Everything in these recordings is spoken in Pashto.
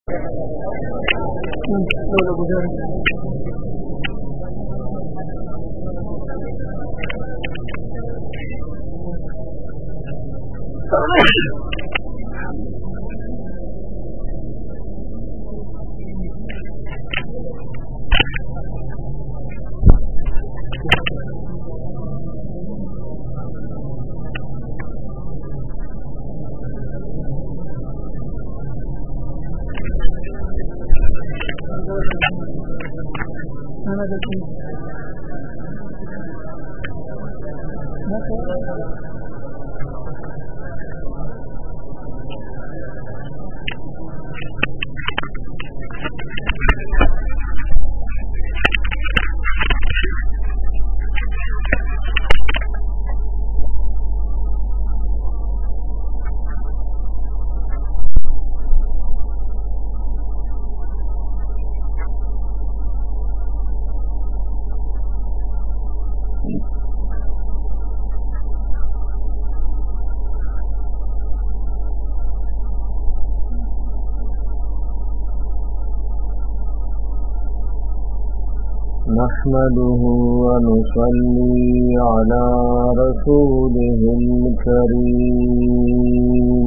نحمده ونصلي على رسوله الكريم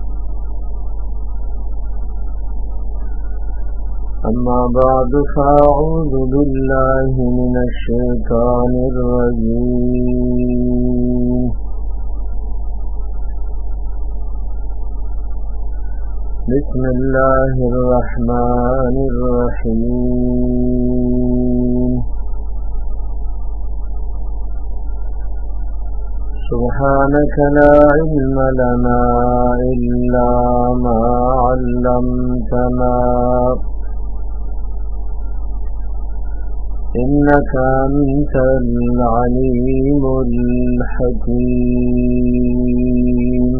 أما بعد فأعوذ بالله من الشيطان الرجيم بسم الله الرحمن الرحيم سبحانك لا علم لنا إلا ما علمتنا إنك أنت العليم الحكيم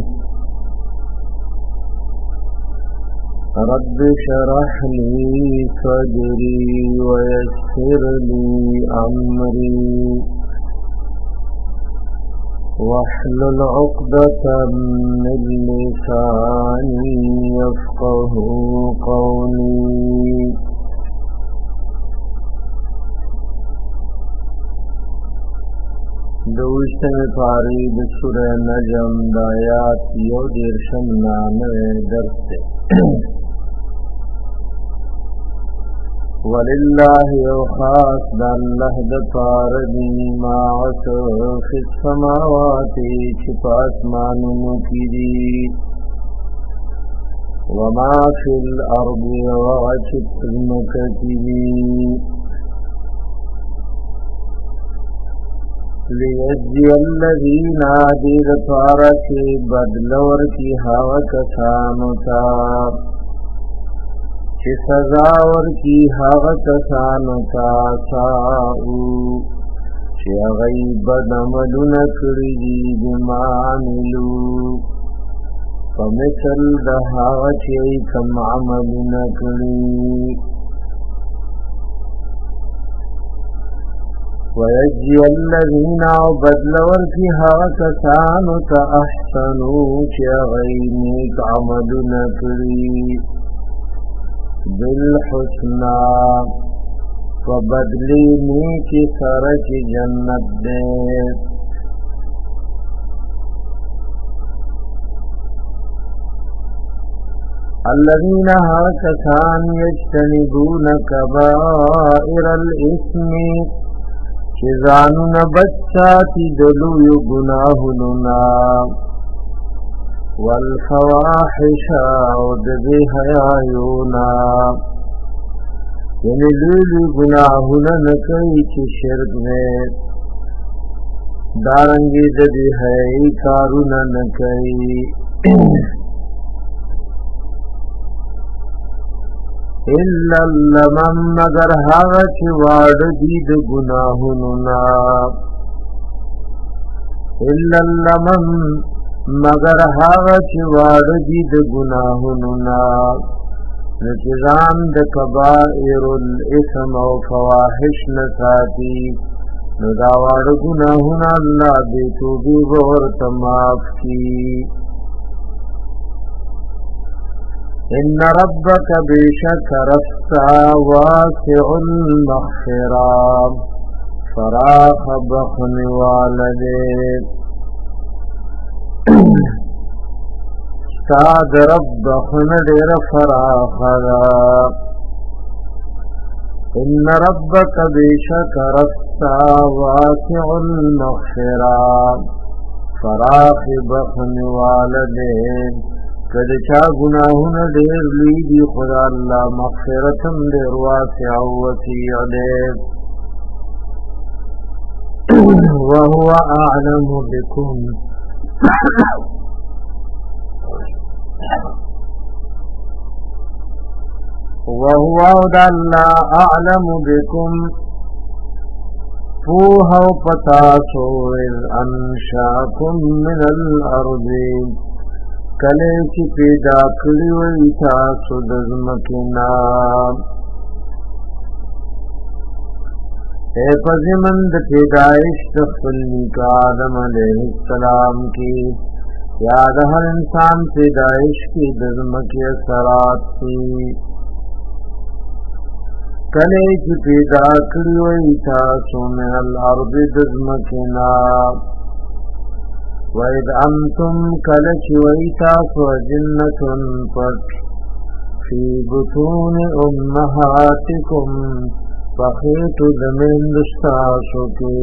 رب اشرح لي صدري ويسر لي أمري واحلل عقدة من لساني يفقه قولي دوشتن پاری بسورة نجم دایات یو دیرشم نامه درس ولله یو خاص دا اللہ دا پاردی ما عصو فی السماواتی چپاس مانونو کی دی وما فی الارض وغچت مکتی دی لیجزی الذین آدیر پارکی بدلور کی ہوا کسانتا چه سزاور کی هغه کسانو تا ساؤ چه غیبت عملونه کړي دي بما عملو فمثل د هغه چې کوم عملونه کړي ويجزي الذين بدلور کی هغه کسانو تا احسنو چې غي نیک عملونه کړي بالحسنى فبدلی نیکی سرچ جنت دے الذین کسان یجتنبون کبائر الاسم چزانون بچاتی دلوی گناہننا والفواحش ودبی حیایونا یعنی لیلی گناہونا نکی چی شرک میں دارنگی دبی حیائی کارونا نکی الا اللمم مگر حاغ چی وارد دید گناہونا الا اللمم مگر هاغه چې واړه دي د ګناهونو نه نتیزان د کبائر الاسم او فواحش نه ساتي نو دا واړه ګناهونه الله دې توبې ورته معاف کړي ان ربک بیشک رستا واسع المغفرہ فراخ بخن والدے استاد رب بخن دیر فراخ دا ان ربک بیشک رستا واسع المغفرہ فراخ بخن والدے کد چا گناہونا دیر لیدی خدا اللہ مغفرتم دیر واسع وسیع دیر وهو اعلم بكم وهو الله اعلم بكم فوها پتاسو اذ انشاكم من الارض کله چې پیدا کړی وي تاسو د ځمکنا اے پزمن د پیدائش خپل نیکا آدم علیہ السلام کی یاد هر انسان پیدائش کی د ځمکې اثرات کی کله چې پیدا کړی وي تاسو من الارض د ځمکنا وَإِذْ أَنْتُمْ كَلَكِ وَإِتَاسُ جِنَّةٌ پَتْ فِي بُطُونِ أُمَّهَاتِكُمْ فَخِيتُ دَمِنْ دُسْتَاسُ كِي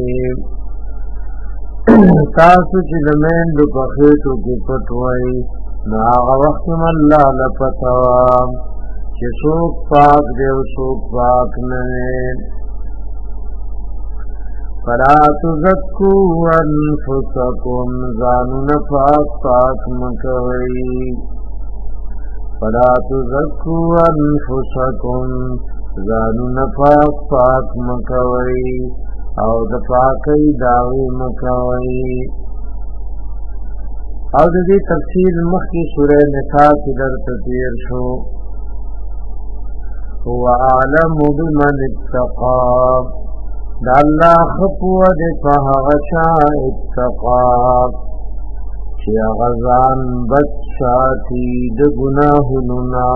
تاسو چې دمین دو پخیتو کی پتوائی ناغ وقتم اللہ لپتوا چې سوک پاک دیو سوک پاک نوین فلا تزکو انفسکم زانون پاک پاک مکوئی فلا تزکو انفسکم زانون پاک پاک مکوئی او د پاکی داوی مکوئی او د دې تفصیل مخکې سورہ نساء کې درته تیر شو هو اعلم بمن اتقى دا الله خپو د هغه چا اتقا چې هغه ځان بچ ساتي د ګناهونو نه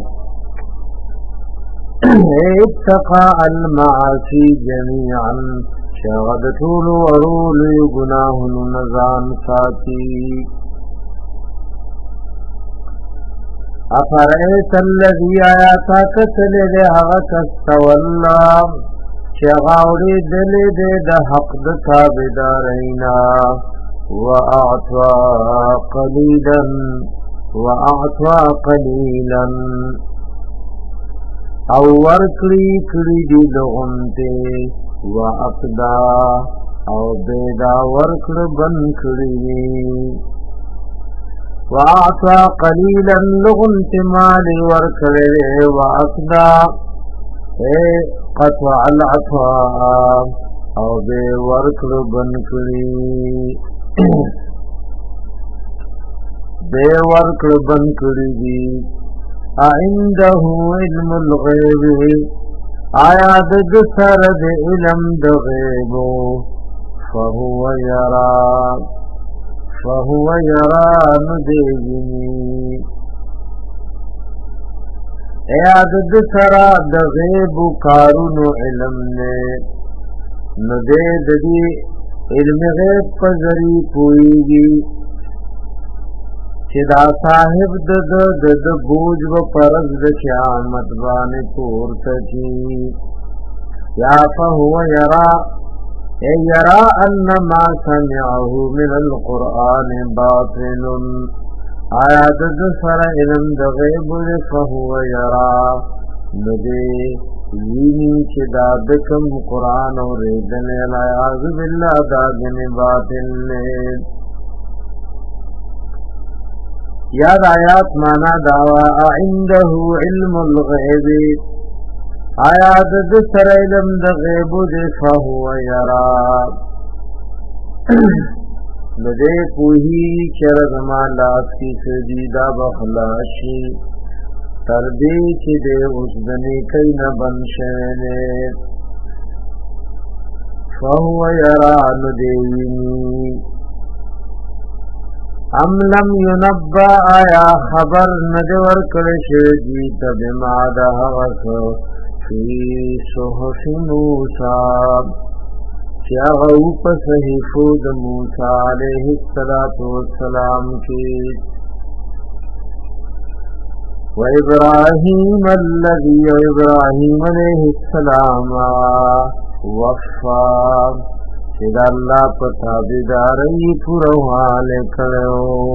اتقى المعاصي جميعا شغد طول ورول گناهن نزان ساتي افرئت الذي آياتا کسل دے حغت استولا شغاوری دل دے دا حق دتا بدارینا وأعطى قليلا او ورکړي کړي دي لغمته واقدا او بيدا ورکړ بن کړي واعطى قليلا لغمته مال ورکړي واقدا اي قطع العطاء او به ورکړ بن کړي به ورکړ بن کړي دي عنده علم الغیب آیا د سر د علم د غیب فهو یرا ندیجنی آیا د سر د غیب کارونو علم نے ندید دی علم غیب پر ذری پوئیگی چې دا صاحب د بوج و پرز د قیامت باندې پورته کی یا فهو یرا ای یرا ان ما سمعه من القرآن باطل آیا د سره علم د غیب فهو یرا ندی ویني چې دا د کوم قرآن او ریدن لا اعوذ بالله دا غنی باطل نه یاد آیات مانا دعوا عنده علم الغیب آیات د سر علم د غیب د فهو یرا لدے پوہی چر زمان لاس کی سجیدہ بخلاشی تردی چی دے اس دنی کئی نبن شینے فهو یرا ندیوینی ام لم ينبأ آیا خبر ندور کرشی دیتا بما دا غص فی صحف موسیٰ کیا غوپ صحیفو دا موسیٰ علیہ السلام کی وإبراهيم الذي إبراهيم عليه السلام وفا إذا الله پتابداری پروحال کرو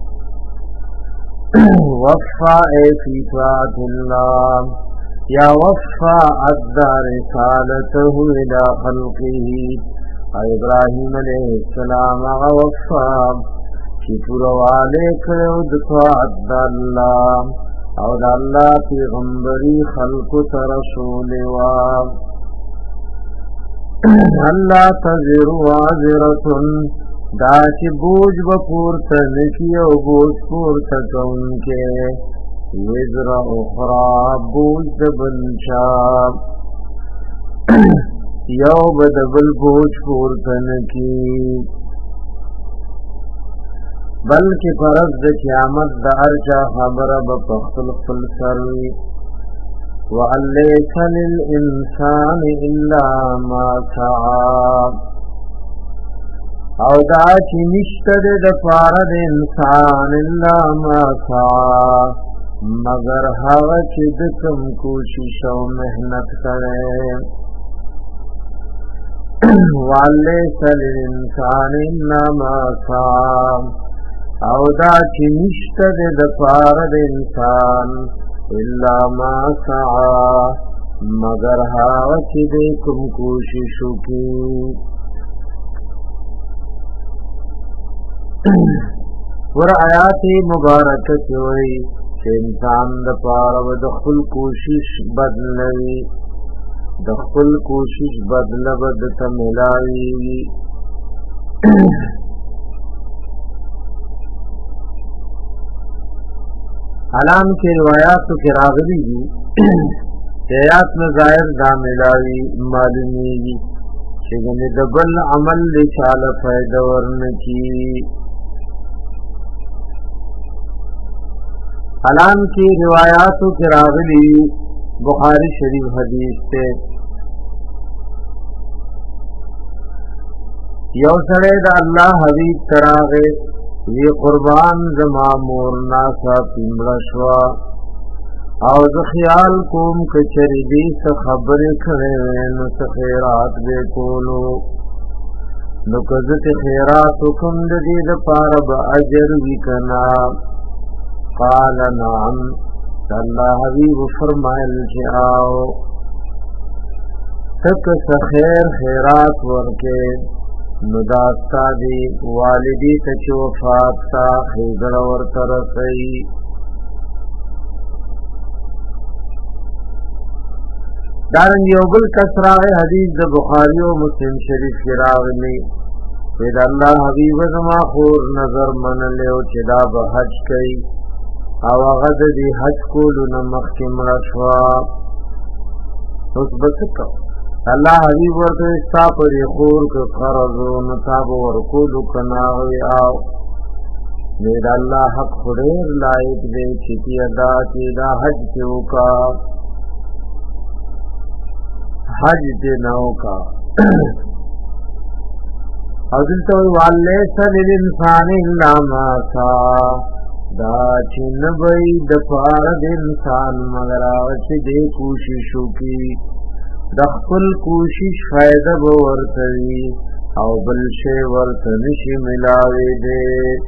وفا فی طاعت اللہ یا وفا ادى رسالته إلى خلقه إبراهيم عليه السلام وفا چی پروحال کرو دطاعت اللہ او دا اللہ پیغمبری خلق ترسول واب اللہ تذر وازرتن دا چی بوج بپورتا نکی او بوج پورتا کون کے وزر اخرى بوج دبنچا یو بدبل بوج پورتا نکی بلکہ فرض د قیامت د ارجا خبره بپخل خپل سروي وَأَلَّيْسَ لِلْإِنسَانِ إِلَّا مَا سَعَى او دا چې نشته د پاره د انسان الا ما سعى مگر هغه چې د کوم کوشش او مهنت کړي وَأَلَّيْسَ لِلْإِنسَانِ إِلَّا مَا سَعَى او دا چې نشته د پاره د انسان الا ما سعى مگر هغه چې د کوم کوشش وکړي ور آیات مبارکه کوي چې انسان د پاره د خپل کوشش بدلوي د خپل کوشش بدله بد ته ملایي حالان کے روایات کے راغلی دی آیات میں ظاہر دا ملاوی معلومی چگن دبل عمل لچال فائدہ ورن کی حالان کی روایات کے راغلی بخاری شریف حدیث تے یو سڑے دا اللہ حبیب تراغے یہ قربان زما مور ناسا پیمرشوا او ز خیال کوم کچری دی س خبر کھڑے نو س خیرات بے کولو نو کزت خیرات حکم دی د پار با اجر وکنا قال نعم اللہ حبیب فرمائل کہ آؤ تک س خیر خیرات ورکے نداستا دی والدی تچ وفات تا خیگر ورطرسی دارنگ یوبل کسراغ حدیث دا بخاری و مسلم شریف کی راغلی وید اللہ حبیب زما خور نظر من لیو چدا بحج کئی او غد دی حج کولو نمخی مرشوا اس بسکو اللہ حبیب ورطو استا پر خور کے قرضو نتاب ورکولو کناغوی آو مید اللہ حق خدیر لائق دے چکی ادا کی دا حج کیوں کا حج دیناو کا حضرتو واللیسا للانسان اللہ ما سا دا چن بئی دفارد انسان مگر آوچ دے کوششو کی دخل کوشش فائدہ بورتوی او بلشے ورتنشی ملاوی دے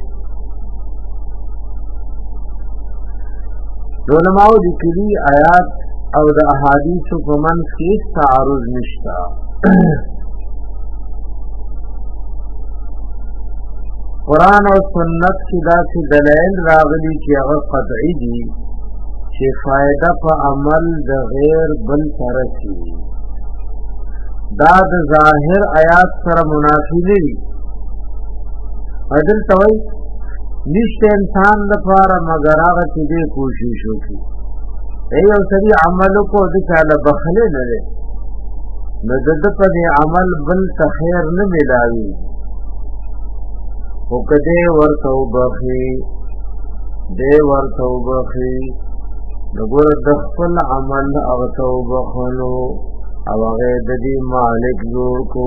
علماء دکلی آیات او دا احادیث و منس کی اس تعارض نشتا قرآن و سنت کی دا سی دلائل راغلی کی اگر قطعی دی چی فائدہ پا عمل دا غیر بل ترسی دا دا ظاہر آیات سر منافی لی عدل توی نشت انسان دا پارا مگر آغا چی دے کوششو کی ایو سری عملو کو دچالا بخلے نرے ندد پا دے عمل بل تخیر نملاوی وکده ورتو بخي دغور د خپل عمل او توبه خلو او هغه د دې مالک جوړ کو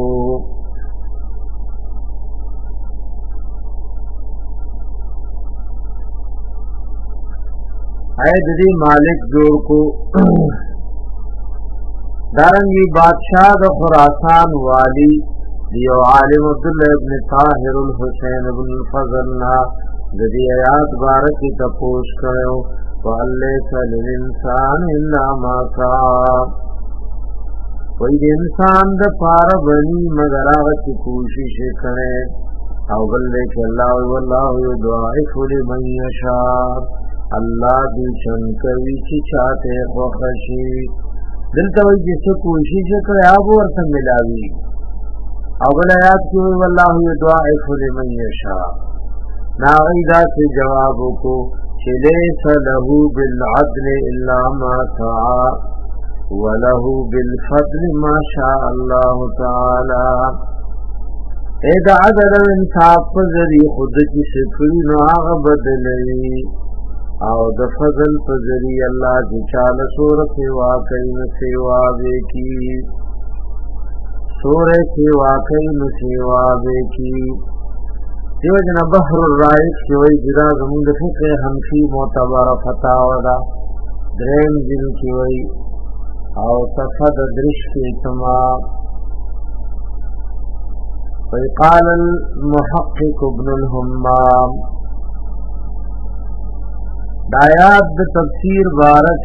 دارنگی بادشاہ د خراسان والی دیو عالم عبداللہ ابن طاہر الحسین ابن الفضلنا جدی آیات بارکی تپوش کرو وَأَلَّيْسَ لِلْإِنسَانِ إِلَّا مَا سَعَى وَإِذِ انسان د پار بنی مگر هغه چې کوشش کړي او بل لیک الله والله يضاعف لمن يشاء الله دې څنګه چې چاته خوښي دلته وي چې کوشش کړي هغه ورته ملاوي او بل آیات کې والله يضاعف لمن يشاء ناغیدا سے جواب کو ليس له بالعدل إلا ما سعى وله بالفضل ما شاء الله تعالى اذا عدل انصاف فزری خود کی سکری نو آغا بدلی او د فضل فزری اللہ کی چال سور سوا کئی نسوا بے کی سور سوا کئی نسوا بے کی دیو جنا بحر الرائق شوی جدا زمون د فقه حنفی معتبر فتاوا دا دریم جن کی وی او صفد درش کی تمام وقال المحقق ابن الهمام دایات د تفسیر بارک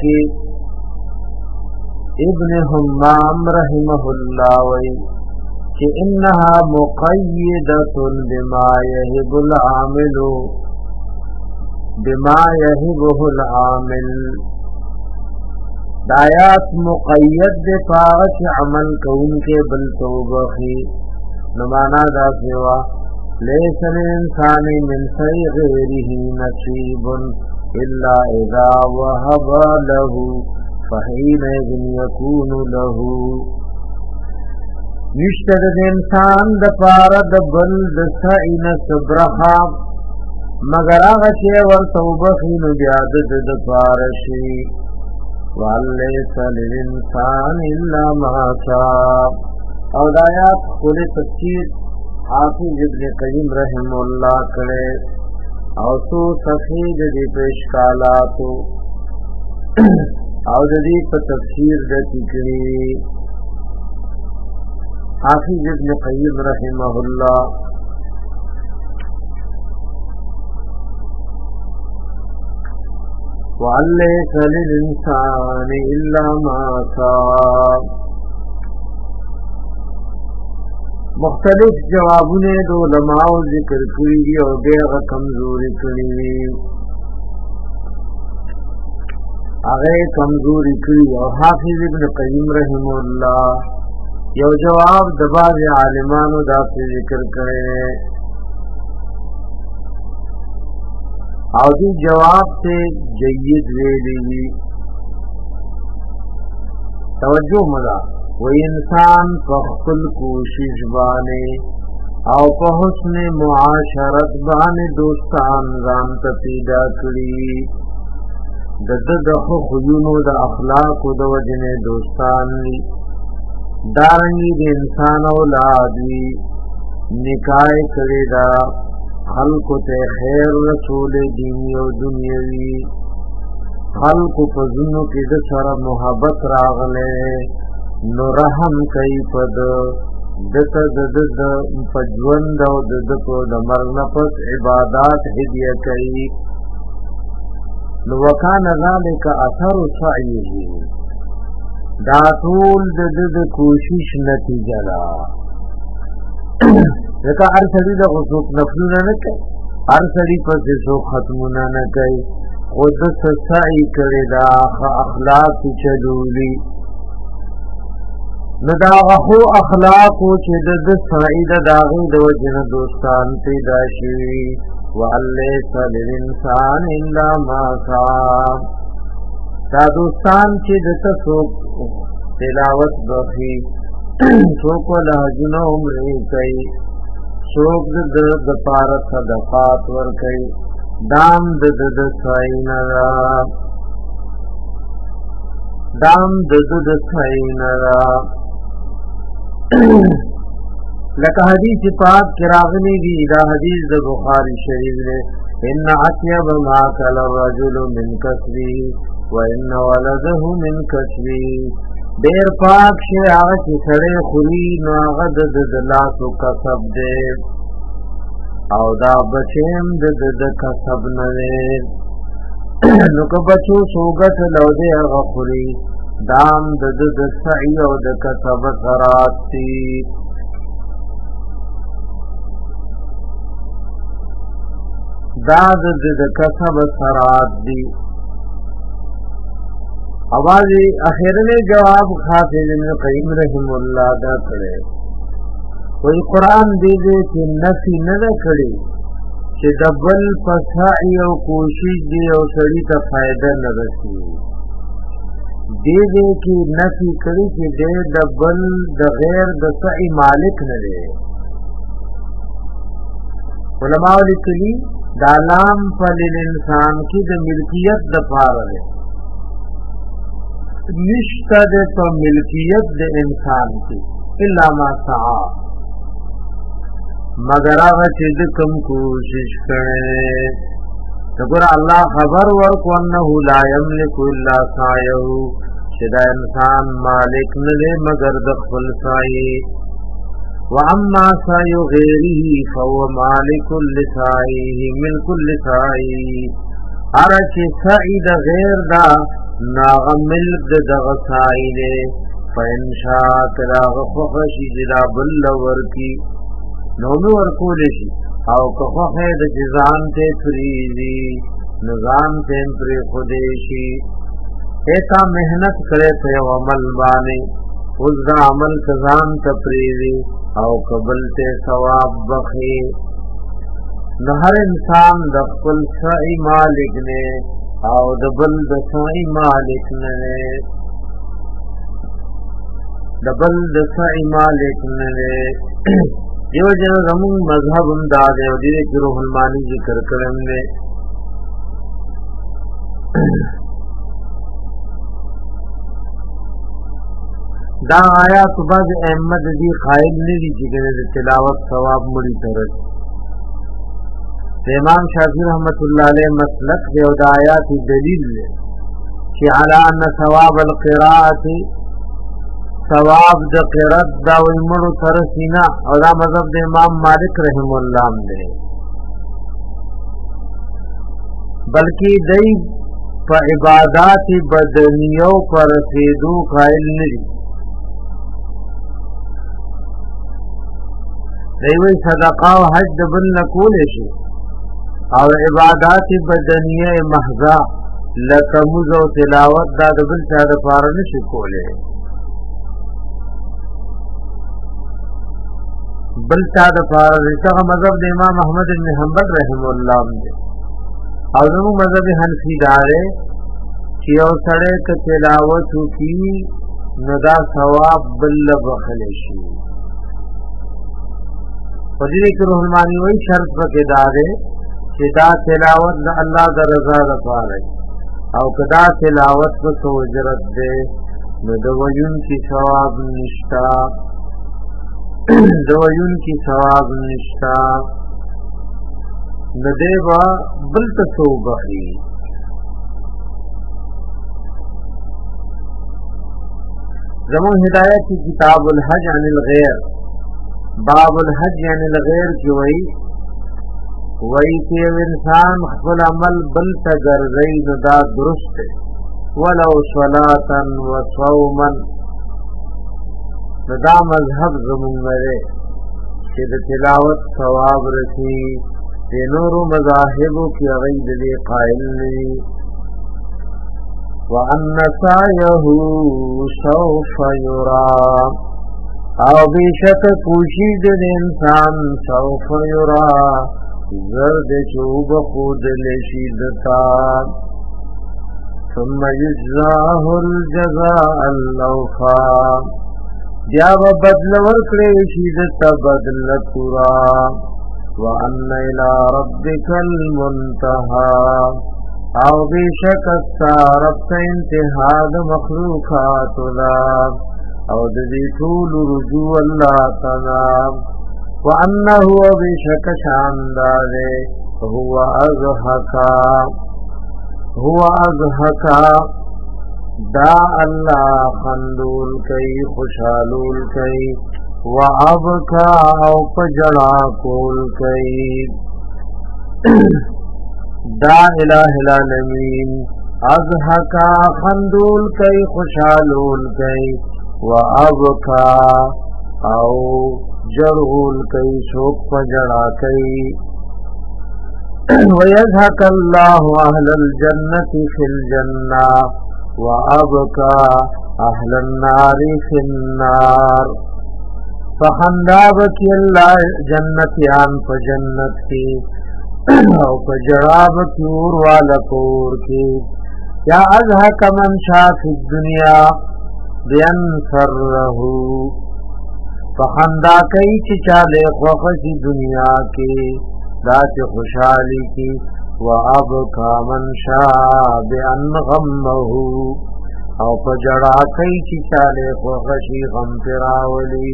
ابن همام رحمه الله وی کہ انها مقیدۃ بما یهب العامل بما یهبه العامل دایات مقید دے پاغت عمل کون کے بل توبخی نمانا دا سوا لیس الانسان من غیره نصیب الا اذا وهب له فحينئذ يكون له نشتد انسان د پارا د بل د سعین صبرها مگر هغه چې ور توبخی نو بیا د پارشی وَلَيْسَ لِلْإِنسَانِ إِلَّا مَا سَعَى او دایات خود تفسیر حافظ ابن قیم رحم اللہ کرے او سو تفسیر دی پیشکالاتو او دی په تفسیر د تکری حافظ ابن قیم رحمه اللہ وَلَيْسَ لِلْإِنسَانِ إِلَّا مَا سَعَى مختلف جوابونه د علماء ذکر کړی دی او ډېر کمزوري کړی دي هغه کمزوري کړی او حافظ ابن قیم رحم الله یو جواب د باز عالمانو دا ذکر کړي او دی جواب سے جید ویلی توجہ مدا و انسان فخل کوشش بانے او په حسن معاشرت بانے دوستان ځان ته پیدا کړی د خيونو د اخلاق او د وجنه دوستان وی دارنګي د انسان اولاد وی نکاح کړی دا خلق ته خیر رسول دینی او دنیوی خلق پزونو کې د سره محبت راغله نو رحم کوي پد دته د پجوند او د کو د مرګ پس عبادت هدیه کوي نو وکانه ذالک اثر سعیه دا ټول د کوشش نتیجه ده دکا هر سړی د غوښوک نفلونه نه کوي هر سړی پسې سو ختمونه نه کوي خود سعی کړي دا اخلاق چلولي نو دا غو اخلاق چې د سعی د داغي د وجنه دوستان پیدا شي وَلَيْسَ لِلْإِنسَانِ إِلَّا مَا سَعَى دا دوستان چې د تاسو تلاوت بخي څوک له جنو عمره کوي سوک د پار صدقات ورکي دام د ساینرا دام د ساینرا لکه حدیث پاک کی راغلی دی دا حدیث د بخاری شریف نے ان اطيب ما كل الرجل من كسبه وان ولده من كسبه ډیر پاک شی هغه چې سره خوري نو هغه د لاسو کسب دی او دا بچیم د کسب نه نو که بچو سوګت لو دی هغه خوري دام د سعی او د کسب سراتی دا د کسب سرات دی आवाज اخر میں جواب حافظ ابن قیم رحم اللہ دا کړي کوئی قران دې دې چې نفي نه کړي چې دبل فسعی او کوشش دی او سړی ته فائدہ نه رسي دې دې کې نفي کړي چې دې دبل د غیر د سعی مالک نه دی علماء لیکلي دا لام فل الانسان کی د ملکیت د پاره ده نشته د ملکیت د انسان کی الا ما سعى مگر هغه چې د کوم کوشش کړي دغه الله خبر ورکو انه لا یملک الا سعيه چې دا انسان مالک نه دی مگر د خپل سعی واما سعي غيره فهو مالك لسعيه ملك لسعيه ارچ سعي د غیر دا ناغ ملک د غسعي له فانشاء تراغ فخشي جدا بل ورکی نو ورکول شي او که خو د جزان ته فریزي نظام ته پر خودشي ایتا محنت کرے ته عمل باندې اوس دا عمل کزان تپریزي او قبل ته ثواب بخي نو هر انسان د خپل سعی مالک نه او د بل د سعی مالک نه د بل د سعی مالک نه دیو جن زمون مذهب هم دا دی او دې کې روح المانی ذکر کړم نه دا آیات بعض احمد دی قائل نه دي چې د تلاوت ثواب مړي ترس امام شافعی رحمت الله علیه مسلک دی او د آیات دلیل دی چې علی ان ثواب القراءه ثواب د قرات دا ومړو ترسینا او دا مذهب د امام مالک رحم الله دی بلکې دای په عبادت بدنیو پر رسیدو قائل نه دي دیوی صدقه او حج د بل نکول شي او عبادت بدنیه محضه لکه موز او تلاوت دا د بل چا د پاره نشي کوله بل چا د پاره دغه مذهب د امام احمد بن حنبل رحم الله دی او نو مذهب حنفی داره چې او سره ک تلاوت کی ندا ثواب بل بخل شي فضیلت کې روح المانی وی شرط پکې داره چې دا تلاوت د الله د رضا لپاره او کدا تلاوت په سوجرت ده نو د ویون کی ثواب نشتا د ویون کی ثواب نشتا د دیوا بل تسوبخي زمون ہدایت کی کتاب الحج عن الغیر باب الحج عن الغیر کی وی کہ انسان خپل عمل بل تگرزی ندا درست ولو صلاتا و صوما ندا مذہب زمون مرے کہ تلاوت ثواب رسی نور مذاہبو کی غید لی قائل لی وَأَنَّ سَعْيَهُ سَوْفَ يُرَى او بیشک کوشید انسان سوف یرا زرد چوب خود لشیدتا ثم یجزاه الجزاء اللوفا بیا بدل ورکړې شي د بدل پورا وان الى ربك المنتهى او بشک رب ته انتها د مخلوقات لا او د دې ټول رجوع الله تعالی وانه بشک شاندار هو اضحك دا الله خندول کئی خوشحالول کئی وابکا او پجڑا کول کئی دا الہ العالمین اضحکا خندول کئی خوشحالول کئی وابکا او جرغول کئی شوق پجڑا کئی ویضحک اللہ اہل الجنت فی الجنہ وابکا اہل النار فی النار فخنداب کی اللہ جنتیان پا جنت کی او پا جراب کی اوروالا پور کی یا ازحک من شاہ فی الدنیا بینفر رہو فخندا کئی چچالے خوخشی دنیا کی ذات خوشحالی کی وابکا من شاہ بین غمہو او پا جڑا کئی چچالے خوخشی غم پراولی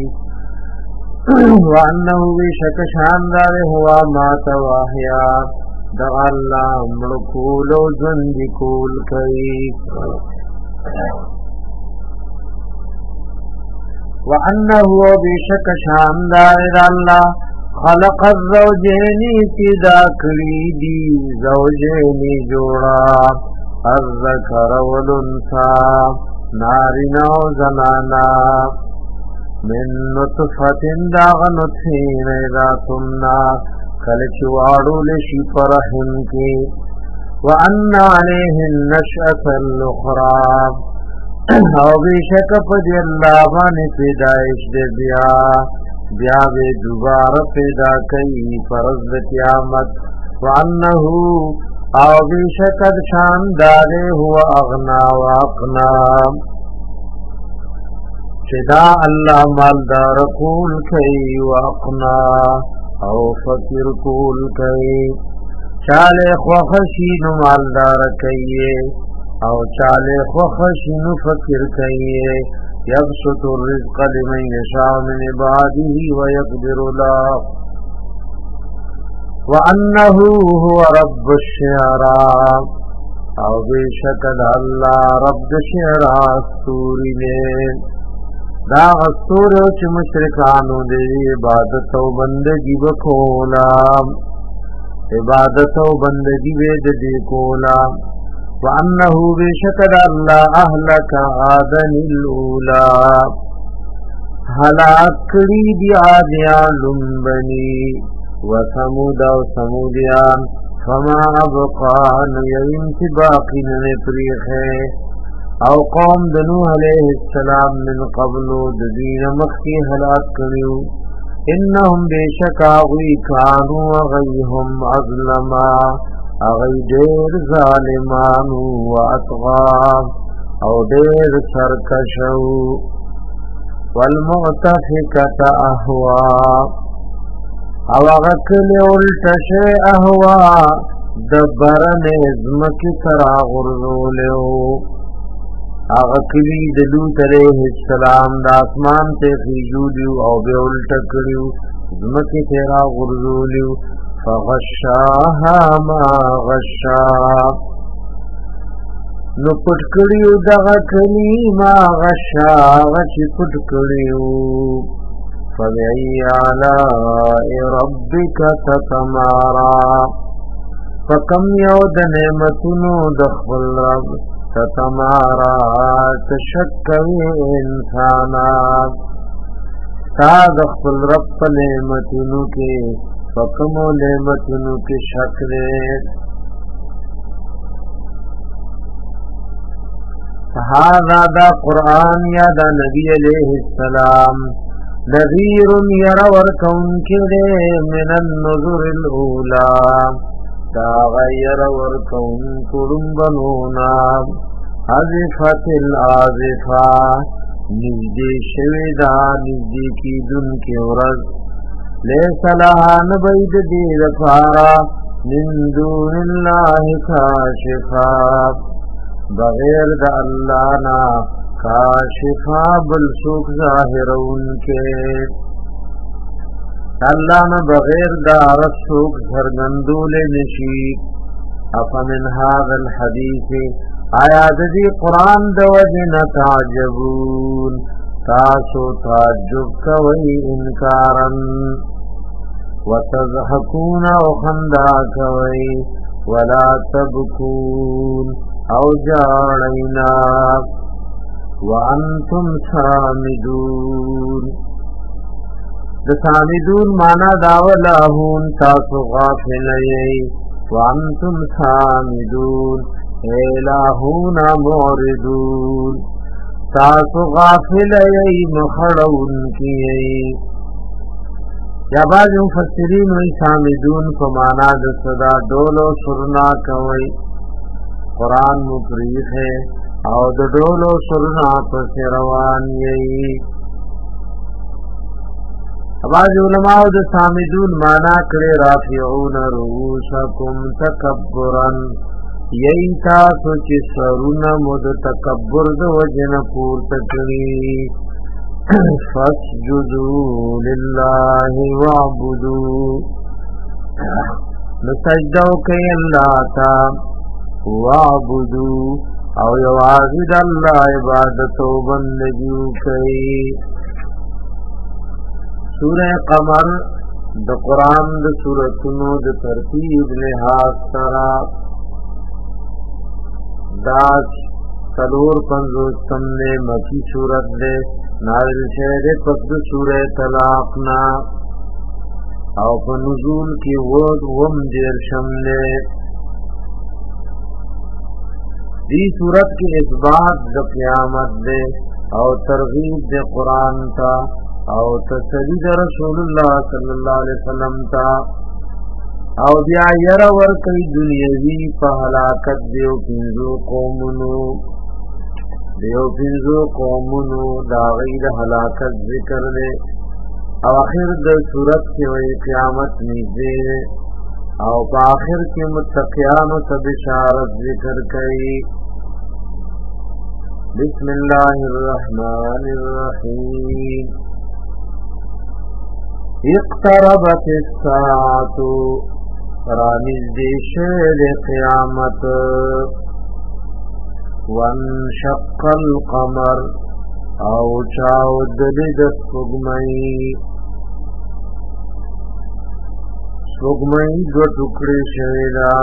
وانہو بشک شاندار ہوا مات واحیا دغ اللہ مڑکول و زندی کول کئی وانہو بشک شاندار اللہ خلق الزوجینی پیدا کری دی زوجینی جوڑا الذکر والانثى نارنا و زنانا من نطفت داغ نطفین اذا تمنا کلچوارو لشی فرحن کی وان علیہ النشأة الاخرى او بیشک پدی اللہ بانی پیدائش دے بیا بے دوبارہ پیدا کئی فرض قیامت وانہو او بیشکد شاندارے ہوا اغنا و اقنا چدا اللہ مالدار کول کئی و اقنا او فقیر کول کئی چالے خوخشین مالدار کئی او چالے خوخشین فقیر کئی یبسط الرزق لمن یشاء من عباده ويقدر له وانه هو رب الشعراء او بیشکد اللہ رب شعراء استوری نے دا استور چ مشرکانو دے عبادت او بندگی وکولا عبادت او بندگی وید دی کولا وانه بشکر اللہ اهلك عادن الاولى هلاک کړي دی عادیان لمبني وثمود او ثمودیان فما ابقى ينت باقين پریخه او قوم د نوح علیہ السلام من قبل د دین مخی هلاک کړیو انهم بشکا غوی کانوا غیهم اظلما اغی دیر ظالمانو و اطغا او دیر سرکشو والمعتفکت احوا او اغکل التش احوا دبرن ازمکی ترا غرزولیو اغکلی دلوت علیہ السلام دا اسمان تے خیجولیو او بے الٹکلیو ازمکی تیرا غرزولیو فغشاها ما غشا نو پټکړیو دغه کلی ما غشا غچ پټکړیو فبأي آلاء ربك تتمارا فکم یو د نعمتونو د خپل رب تتمارا تشکوي انسانا تا د خپل رب په نعمتونو کې فکمو نعمتونو کی شک دے هذا دا قرآن یا دا نبی علیہ السلام نذیر یرور کون کدے من النذر الاولا دا غیر ورکون کڑن بنونا عزفت العازفہ نزدې شوی دا نزدې کیدونکې ورځ لیس لها نبید دې لپاره من دون الله کاشفا بغیر د الله نه کاشفا بل څوک ظاهرونکې الله نه بغیر دا رسوک څرګندول نشي افمن هذا الحديث آیا د دې قران د وجه تعجبون تاسو تعجب کوئ انکارن وتضحكون وخندا کوئ ولا تبكون او جاړینا وانتم سامدون د سامدون معنا داولاهون تاسو غافل یی وانتم سامدون الہون موردون تاسو غافل یی مخړون کی یا بعض مفسرین وی سامدون په معنا د صدا ډولو سرنا کوي قران مفریح ہے او د ډولو سرنا په روان یی بعض علماء د سامدون معنا کړي رافعون رؤوسکم تکبرا یی تاسو چې سرونه مود تکبر د وجنه پورته کړی فاسجدوا لله واعبدوا نسجدو کوي الله تا واعبدوا او یوازې د الله عبادت او بندګي کوي سورہ قمر د قران د سوراتونو د ترتیب لحاظ سره دا سلور پنځوستم نے مکی سورت دے نازل شہر پس سورہ طلاق نا او په نزول کی وم دیر شملے دی سورت کی اثبات د قیامت دے او ترغیب دے قرآن تا او تسلی د رسول الله صلی الله علیه وسلم تا او بیا ير ور کوي دنیوي په هلاکت دیو پینزو قومونو دا غیر هلاکت ذکر دے او اخر د صورت کې وی قیامت نږدې او په اخر کې متقیانو ته بشارت ذکر کوي بسم الله الرحمن الرحیم اقتربت الساعة رانزدې شوه قیامت وانشق القمر او چاودلی د سپوږمۍ دو ټوکړې شوې ده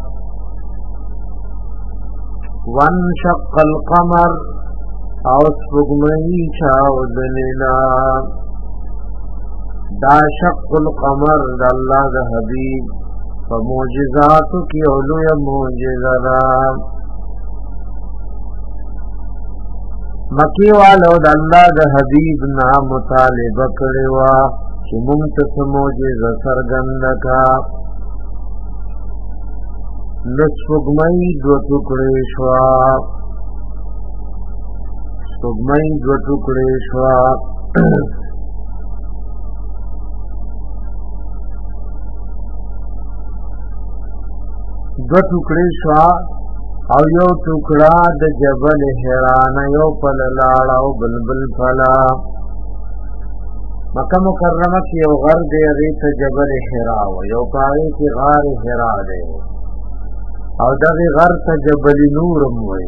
وانشق القمر او سپوږمۍ چاودلی ده دا شق القمر د الله د حبیب په معجزاتو کې اولویه معجزه ده مکی والو د الله د حبیب نه مطالبه کړې وه چې موږ ته څه معجزه څرګنده کا نو سپوږمۍ دوه ټوکړې شوه دو ټوکړې شو او یو ټوکړه د جبل حران یو پل لاړ او بلبل پلا مکه مکرمه کې یو غر دی ریت جبل حرا او یو پای کې غار حرا دی او دغه غر ته جبل نورم وای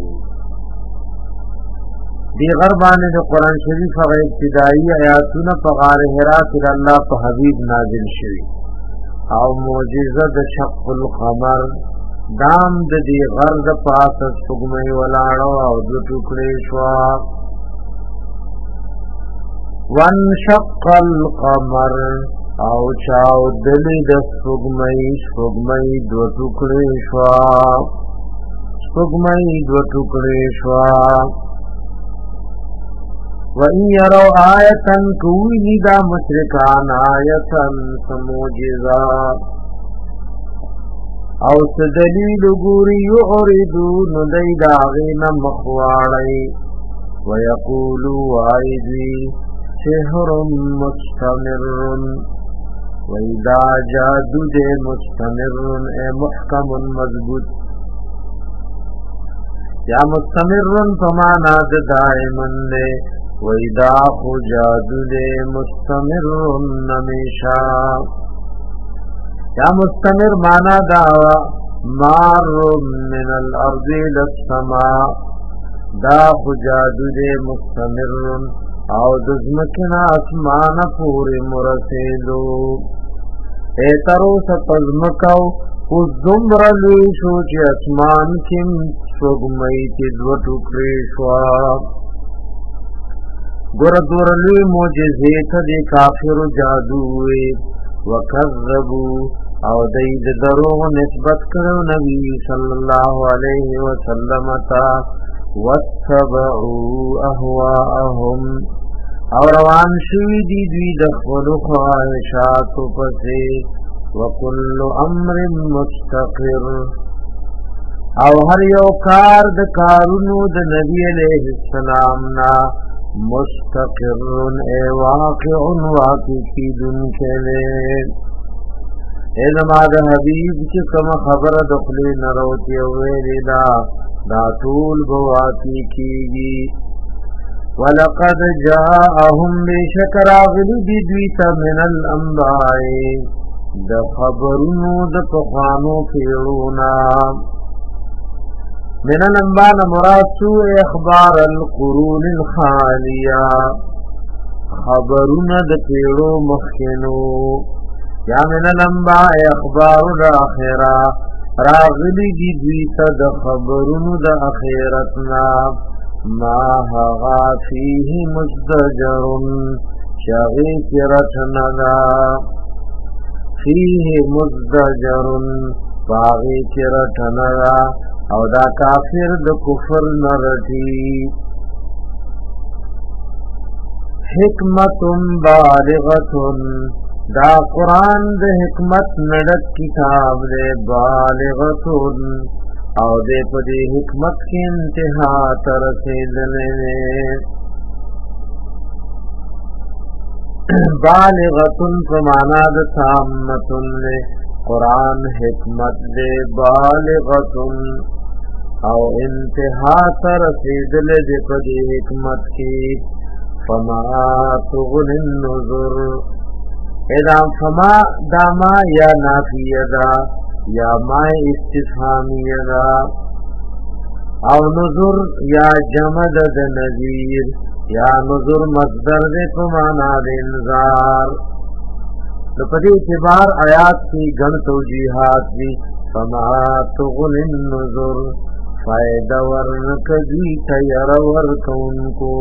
دی غر باندې د قران شریف هغه ابتدایي آیاتونه په غار حرا کې الله په حبیب نازل شوی او معجزه د شق القمر دام د دې غر د پاسه سپوږمۍ ولاړو او د ټوکړې شو وانشق القمر او چاو دلی د سپوږمۍ دو ټوکړې شو وَإِن يَرَوْا آيَةً كُوِّنِ دَا مُشْرِكَانَ آيَةً سَمُوجِزَا او سدلیل ګوري يعرضون دای داغینا مخواړی ويقولوا عيدي سحر مستمر وإذا جادو دے مستمر اے محکم مضبوط یا مستمر فمانا دائمن دے وإذا خجادو دے مستمر نمیشا یا مستمر مانا دعوا مار من الارض للسماء دا خجادو دے مستمر او دزمکنا اسمان پوری مرسیدو اے ترو سپزمکو اس دمر لیشو چی اسمان کم سگمئی تی دو ٹکریشوا گردورلی موجزیت دی کافر جادوی وکذبو او دید دروغ نسبت کرو نبی صلی اللہ علیہ وسلم تا واتبعوا اهواءهم او روان شوی دی دوی دخل خواہشات پسے وکل امر مستقر او هر یو کار د کارونو د نبی علیہ السلام نا مستقر اے واقع واقع کی دن کلے اے زماد حبیب کی کم خبر دخلی نروتی ویلی دا طول بواتی کیگی وَلَقَدْ جَاءَهُمْ بِشَكَرَ غِلُدِ دُوِيْتَ مِنَ الْأَنْبَاءِ د خبرونو د پخوانو پیرونا من الانباء مراد سو اخبار القرون الخالیہ خبرونه د پیرو مخینو یا من الانباء اخبار الاخرہ راغلی دی دویتا د خبرونو د اخیرتنا ما هغا فیه مزدجرن شغی کرتنگا فیه مزدجرن باغی کرتنگا او دا کافر د کفر نرٹی حکمت بالغت دا قرآن د حکمت نڈک کتاب دے بالغت او دے پدی حکمت کی انتہا ترسیدنے بالغت فمانا د تامت نے قرآن حکمت دے بالغت او انتہا ترسیدنے دے پدی حکمت کی فما تغنی النظر اذا فما داما یا نافیہ دا یا ما استفہامیہ دا او نظر یا جمد دا نظیر یا نظر مصدر دے فمانا دے انذار لپدی اعتبار آیات کی گن توجیحات دی فما تغنی النظر فائدہ ورنکدی تیر ورکون کو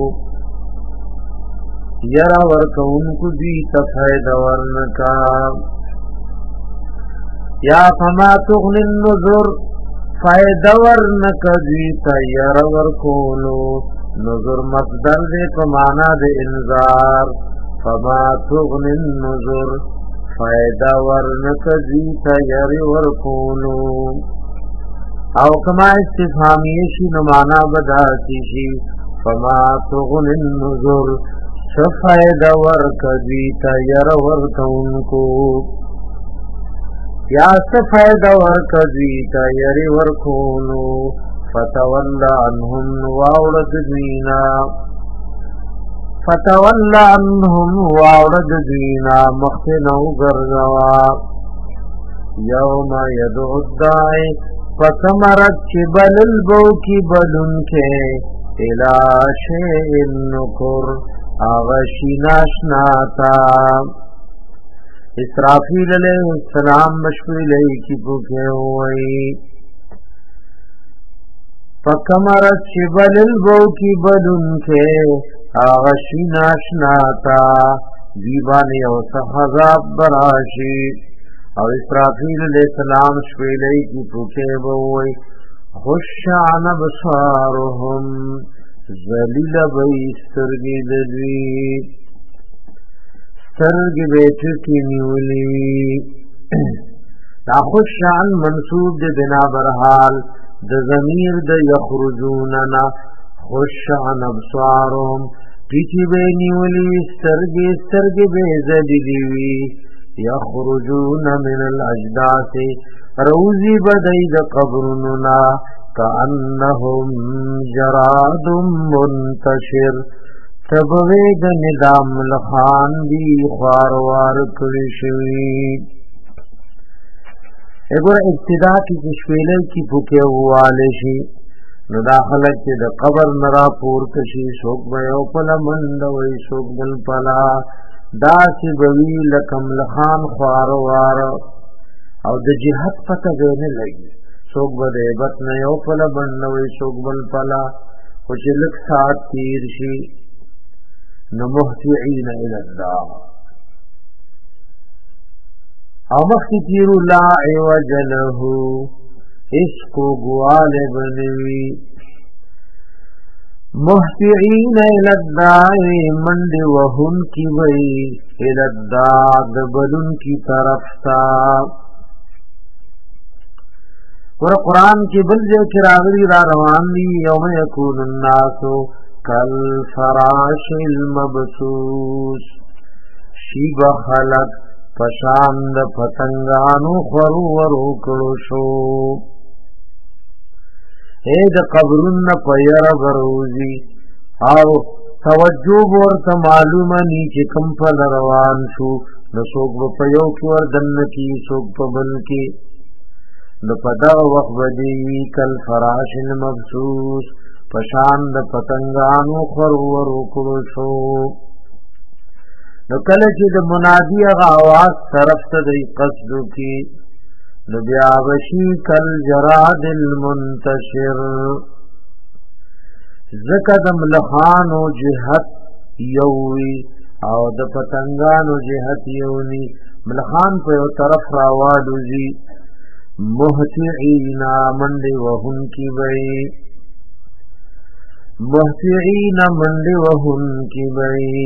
یرا ورکون کو دی تفید ورنکا یا فما تغنی النظر فید ورنکا دی تیر ورکونو نظر مصدر دے پمانا دے انذار فما تغنی النظر فید ورنکا دی تیر ورکونو او کما استفامیشی نمانا بداتی شی فما تغنی النظر سفید ورکدی تیر ورکونکو یا سفید ورکدی تیر ورکونو فتول عنهم واولد دینا فتول عنهم واولد دینا مخنو گرزوا یوم یدعو الدائی فکمرت چی بلل بو کی بلن کے الى شیئن نکر آغشی ناشناتا اسرافیل علیہ السلام مشکل علیہ کی پوکے ہوئی فکمرت شبل البو کی بدن کے آغشی ناشناتا دیبانی او سحضاب براشی او اسرافیل علیہ السلام مشکل علیہ کی پوکے ہوئی خشعن بصارهم ذلیل بی سترگی دلوی سترگی بیٹکی نیولی دا خشعن منصوب دے بنا برحال دا ضمیر دا یخرجوننا خوش عن ابصارهم پیچی بینی ولی سترگی بیزدیوی یخرجون من الاجداث روزی بدید قبرننا کانهم جراد منتشر تبوید ندام لخان دی خوار کرشوی اگر ابتدا کی کشویلے کی پوکے والشی نو داخلت چې د قبر نرا پور کشي سوک بیو پلا مندوی سوک بل پلا داسی بوی لکم لخان خوار او د جهت پتا گئنے لگی سوک بده بطن یو پلا مندوی سوک بل پلا خوچ لک ساعت تیر شی نمحتعین الالدار او مخی تیرو لا عوج لہو اس کو گوال بنوی محتعین الالدائی مند وہن کی وی الالداد بلن کی طرف تا قرآن کی بلجے کراغری را روان دی یوم یکون الناسو کالفراش المبسوس شیب خلق پشاند پتنگانو خورو ورو کڑو شو اید قبرن پیر بروزی او توجه ورته معلومه نی چې کم په روان شو نو څوک په یو کې ور دنه کې څوک په بل کې نو په دا وخت باندې کل فراش المبسوس پشان د پتنګانو خور ورو کړو شو نو کله چې د منادی هغه आवाज طرف ته دی قصد کی نو بیا وشی کل جراد المنتشر زکدم لخانو جهت یوی او د پتنګانو جهت یونی ملخان په یو طرف راوالوزی محتعین منډي وهن کی وی محتعین منډي وهن کی وی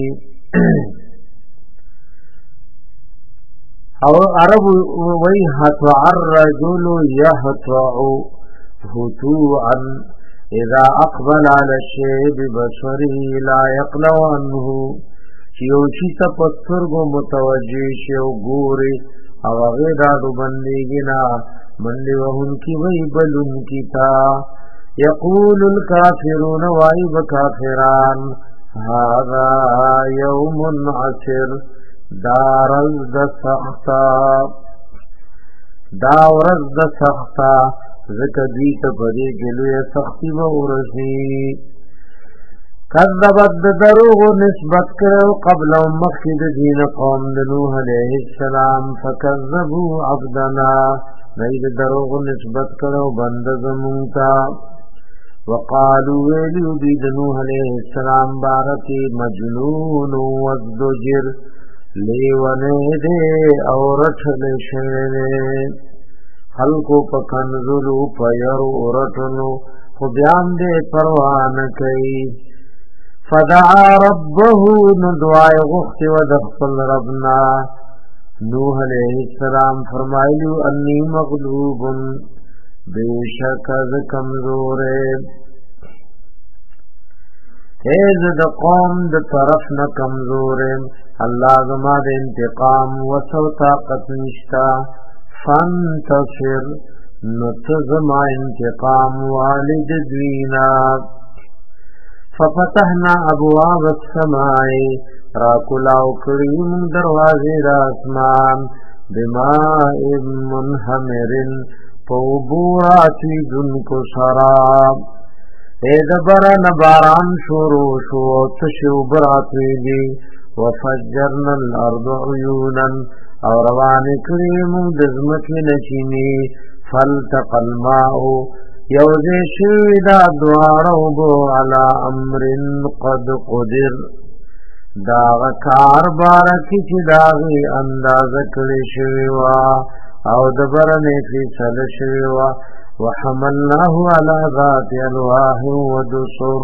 او عرب وی حتوع الرجل يحتوع هتوعا اذا اقبل على الشيء ببصره لا يقلع عنه چیوشی تا پسترگو متوجه شو گوری او غیرادو بندگینا مندی وہن کی وی بلن کی تا یقول الكافرون وائب کافران هذا یوم عسر دارز د سختا داورز د سختا زکه دی ته بری گلوی سختی و ورسی کذبت دروغ نسبت کرو قبل مخید دین قوم نوح علیہ السلام فکذبوا عبدنا نید دروغ نسبت کرو بند زمونتا وقالوا ویلیو دید نوح علیہ السلام بارکی مجنون وزدجر لیوانے دے اورٹ لشنے خلقو پکنزلو پیرو اورٹنو خبیان دے پروان کئی فدعا ربہو ندعائی غخت ودخل ربنا نوح علیہ السلام فرمائلو انی مغلوب بے شک از کمزورے ایز د قوم د طرف نه کمزورم الله زما د انتقام وسو طاقت نشتا فانتصر نتزما انتقام والد دینا ففتحنا ابواب السماء راکلاو کریم دروازه د اسمان بماء منهمر فوبورات دن کو شراب ایدبرن باران شورو شو تشو براتوی دی وفجرنا الارض عیونا او روان کریم دزمکی نچینی فالتق الماء یوزی شویدا دوارو بو علا امر قد قدر داغ کار بارکی چی داغی انداز کلی شویوا او دبرن فیصل شویوا وحملناه على ذات الواح ودسر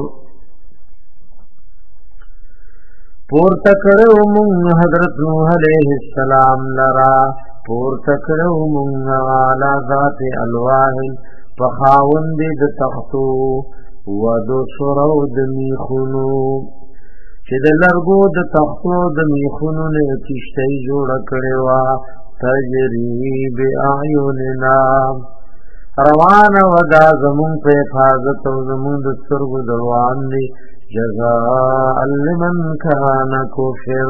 پور تکرو من حضرت نوح علیہ السلام لرا پور تکرو من على ذات الواح فخاوند د تختو ودو سرو دمیخونو چې د لرګو د تختو د میخونو نه کشتۍ جوړه کړې وه تجري باعیننا روانه وه دا زمونږ په حفاظت او زمونږ د سترګو دروان دي جزاء لمن کان کفر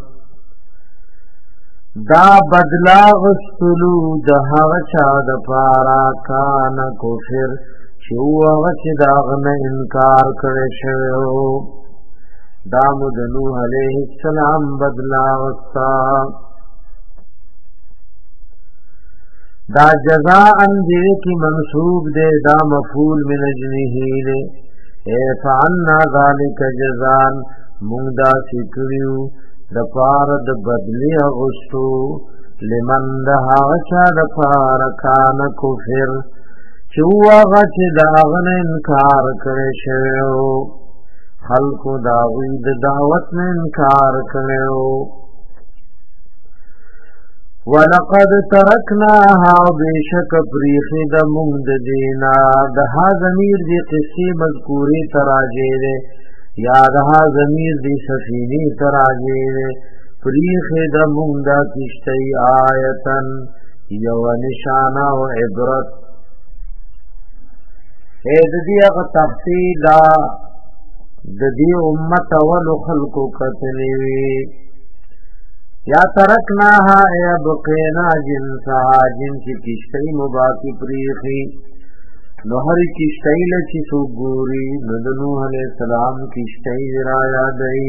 دا بدلا غستلو د هغه چا د پاره کان کفر چې هغه چې د هغه نه انکار کړی شوی و دا مو د نوح علیه السلام بدلا غستا دا جزاء دې کی منصوب دے دا مفعول من اجله دے اے فعلنا ذلك جزاء مونږ دا سکړیو د پار د بدلی غستو لمن ده چا د پار کان کفر چوغه چې دا غن انکار کړي شو خلق داوی د دعوت نه انکار کړو ولقد ترکناها بشک پریخی د مونږ دینا د ها ضمیر دی قصې مذکوری تراجه ده یا د ها ضمیر دی سفینی تراجه پریخی د مونږ د کشتی آیتن یو نشانه او عبرت اے د دې هغه تفصیل د دې امت اول خلقو کتلوی یا ترکناها ای بقینا جنسا جنس کشتی مباکی پریخی نو هر کشتی لچی سو گوری ندنوح علیہ السلام کشتی رایا دئی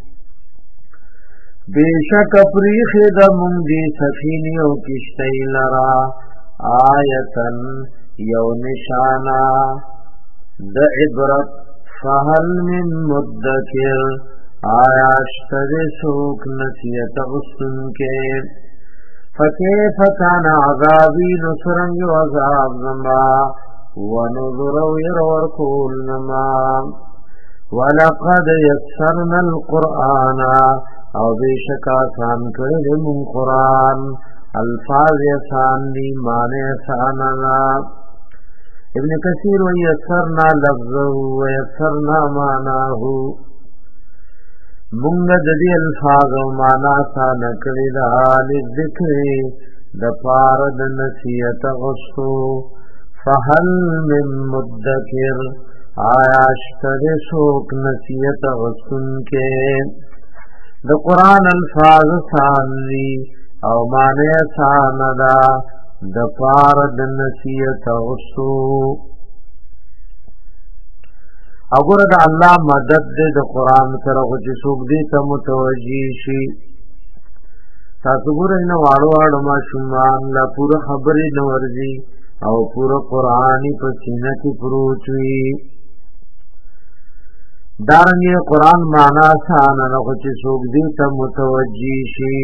بیشک پریخی دا مندی سفینی و کشتی لرا آیتن یو نشانا د عبرت فهل من مدکر آیا اشتر سوک نسیت غسن کے فکیف کان عذابی نصرنگ و عذاب نما ونظر ویرور کول نما ولقد یسرنا القرآن او بیشک آسان کردم قرآن الفاظ آسان دی معنی آساننا ابن کثیر ویسرنا لفظه ویسرنا معناه مونږ د دې الفاظ او معنا آسان کړی د حال ذکر د پار د نصیحت غوښتو فهل من مدکر آیا شتر شوک نصیحت غوښتون کې د قران الفاظ آسان دي او معنی آسان ده د پار د نصیحت غوښتو اگر دا الله مدد دے د قران سره خو چې څوک دې ته متوجي شي تاسو ګورئ نو واړو ما شومان لا پوره خبرې نو ورځي او پوره قرآنی په سینه کې پروت وي دارنګه قران معنا آسان نه خو چې څوک دې ته متوجي شي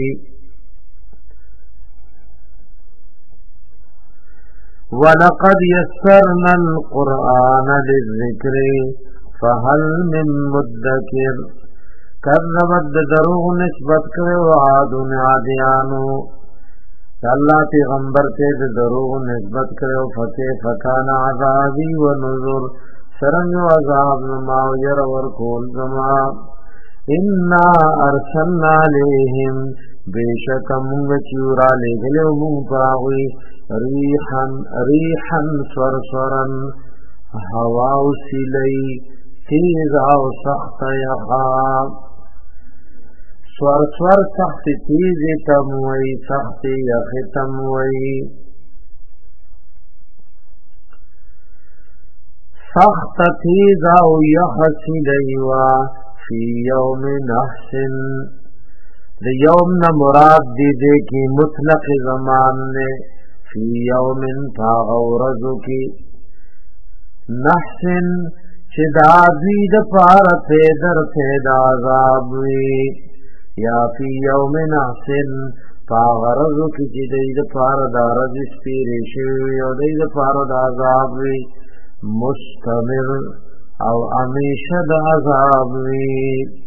ولقد يسرنا القرآن للذكر فهل من مدکر کرنبت دروغ نسبت کرے وعادون عادیانو اللہ پیغمبر کے دروغ نسبت کرے فتح فکان عذابی و نظر سرنگ و عذاب نماو یرور کول زما انا ارسلنا لیہم بیشک منگ چیورا لے گلے منگ پاوی ریحا سورسورا هواو سیلی تیز او سخت یخا سور سخت تیز تموی سخت یخ تموی سخت تیز او یخ سیلیوا فی یوم نحسن دی یوم نمراد دی کی مطلق زمان نے فی یوم تاغورزو کی نحسن چدا دوید پار پیدر پید عذاب وی یا فی یوم نحسن پاغرزو کی چدید پار دارز اسپیریشو یا دید پار عذاب وی مستمر او امیشد عذاب وی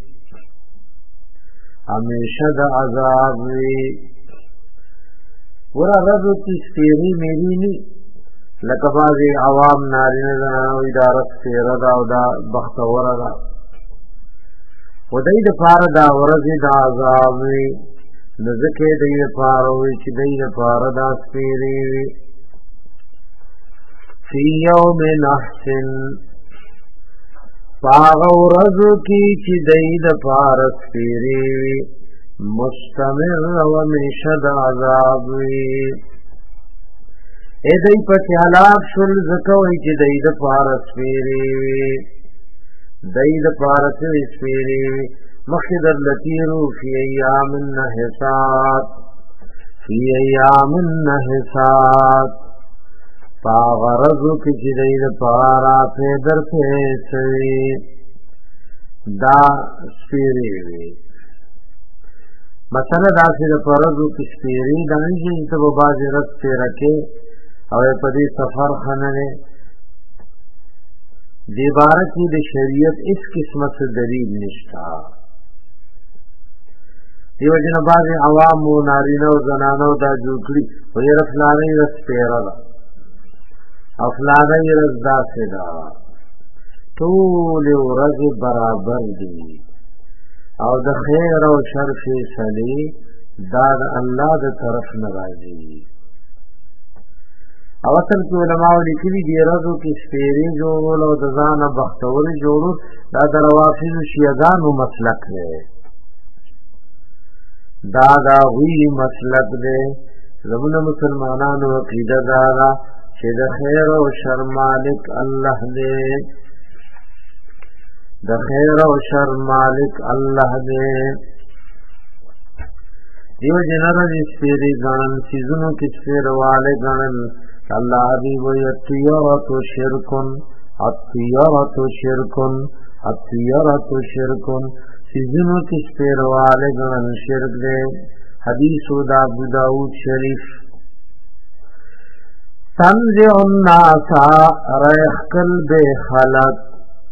امیشد عذاب وی ورا رضو کی سپیری میری نی لکه بعضی عوام نارینه زنانوی دا رسپیره دا او دا بختوره دا و دی دا پار دا ورزی دا عذابی نزکی دی دا پاروی چی دی دا پار دا سپیری فی یوم نحسن پاغ ورزو کی چی دی دا پار سپیری مستمر و منشد عذابی اے دی پتی حلاک شل زکوئی چی دی دا پارس پیری دی دا پارس پیری مخدر لتیرو فی ایام النحسات فی ایام النحسات پاغرزو کی چی دی دا پارا پیدر پیسوی دا سپیری مثلا دا سی دا پارزو کی سپیری دا نیجی تب بازی رس پیرکے او پدی سفر خننے دیبارہ کی دی شریعت اس قسمت سے دلیل نشتا دیو جن بعض عوام و نارینو زنانو دا جوکڑی و یہ رفلانی رس پیرا دا افلانی رس دا سدا طول و رز برابر دی او د خیر او شر فیصله دا اللہ دا طرف نرازی او اصل کی علماء لکلی دی رضو کی سپیری جوڑول او دزان بختوری جوڑول دا در روافض شیعگانو مسلک ہے دا غوی مسلک دے زمن مسلمانانو عقیدہ دارا چه دا خیر و شر مالک اللہ دے دا خیر و شر مالک اللہ دے دیو جنرہ دی سپیری گنن سیزنو کی سپیر والے گنن اللہ حبیب الطیارت شرکن الطیارت شرکن الطیارت شرکن سیزنوں کی سپیر والے گنن شرک دے حدیث دا ابو داود شریف تنزع الناس ریخ قلب خلق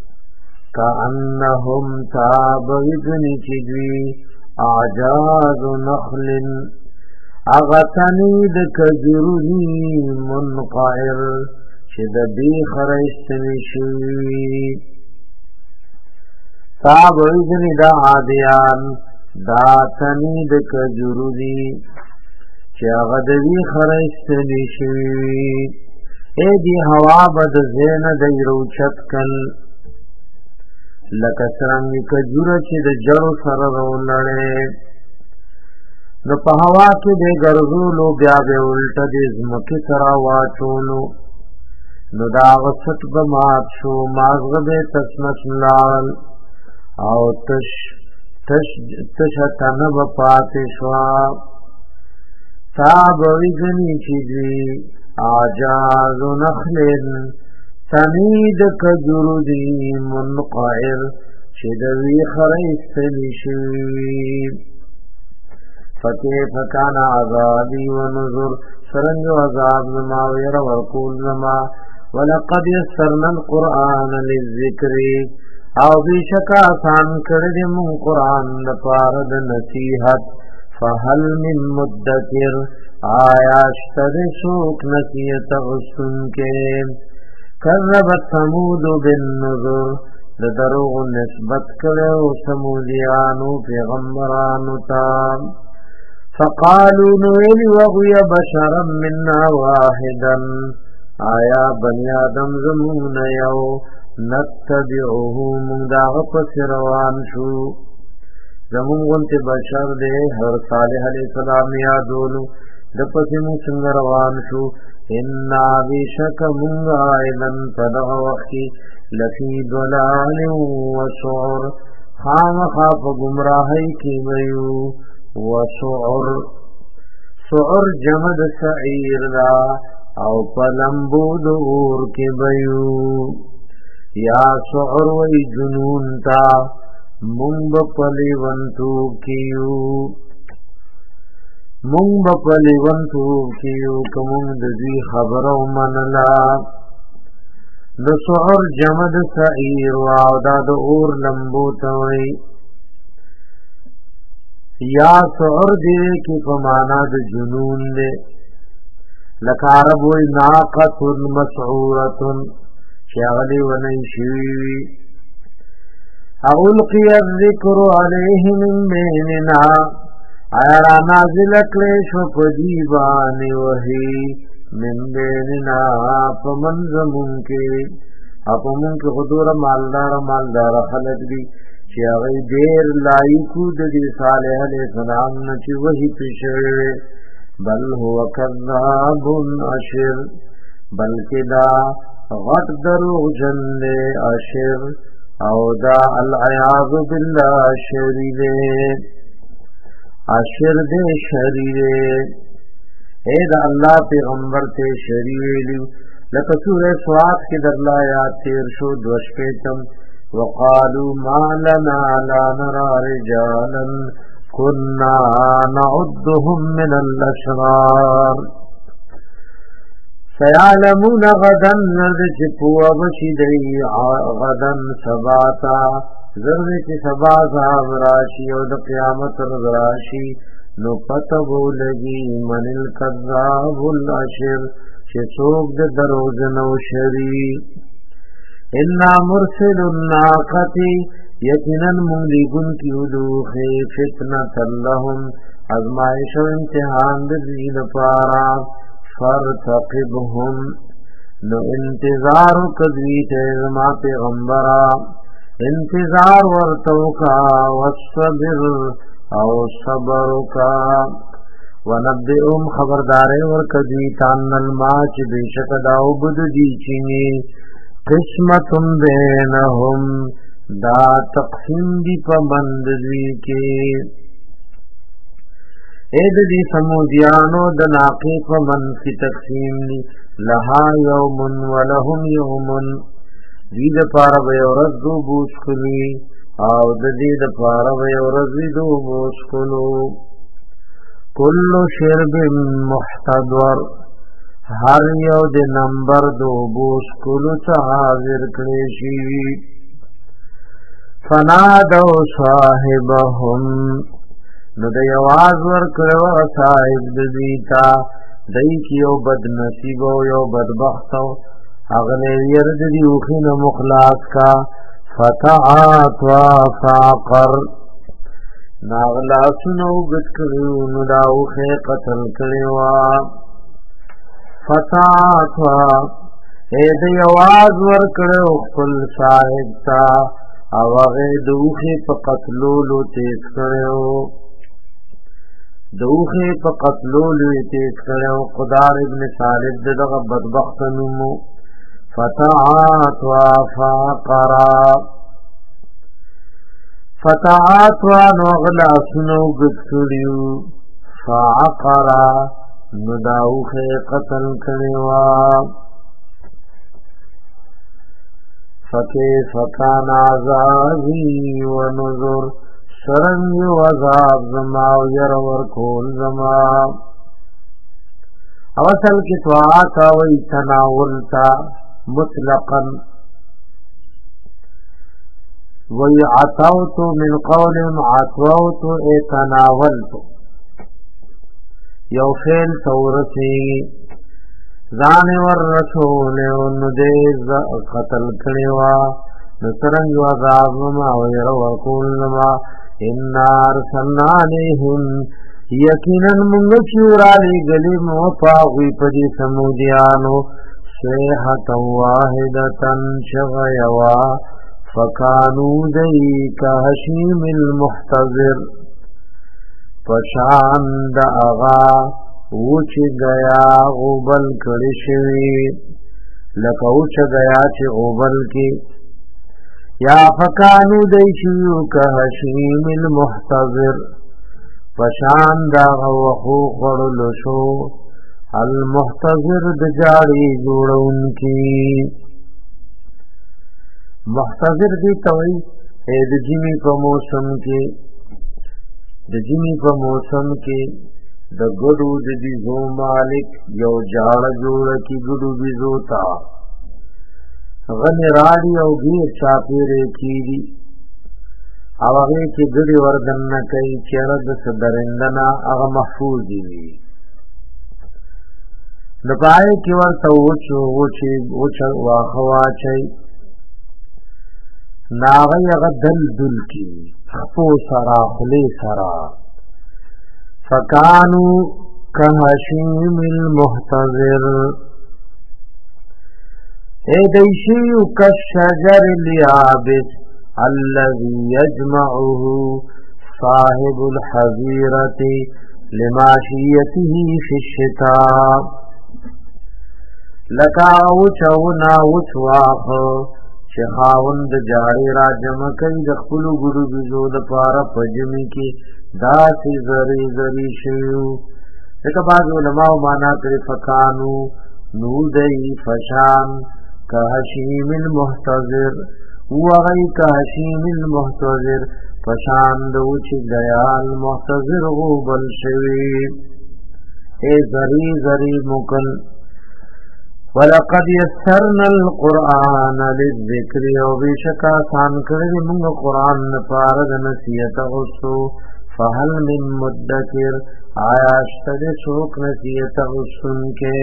کانہم تابعدن چدوی اعجاز نخل اغتنی د کجرونی منقعر چه د بیخ رئیستنی شوی تابعیدنی دا عادیان دا تنی د کجرونی چه اغد بیخ رئیستنی شوی اے دی ہوا بد زین دی روچت کل لکسرنگی کجور چه د جڑو سر رو لڑے نو په هوا کې د ګرځولو بیا به الټه د ځمکې سره واچولو نو دا وسط به مات شو مازغه به تسمس لال او تش تنه به پاتې شو تابوی گنی چیزی آجاز نخل تنید کجرو دی منقعر چدوی خریستنی شوی فکیف کان عذابی و نظر سرنگ عذاب نما ویر ورقول نما ولقد یسرنا القرآن للذکر او بیشکا آسان کردیم قرآن دپارد نصیحت فهل من مدکر آیاشتر سوک نصیحت غسن کے کربت سمود بالنظر دروغ نسبت کرو سمودیانو پیغمبرانو تام فقالوا نویل وغوی بشرا منا واحدا آیا بنی آدم زمون یو نتبعوه من داغ پس روان شو زمون غنت بشر دے حضرت صالح علیہ السلام یادولو دپس مسنگ روان شو انا بیشک منگا ایدن پدغ وقی لفی دلال و سعر خام خاف گمراہی کی بیو وسعر سعر جمد سعیر دا او پلمبو دور کے بیو یا سعر وی جنون تا منگ پلی ونتو کیو منگ پلی ونتو کیو کمونگ دی خبرو منلا د سعر جمد سعیر و دا د اور لمبو توئی یا سعر دے کی پمانا د جنون دے لکارب وی ناقت مسعورت شاغلی ونیشوی اغلقی الذکر علیہ من بیننا آیا نازل کلیشو پدیبانی وحی من بیننا پمنزمون کے اپمون کے خدور مالدار خلق دی چی اغی دیر لائکو دی صالح علیہ السلام نچی وحی پیشوی بل هو کذاب اشر بلکہ دا غٹ دروغ جن اشر او دا العیاذ باللہ شریر اشر دے شریر اے دا اللہ پیغمبر تے شریر لکہ سورہ سواد کی در لایات تیر شو دوش پیتم وقالوا ما لنا لا نرى رجالا كنا نعدهم من الاشرار سيعلمون غدا نرد چپوا بشدی غدا سباتا ذرد سباتا راشی و دا قیامت راشی نو پتبو لگی من الكذاب الاشر چه سوک دا دروزن و شری انا مرسل الناقتی یقیناً منگلیگن کی ادوخ فتنة لهم ازمائش و امتحان دزید پارا فرتقبهم نو انتظار کدویت ازما پیغمبرا انتظار ورتوکا والصبر او صبرکا ونبئهم خبردار ورکدویتان الماچ بیشک داو بدو دیچینی قسمتم بینهم دا تقسیم دی پا بندوی کے اید دی سمودیانو دا ناقی پا من کی تقسیم دی لها یومن ولهم یومن دی دا پارا بیورز دو بوشکلی او دی دا پارا بیورز دو بوشکلو کل شرب محتدور ہر یو دی نمبر دو بوشکلو تا حاضر کلیشی فنادو صاحبهم نو دی آواز ورکڑو صاحب دیتا دی کیو بد نصیبو یو بدبختو اغلی ورد دی اوخین مخلاص کا فتعات و فاقر ناغلا سنو گت کریو نو دا اوخی قتل کریوا فتعات و دی آواز ورکڑو خپل صاحب تا او هغه دوخه په قتلولو تیز کړو دوخه په قتلولو تیز کړو قدار ابن صالح دغه بدبخت نومو فتعات و فاقرا فتعات و نغلا سنو گتکړو فاقرا نو دوخه قتل کړو فکیف کان عذابی و نذر سرنگ و عذاب زما و یرور کول زما اوصل کی توعاتا و تناولتا مطلقا و عطوت من قول عطوت ای تناولت یو فیل تورسی زان ور رسول ان دے قتل کړوا نسرنګ عذاب ما وير وکول ما ان ارسلنا عليهم یقینا موږ چورا لګلی مو پاوی پدی سمودیانو صيحه واحده شغيوا فكانوا ذيك هشيم المحتضر پشان د اغا اوچ گیا غوبل کړي شوی لکه اوچ گیا چې غوبل کې یا فکانو دیشیو که حشیم المحتضر پشان دا غوخو خړلو شو المحتضر د جاړي جوړون کی محتضر دی توي د جمی په موسم کې د ګډو د بیزو مالک یو جاړه جوړه کی ګډو بیزو تا غن راډي او غیر چاپیره کیږي او هغه کې ګډي وردن نه کوي چې د صدرندنا هغه محفوظ دي نپای کی ورته وچو واخوا چي ناغی غدل دل کی خپو سرا خلی سرا فکانو کهشیم المحتضر ایدیشیو کشجر الیابس الذي يجمعه صاحب الحظيرة لماشيته في الشتاء لکا وچونا وچواخ شخاوند جاری را جمع کئی دخپلو گرو بزو دپارا پجمی کی داسی زری زری شیو لکا بعض علماء مانا کری فکانو نودئی فشان کہشیم المحتضر وغی کہشیم المحتضر فشان دوچ دیال محتضر غوبل شوی اے زری زری مکل ولقد يسرنا القرآن للذكر وبشكا سان کړي موږ قرآن لپاره د نصیحت غوښتو فهل من مدکر آیا شته څوک نصیحت غوښتونکي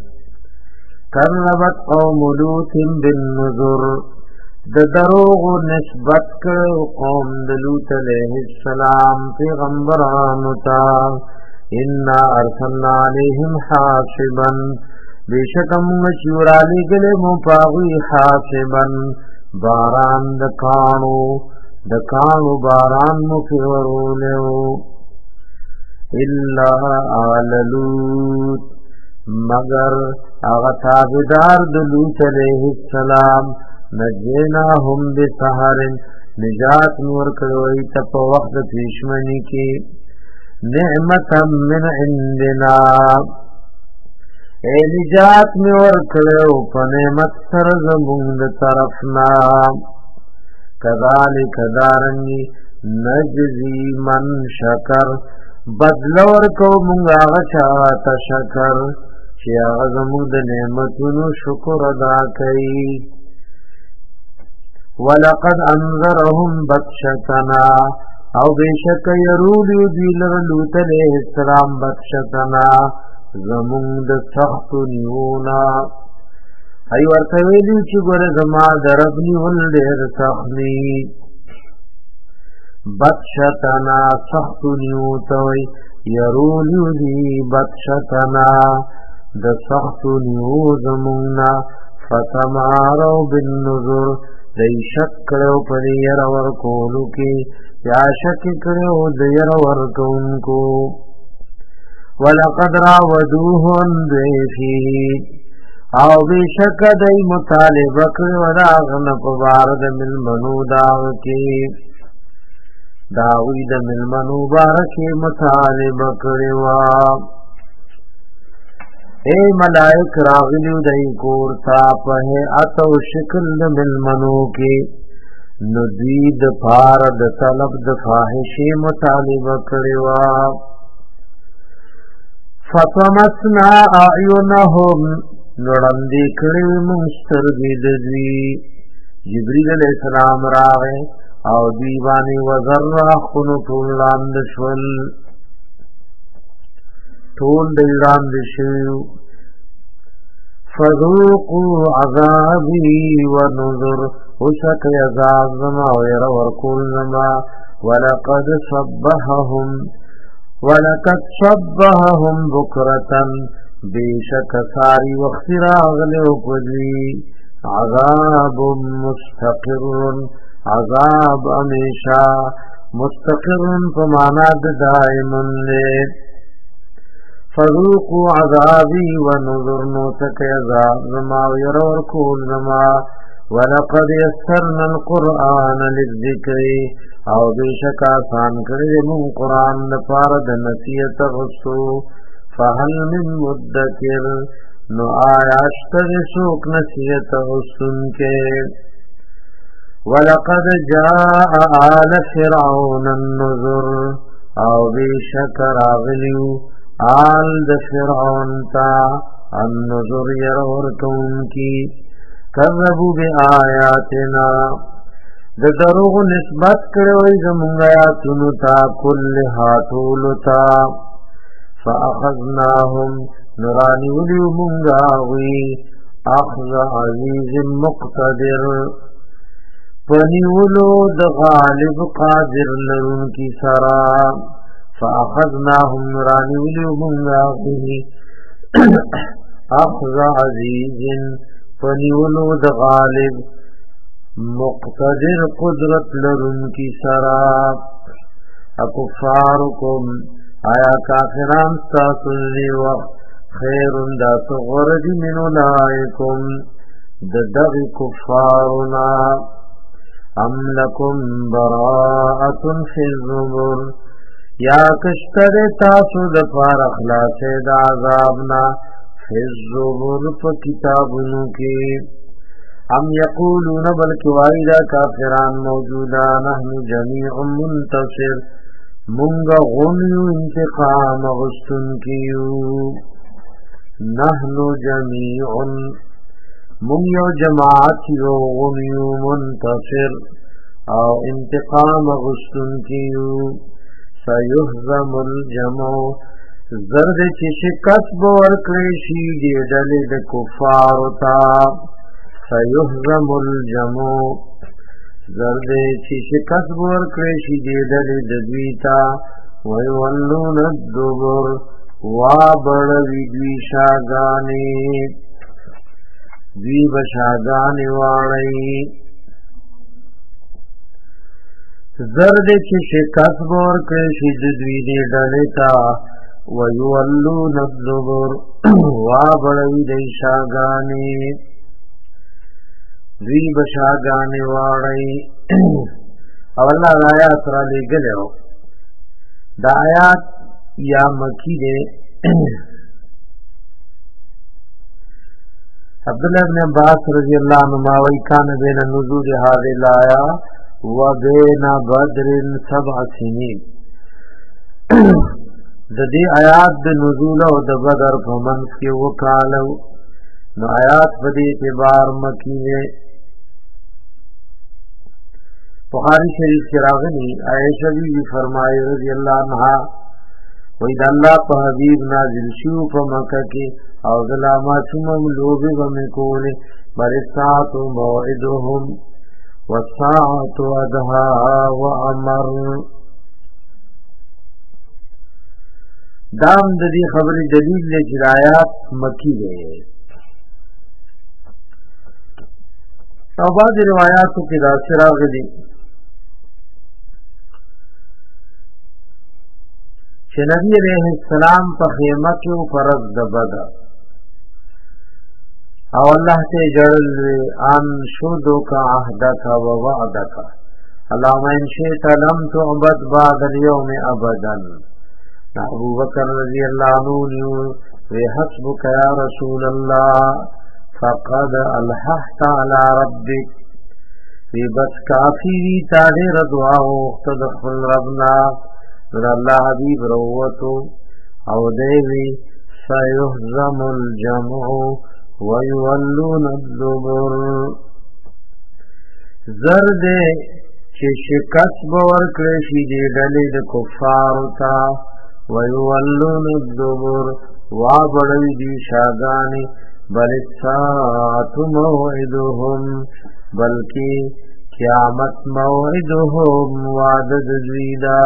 کربت قوم لوط بالنذر د دروغ نسبت کړو قوم د لوط علیه السلام پیغمبرانو ته ان ارسلنا عليهم حاصبا بیشکم مشورالی گلے مپاغی حاسبن باران دکانو باران مفیورولیو الا آل لوت مگر اغتابدار دلوت علیہ السلام نجیناهم بسحر نجات نور کروئی تپ وقت پیشمنی کی نعمتا من عندنا اے نجات میں ورکلو پنعمت سر زمون طرفنا کذالک دارنگی نجزی من شکر بدل ورکو منگا غچات شکر چی آغزمون نعمتونو شکر ادا کئی ولقد انذرهم بطشتنا او بیشک یرولیو دیلر لوت علیہ السلام بطشتنا زمون د سخت نیونا ای ورته ویلو چې ګوره زما درب نیول ډېر سخت ني بطشتنا سخت نیوتوي يرولو دی بطشتنا د سخت نیو زموننا فتمارو بالنذر دی شک کړو په ير ور کولو کې یا شک کړو د ير ور کوونکو ولقد راودوه عن ضيفه او بشک دای مطالبه کړو راغن په بارد ملمنو داو کې داوی د ملمنو بارکه مطالبه کړو اے ملائک راغلیو دای کور تا په اتو شکل ملمنو کې ندید پارد طلب د فاحشه مطالبه کړو فطمسنا اعینهم نړندې کړې مسترګې د دوی جبرئیل علیہ السلام راغی او دوی باندې وزرا خونو ټول لاندې شول ټول لاندې شو فذوقوا عذابي ونذر وشك عذاب زما وير ورکول زما ولقد صبحهم بكرة بیشک ساری وقت راغلو پدوی عذاب مستقر عذاب امیشا مستقر فمانا دائمن لے فذوقوا عذابی ونذر نوتک عذاب زما ویرور کول زما ولقد یسرنا القرآن للذکر او بیشک آسان کړی مون قرآن لپاره د نصیحت غوښتو فهل من مدکر نو آیاشت سوک نصیحت غوښتونکې ولقد جاء آل فرعون النذر او بیشک راغلیو آل د فرعون تا النذر یرورکونکی کذبوا بآیاتنا د دروغ نسبت کړوي زمونږ آیاتونو ته کله هاتولو ته فاخذناهم نرانی ولیو منگاوی اخذ عزیز مقتدر پنیولو د غالب قادر لرون کی سرا فاخذناهم نرانی ولیو منگاوی اخذ عزیز پنیولو د غالب مقتدر قدرت لرون کی سرا اکفارکم آیا کافران ستاسوزی وقت خیرن دا تغردی من اولائکم ددغ کفارنا ام لکم براءت فی الزبر یا کشتر تاسو دفار اخلاص دا عذابنا فی الزبر پا کتابنو کی ام یقولون بلکی وائدہ کافران موجودا نحن جمیع منتصر منگا غنیو انتقام غستن کیو نحن جمیع من یو جماعت یو غنیو منتصر او انتقام غستن کیو سیحزم الجمع زرد چی شکست بورکریشی دی ڈلد کفارتا سیحزم الجمع زرد چی شکست بورکریشی دی ڈلد دویتا ویولون الدبر وابڑوی دوی شاگانی دوی بشاگانی وارئی زرد چی شکست بورکریشی دوی دی ڈلتا ویولون الدبر وابڑوی دوی شاگانی دوی بشاگانی وارئی او اللہ آیات را لے گلے ہو دا آیات یا مکی دے عبداللہ بن عباس رضی اللہ عنہ وی کان بین نزول هذه الآیہ و بین بدر 7 سنین د دې آیات د نزول او د بدر په منځ کې وکالو نو آیات په دې اعتبار مکی ہے بخاری شریف کی راغلی عائشہ بی فرمائے رضی اللہ عنہا وید اللہ پا حبیب نازل شیو پا مکہ کی او ظلاما چمم لوبی ومکولے برسات موعدهم والساعت ادھا وعمر دام ددی خبر دلیل لے جرایات مکی گئے او بعض روایاتو کی داسر آگلی کہ نبی علیہ السلام پا خیمہ کیو پرز دبدا او اللہ تے جڑل آن شودو کا عہدکا و وعدکا اللہم ان شئت لم تعبد بعد اليوم ابدا ابو بکر رضی اللہ عنہ وی حسبک یا رسول اللہ فقد الححت على ربک وی بس کافی وی تاڑیر دعاو اختدخل ربنا من اللہ حبیب روتو او دیوی سیحزم الجمع ویولون الدبر زرد چی شکست بورکرشی دی ڈلید کفارتا ویولون الدبر وابڑوی دی شاگانی بل الساعت موعدهم بلکی قیامت موعدهم وعدد زیدہ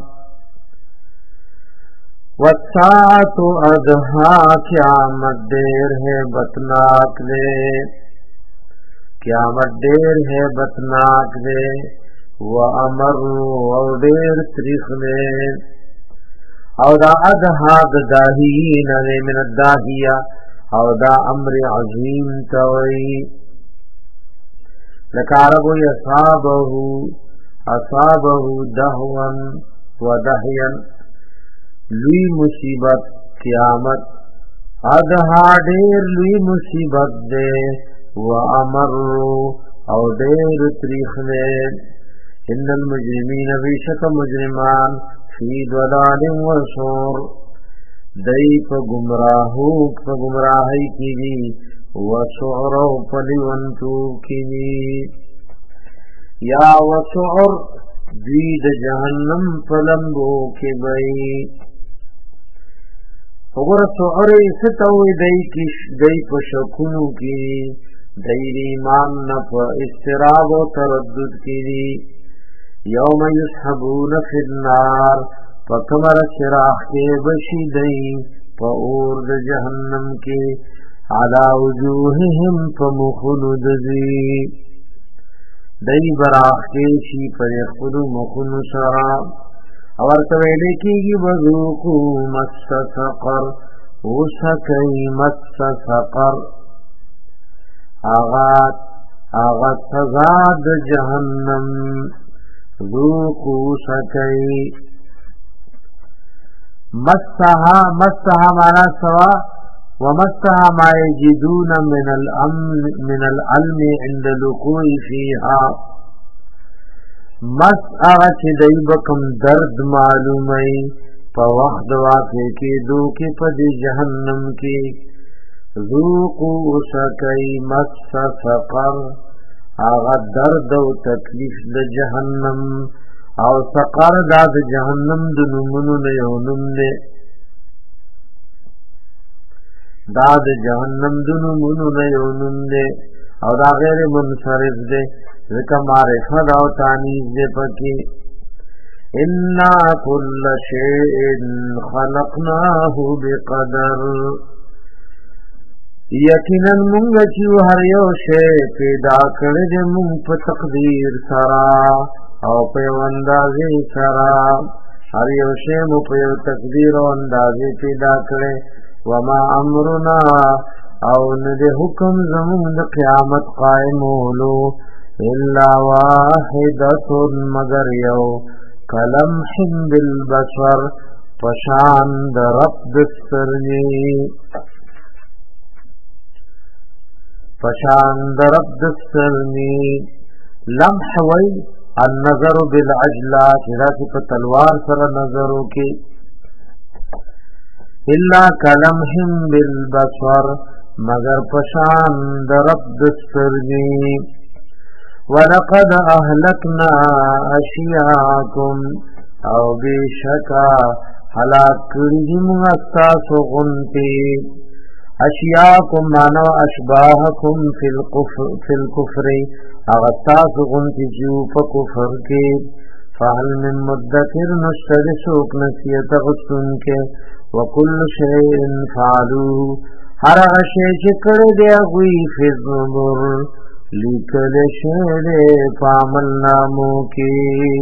والساعت ادھا قیامت دیر ہے بتناک دے قیامت دیر ہے بتناک دے وامر او دیر تریخ دے او دا ادھا داہین من الداہیہ او دا امر عظیم توئی لکاربو اصابہو دہون و دہین لوی مصیبت قیامت ادھا دیر لوی مصیبت دے و امر او دیر تریخ دے ان المجرمین بیشک مجرمان فی ضلال و سور دی پا گمراہی کی دی و سعر و پلیونتو کی دی یا و سعر دید جہنم پلنگو کی بئی وګوره سعری ستوي دای په شکونو کې دای ایمان نه په استراب او تردد کې دي یوم یسحبون فی النار فکمر شراح کې بشي دای په اور د جهنم کې علی وجوههم فمخلد ذی دای براح کې شي پر خپل مخونو سره اور تویل کیږي وذوقو مس سقر وسکای مس سقر آغا سزا د جهنم ذوقو سکای مسها معنا سوا ومسها ما يجدون من العلم عند الوقوع فيها مس آغا چه دی بکم درد معلومی پا وقت واقع کی دو کی پا دی جہنم کی ذوقو سکی مس سقر آغا درد و تکلیف د جہنم او سقر دا د جہنم د نمونو نیونم دے دا د جہنم د نمونو نیونم دے او دا غیر منصرف دے ذکا معرفت او تانیز دے پکی انا کل شیئن خلقناه بقدر یقینا منگا چیو ہر یو شیع پیدا کرد منگ پا تقدیر سرا او پیو اندازی سرا ہر یو شیع مو پیو تقدیر و اندازی پیدا کرد وما امرنا او ند حکم زمون د قیامت قائمولو الا واحدت مگر یو کلمح بالبشر پشان د رب دسترنی لمح وی النظر بالعجلہ چراتی پا تلوار سر نظرو کی الا کلمح بالبشر مگر پشان د رب دسترنی وَلَقَدْ أَهْلَكْنَا أَشْيَاءَكُمْ او بیشکا حلاک کردیم استاس غنتی اشیاءکم مانو اشباہکم فی الکفر اغتاس غنتی جو پا کفر کے فحل من مدکر نشتر سوک نسیت غسن کے وکل شیئن فعلو ہر غشی چکر دیا غوی فی الزبر لیکل شعر فعمل نامو کی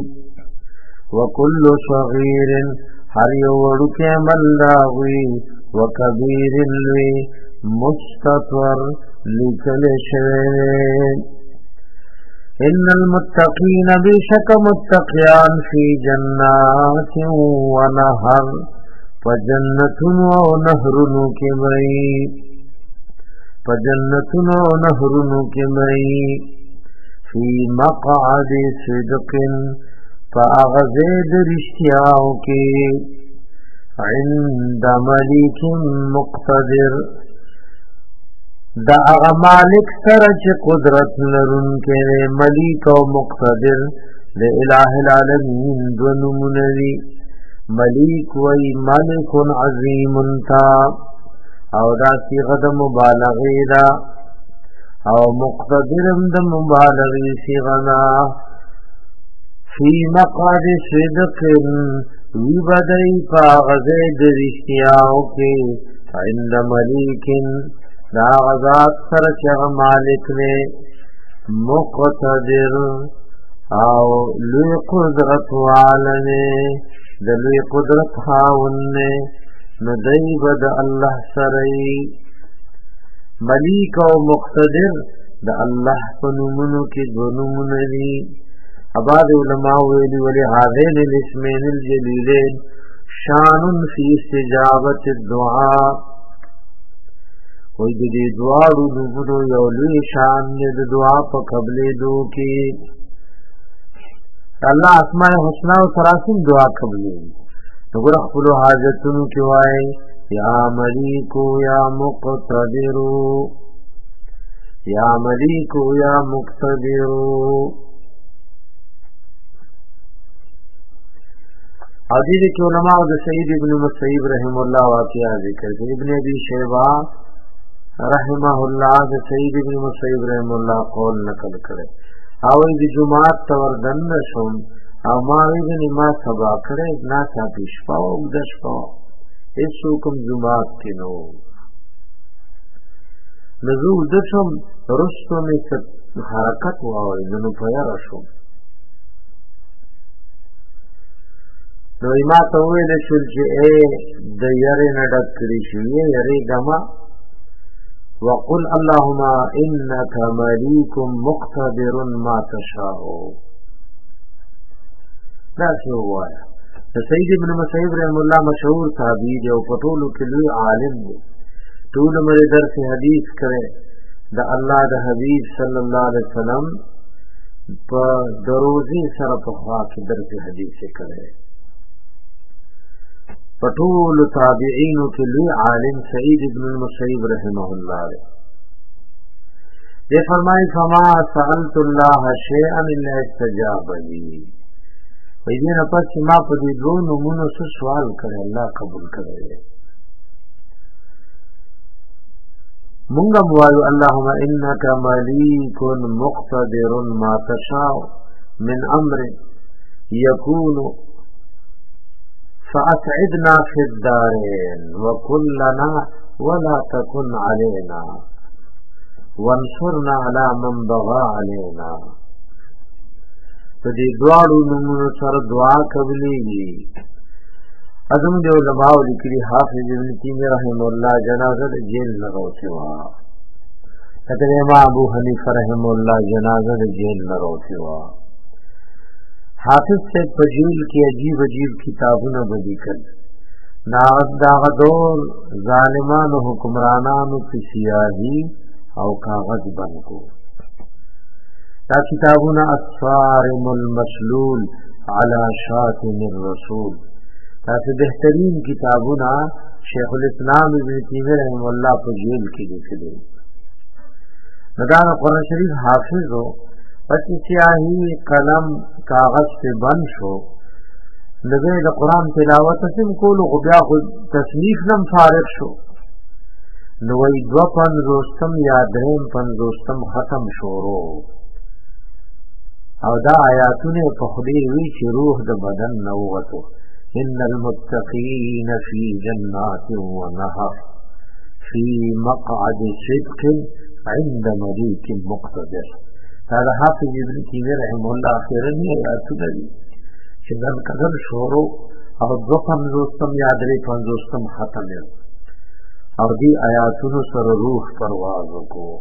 وکل صغیر ہر یوڑ کے ملاوی وکبیر لوی مستطور لیکل شعر ان المتقین بشک متقیان فی جنات و نہر فجنتن و نہرن کے مئی فجنتن و نہرن کے مئی فی مقعد صدق فاغزید رشتیاؤ کے عند ملیک مقتدر دا اغا مالک سرچ قدرت لرن کے ملیک و مقتدر لے الہ العالمین دون منوی ملیک وی ملک عظیم تا او دا صیغه د مبالغه دا او مقتدرم د مبالغه صیغه فی مقعد صدق وی بدئی کاغذ درشتیاو کے عند ملیکن دا غزات سرچغ مالک نے مقتدر او لوی قدرت والنے دلوی قدرت خاوننے ندئی بد اللہ سرئی ملیک او مقتدر دا اللہ پنمنو کی دونمن دی اباد علماء ویلی ولی هذین الاسمین الجلیلین شان فی استجابت الدعاء وی دی دعا رو یولی شان دی دعا پا قبل دو کی اللہ اسماء حسنہ و سراسم دعا قبلی نگر اخفلو حاجتنو کیوائی یا ملیکو یا مقتدرو یا ملیکو یا مقتدرو او دې کې علماء د سعید ابن مسیب رحم الله واقعا ذکر کوي. ابن ابي شیبہ رحمه الله د سعید ابن مسیب رحم الله قول نقل کړي او د جمعات توردن شوم او ما ویل ما سبا کړي نا صاحب شپه او د شپه ایسو کوم جمعات کې نو نزو د شم رستو می حرکت واوي نو پیار شو نو ما ته ویل شو چې د یاري نه ډک کړی شي یاري دما وقل اللهم انك مليك مقتدر ما تشاء. دا څه وایا سید ابن مسیب رحم الله مشهور صحابي دی او پټولو کې لوی عالم دی. ټول مې درس حدیث کړي د الله د حبیب صلی الله علیه وسلم په دروزي سره په خوا کې درس حدیث کړي. پټول تابعین کې لوی عالم سعید ابن المسیب رحمه الله دی. یہ فرمائے فما سألت الله شيئا الا استجاب لي. ویدین پس ما په دې دوه نمونو څه سوال کړي الله قبول کړي. مونږه وایو اللهم انك مليك مقتدر ما تشاء من امر يكون فأسعدنا في الدارين وكلنا ولا تكن علينا وانصرنا على من بغى علينا. فدې دعاو نمونه سره دعا قبلېږي. اعظم دی علماء لیکلي حافظ ابن تیمیہ رحم الله جنازه د جیل نه راوتی و. کله امام ابو حنیفه رحم الله جنازه د جیل نه راوتی و. حافظ سے پجیل کی عجیب عجیب کتابونه بلیکل دا غدور ظالمان و حکمرانانو کی سیاہی او کاغذ بنکو. دا کتابونه الصارم المسلول علی شاتم الرسول. دا سے بہترین کتابونه شیخ الاسلام ابن تیمیہ رحمہ اللہ پجیل کی لکھلی. دا قرآن شریف حافظ ہو پس سیاہی قلم کاغذ سے بند شو لگے دا قرآن تلاوت سم کولو بیا خود تصنیف نم فارغ شو نوی دو پنزوستم یا درین پنزوستم ختم شورو او دا آیاتون پخلی وی چی روح دا بدن نوغتو ان المتقین فی جنات و نهر فی مقعد صدق عند ملیک مقتدر. هذا حافظ ابن تیمیہ رحمه الله اخیرنی آیاتونه دي چې ځان قدر شورو او دو پنځوستم یا درې پنځوستم ختم یې او دې آیاتونو سره روح پرواز وکړو.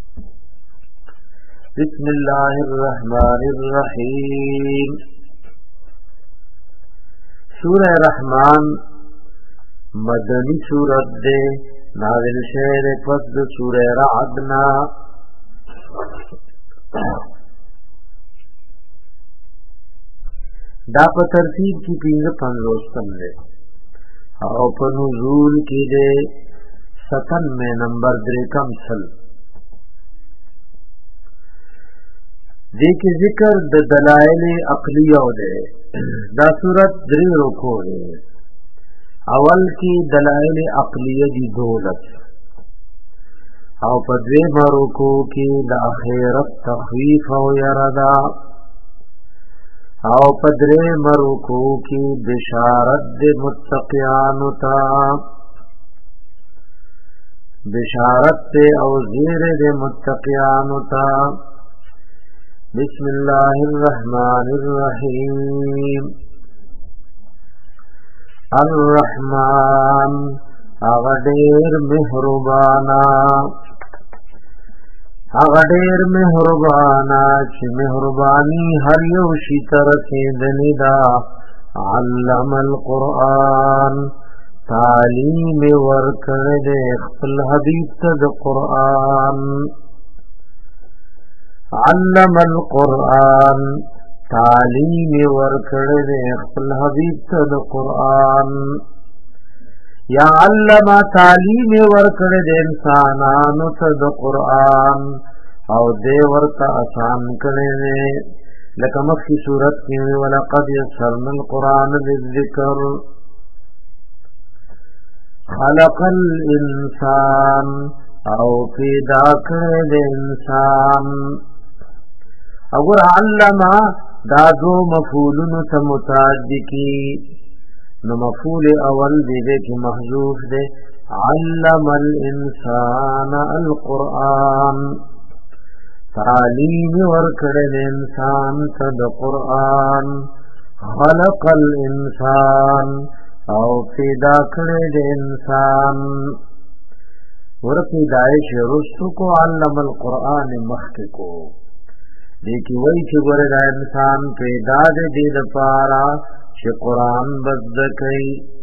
بسم الله الرحمن الرحیم. سورہ رحمان مدنی سورت دے نازل شہر پس سورہ رعدنا. دا په ترتیب کی 55 دے او په نزول کی دے 97 نمبر دریکم سل. دیکھ ذکر د دلائل عقلیہ دے. دا صورت دری رکو دے. اول کی دلائل عقلیہ دی دولت او پدوی مرکو کی دا آخرت تخویف او یردا او پدری مرکو کی بشارت دے متقیانو تا بشارت دے او زیر دے متقیانو تا. بسم اللہ الرحمن الرحیم. الرحمن اغدیر مہربانا اغدیر مہربانا چی مہربانی ہر یوشی ترسیدنی دا. علم القرآن تعلیم ورکرد اخفل حبیب تد قرآن. علم القرآن تعلیم ورکرد اخفل حبیب تد قرآن. یا علم تعلیم ورکرد انسانانو تد قرآن او دے ورطا آسان کرنے لکه مخی صورت کی ولقد یسرنا القرآن للذکر خلق الانسان او پیدا کرد انسان اگر علما دادو مفعولن تمتعدی کی نو مفعول اول دے کی محذوف دے علم الانسان القرآن تعلیم ورکڑن انسان تد قرآن خلق الانسان او پیدا کرد انسان ورپیدائش رستو کو علم القرآن مخک کو لیکی وی چی ورد انسان پیدا دے دید پارا چی قرآن بزدکی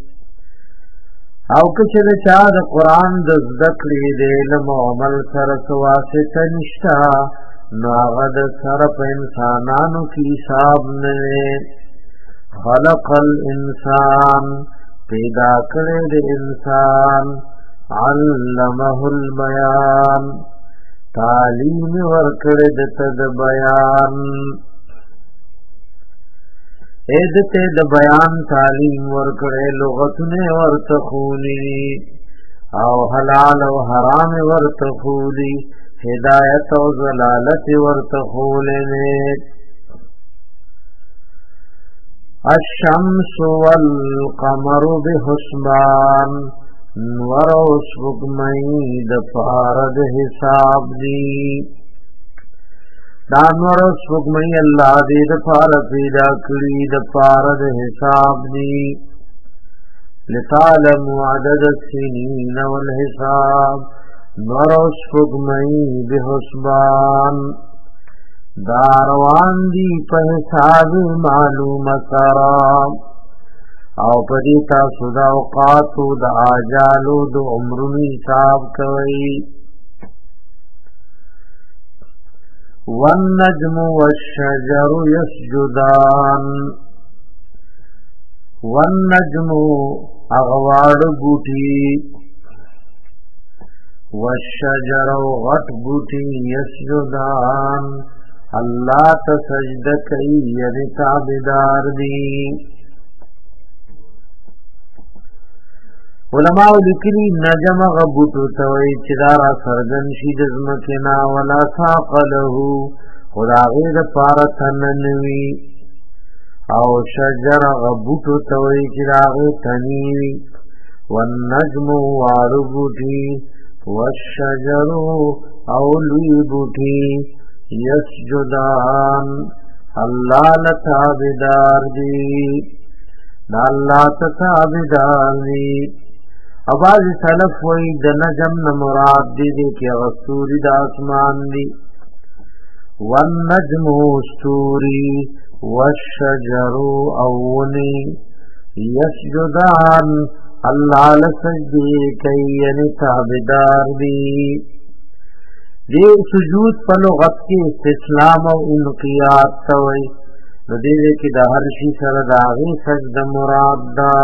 او کچھ چا دا قرآن دزدکلی دے علم و عمل سرس واسطہ نشتا ناغد سرپ انسانانو کی حساب نوے خلق الانسان پیدا کرد انسان علمه البیان تعلیم ورکرد تد بیان ایدتے د بیان تعلیم ورکڑے لغتنے ورتخولی او حلال و حرام ورتخولی ہدایت و ضلالت ورتخولنے الشمس والقمر بحسبان نور و سبگمئی دپارد حساب دی دانور سبگمئی اللہ دی دپار پیدا کری دپارد حساب دی لتعلم عدد السنین والحساب نور سبگمئی بحسبان داروان دی پہ حساب معلوم سرام او پدیتا سودا اوقاتو دا آجالو دا عمرمی حساب کوئی والنجم والشجر يسجدان والنجم اغوار بوٹی والشجر غٹ بوٹی يسجدان اللہ تسجد کئی یعنی تابدار دی علماء لکلی نجم غبوتو توئی چدارا سرگن شید ازمکنا ولا ساق لہو خدا غیر پارتن نوی او شجر غبوتو توئی چداغی تنیوی والنجم واربوٹی والشجر اولوی بوٹی یسجدان اللہ لتابدار دی اللہ تتابدار دی اباز سلف وی د نجم مراد دی کہ غستوری دا اسمان دی والنجم استوری والشجر اونی یسجدان اللہ لسجدی کئی یعنی تابدار دی دی سجود په لغت کې استسلام او انقیاد توي نو دې کې د هر شي سره د هغه سجده مراد ده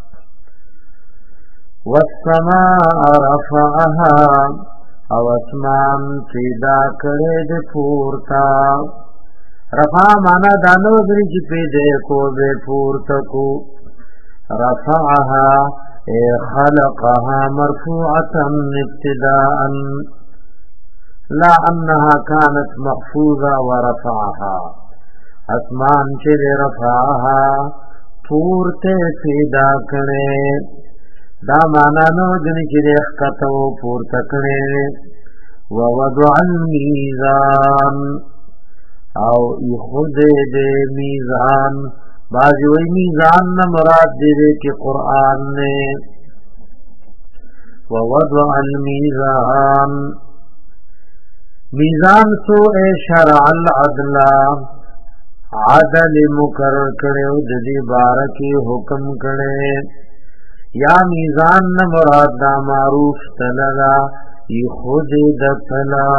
والسماء رفعها او اسمان پیدا کړې د پورتا رفع معنا دانو غري چې پیدا کو به پورتا کو رفعها خلقها مرفوعه ابتداء لا انها كانت محفوظه ورفعها اسمان چې رفعها پورته پیدا کړي دا معنا نو دني چې ښکته پورته کړي ووضع الميزان او خود دې میزان باز وی میزان نہ مراد دې کې قران نے ووضع الميزان میزان سو اے شرع العدل عدل مقرر کړو د دې بارکی حکم کړي یا میزان نہ مراد دا معروف تللا ای خود دتلا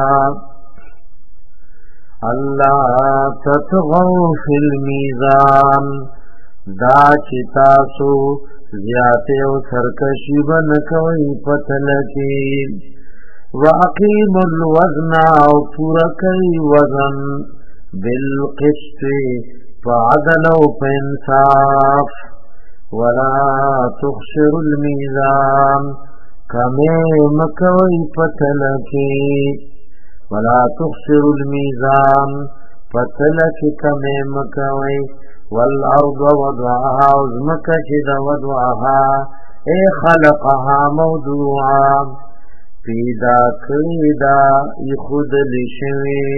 اللہ تطغوا فی المیزان دا چتاسو زیاته او سرکشی بن کوي پتل کې واقیم الوزن او پورا کوي وزن بالقسط فعدل و فانصاف ولا تخسر الميزان کمی مکوی پتلکی ولا تخسر الميزان پتلکی کمی مکوی والارض وضعها وزمکشد وضعها اے خلقها موضوعا پیدا کریدا یخود لشوی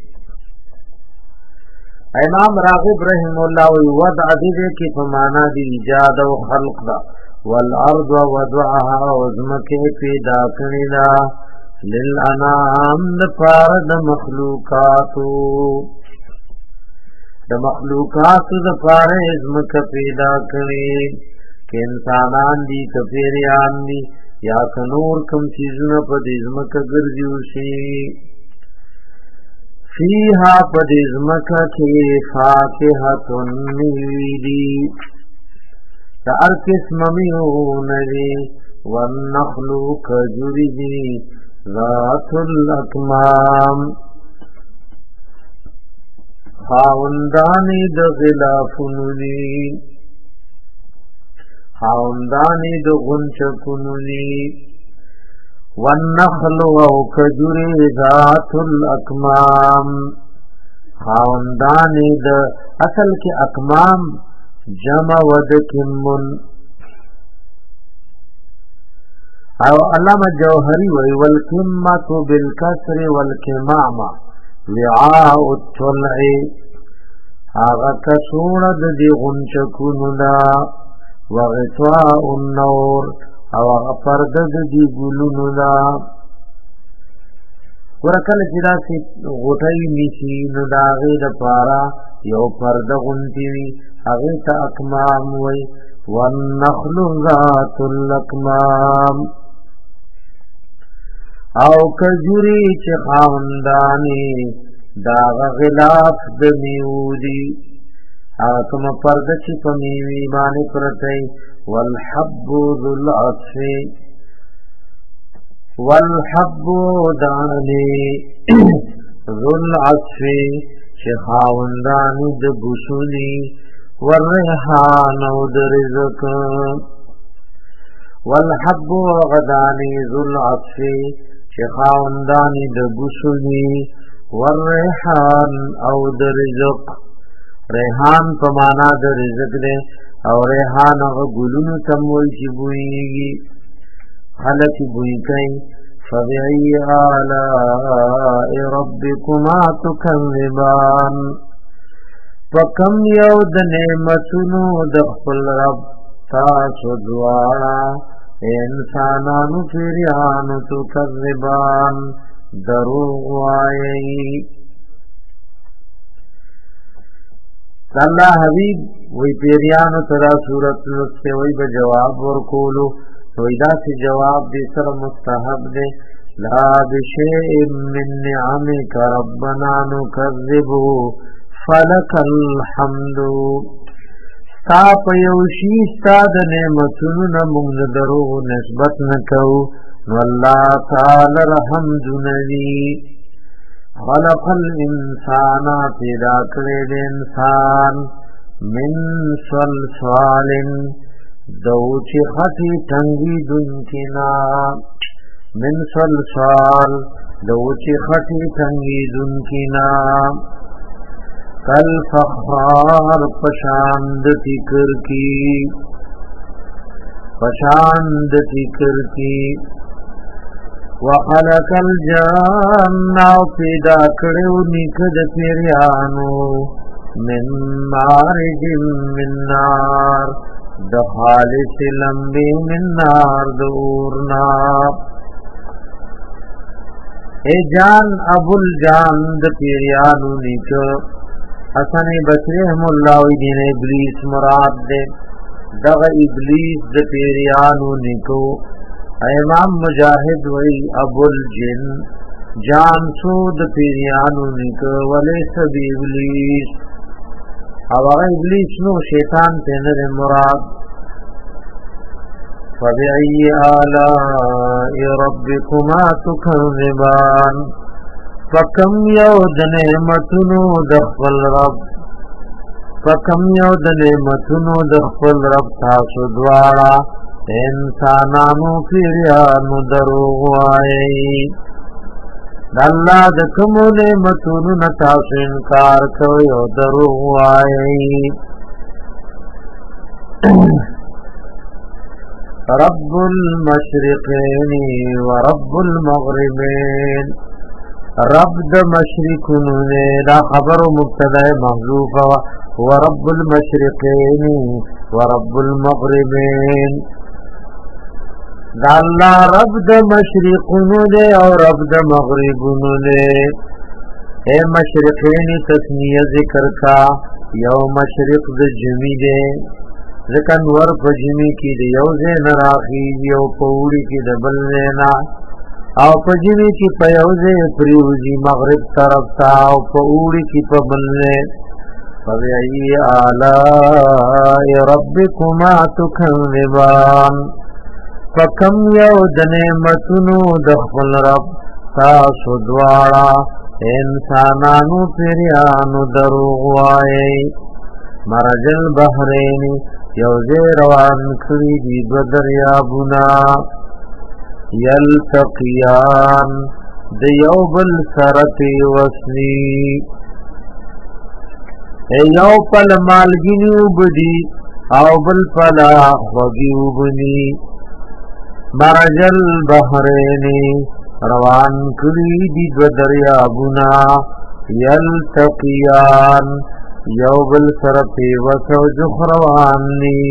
امام راغب رحم الله وضع دیده کی فمانا دی ایجاد و خلق دا والارض وضعها وزمکی پیدا کریدا للانام دپارد مخلوقاتو د مخلوقات د پاره ازمک پیدا کړي کې انسانان دي کفریان دي یا کنور کم چیزونه په دې ازمک ګرځي وشي فیها په دې ازمک کې فاکهه میوی د هر قسم میوه والنخل کجوری ذات الاکمام خاوندانی د غلافونو دی خاوندانی د غنچکونو دی والنخل او کجوری ذات الاکمام خاوندانی د اصل کې اکمام جمع ود کمن او علامه جوهری وی والکمه بالکسر والکمامه وعاء الطلع آغا کسون دی غنچکونو دا وغطاء النور او آغا پرد دی گلونو دا ورکل چدا سی غطای نیسی نو دا غیر پارا یو پرد غنچوی اغیط اکمام وی والنخل ذات الاکمام او کجوری چه خاندانی داغ غلاف دمیودی آتم پرد چه پمیوی بانی پرتی والحب ذو العصفی والحب دانی ذو العصفی چه خاندانی دبسونی والرحان و درزک والحب غدانی ذو العصفی چه خاوندانی د بوسونی والریحان او د رزق ریحان په معنا د رزق ده او ریحان هغه ګلونو تم وای چې بوئږي خلق بوئی کوي فبأي آلاء ربكما تكذبان فكم یو د نعمتونو د خپل رب تاسو دواړه انسانانو پیریانو تو کذبان دروغ وایي الله حبیب وی پیریانو ترا صورت نسته وی به جواب ورکولو وی دا سی جواب دی سر مستحب دے لا بشیء من نعمک ربنا نکذبو فلک الحمد تا په یو شی ستاد نعمتونو نه موږ درو نسبت نکو والله تعالی الحمد نبی خلق الانسان پیدا کړی د انسان من صلصال دوچی خطی تنگی دنکنا من صلصال دوچی خطی تنگی دنکنا کل فخار پشاند تکر کی وخلق الجان پیدا کړو نکد پیریانو من مارج من نار د خالص لمبی من نار دورنا اے جان ابو الجان د پیریانو نکو حسن بصری رحم الله وی دین ابلیس مراد دے دغه ابلیس د پیریانو نکو امام مجاہد وی ابو الجن جان سو د پیریانو نکو ولیس بی ابلیس او ابلیس نو شیطان تینر مراد فبأي آلاء ربكما تكذبان فکم یو د نعمتونو د خپل رب فکم یو د نعمتونو د خپل رب تاسو دواړه انسانانو پیریانو دروغ وایي د الله د کومو نعمتونو نه تاسو انکار کوئ او دروغ وایي رب المشرقین ورب المغربین رب د مشرقونو نه دا خبر مبتدا محذوف ورب المشرقین ورب المغربین دا الله رب د مشرقونو نه او رب د مغربونو نه اے مشرقین تسمیه ذکر کا یو مشرق د جمی ده ځکه نور په جمی کې د یو ځای نه راخي یو پوړی کې د بل نه او په جمی کې په یو ځای پریوزي مغرب طرف ته او په اوړي کې په بل نه فبأي آلاء ربكما تكذبان فکم یو د نعمتونو د خپل رب تاسو دواړه انسانانو پیریانو دروغ وایي مرج البحرین یوزے روان کری دی دو دریابونا یلتقیان دیو بل سرپی وسنی یو پل مالگینی اوبدی او بل پلا خوگی اوبنی مرج البحرین روان کری دی دو دریابونا یلتقیان یو بل سر پیوس و جخروانی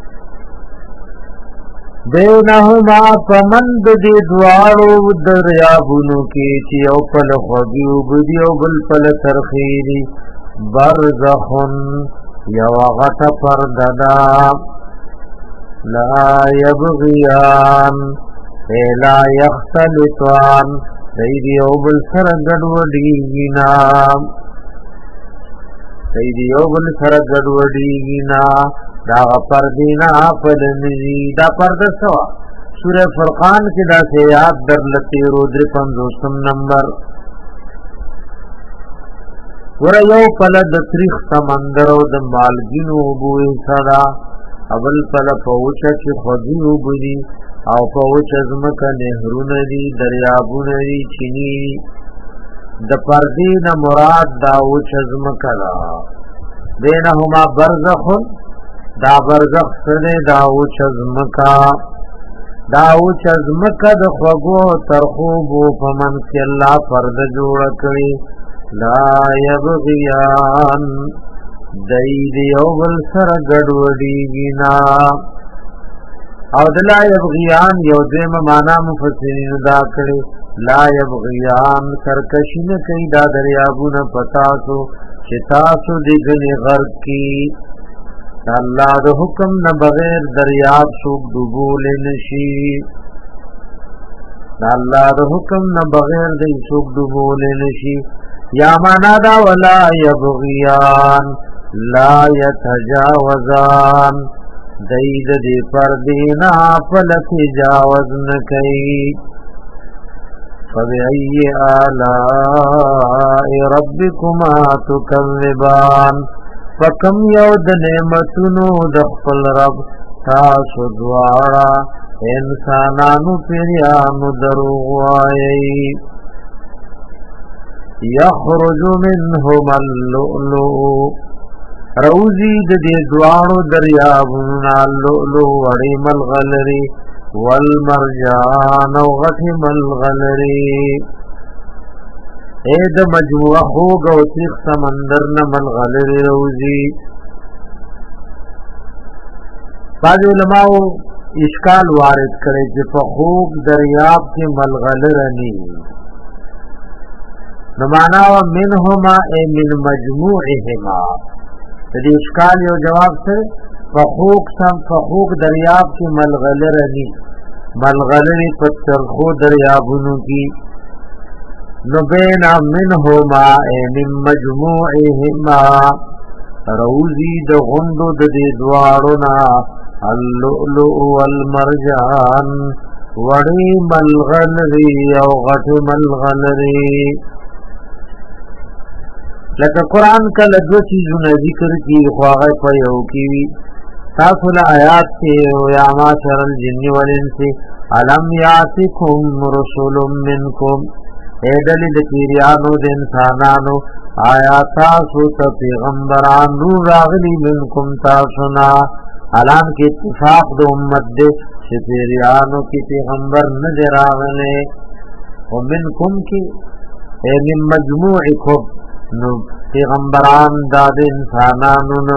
بینہما پمند دی دوارو دریابونو کی چی یو پل خوگیو بدی یو بل پل ترخیری برزخن یو غط پرددا لا یبغیان لا یختلطان دیدی یو بل سر گڑوڑینا سیدی یو بل سر گڑوڑینا دا پردینا پلنزی دا پرد سوا سورہ فرقان کی دا سے یاد در لتی رودر 50 نمبر ورہ یو پل د تریخ سمندر و د مالگینو بوئی صدا اول پل پوچا چی خودی بودی او پوچ ازمکا نهرون دی دریابون دی چینی د پردین مراد داو چزمکا دا بینهما برزخون دا برزخ سنے داو چزمکا د خوگو ترخوبو پمن کی اللہ پرد جوڑ کری لا یبغیان دید یوبل سر گڑوڑی گینا او لا یبغیان یو دیم مانا مفسرین دا کری لا یبغیان سرکشی نہ کئی دا دریابون پتاسو چتاسو دیگنی غرق کی اللہ دا حکم نہ بغیر دریاب سوک ڈبول نشی اللہ دا حکم نہ بغیر دی سوک ڈبول نشی یا مانا دا ولا یبغیان لا یتجاوزان دید دی پردینا پلت جاوز نکئی فبأي آلاء ربكما تكذبان فکم یو د نعمتونو د خپل رب تاسو دواړه انسانانو پیریانو دروغ وایي یخرج منهما اللؤلؤ روزی د دې دواړو دریابونو اللؤلؤ وړي ملغلري والمرجان او غټ ملغلري اے د مجموعه خوګ او تیخ سمندر نه ملغلري روزي بعض علماء اشکال وارد کړي چې په خوګ دریاب کې ملغلرني نو معنا و منهما اے من مجموعهما دې اشکال یو جواب سره فخوق دریاب کی ملغلرنی ملغلری پترخو دریابونو کی نبینا منهما من مجموعهما روزی د غندو د دې دواړونا اللؤلؤ والمرجان وړي ملغلری او غټ ملغلری لکه قرآن کله دو چیزونه ذکر کی خواغه په یو کی وی تاسو له آیات کې یا معاشر الجن والانس الم یاتکم رسول منکم ایدل د پیریانو د انسانانو آیا تاسو ته پیغمبرانو راغلی منکم تاسو نه الان کې اتفاق د امت دې چې پیریانو کې پیغمبر نه راغله او منکم کې من مجموعکم نو پیغمبران د انسانانو نو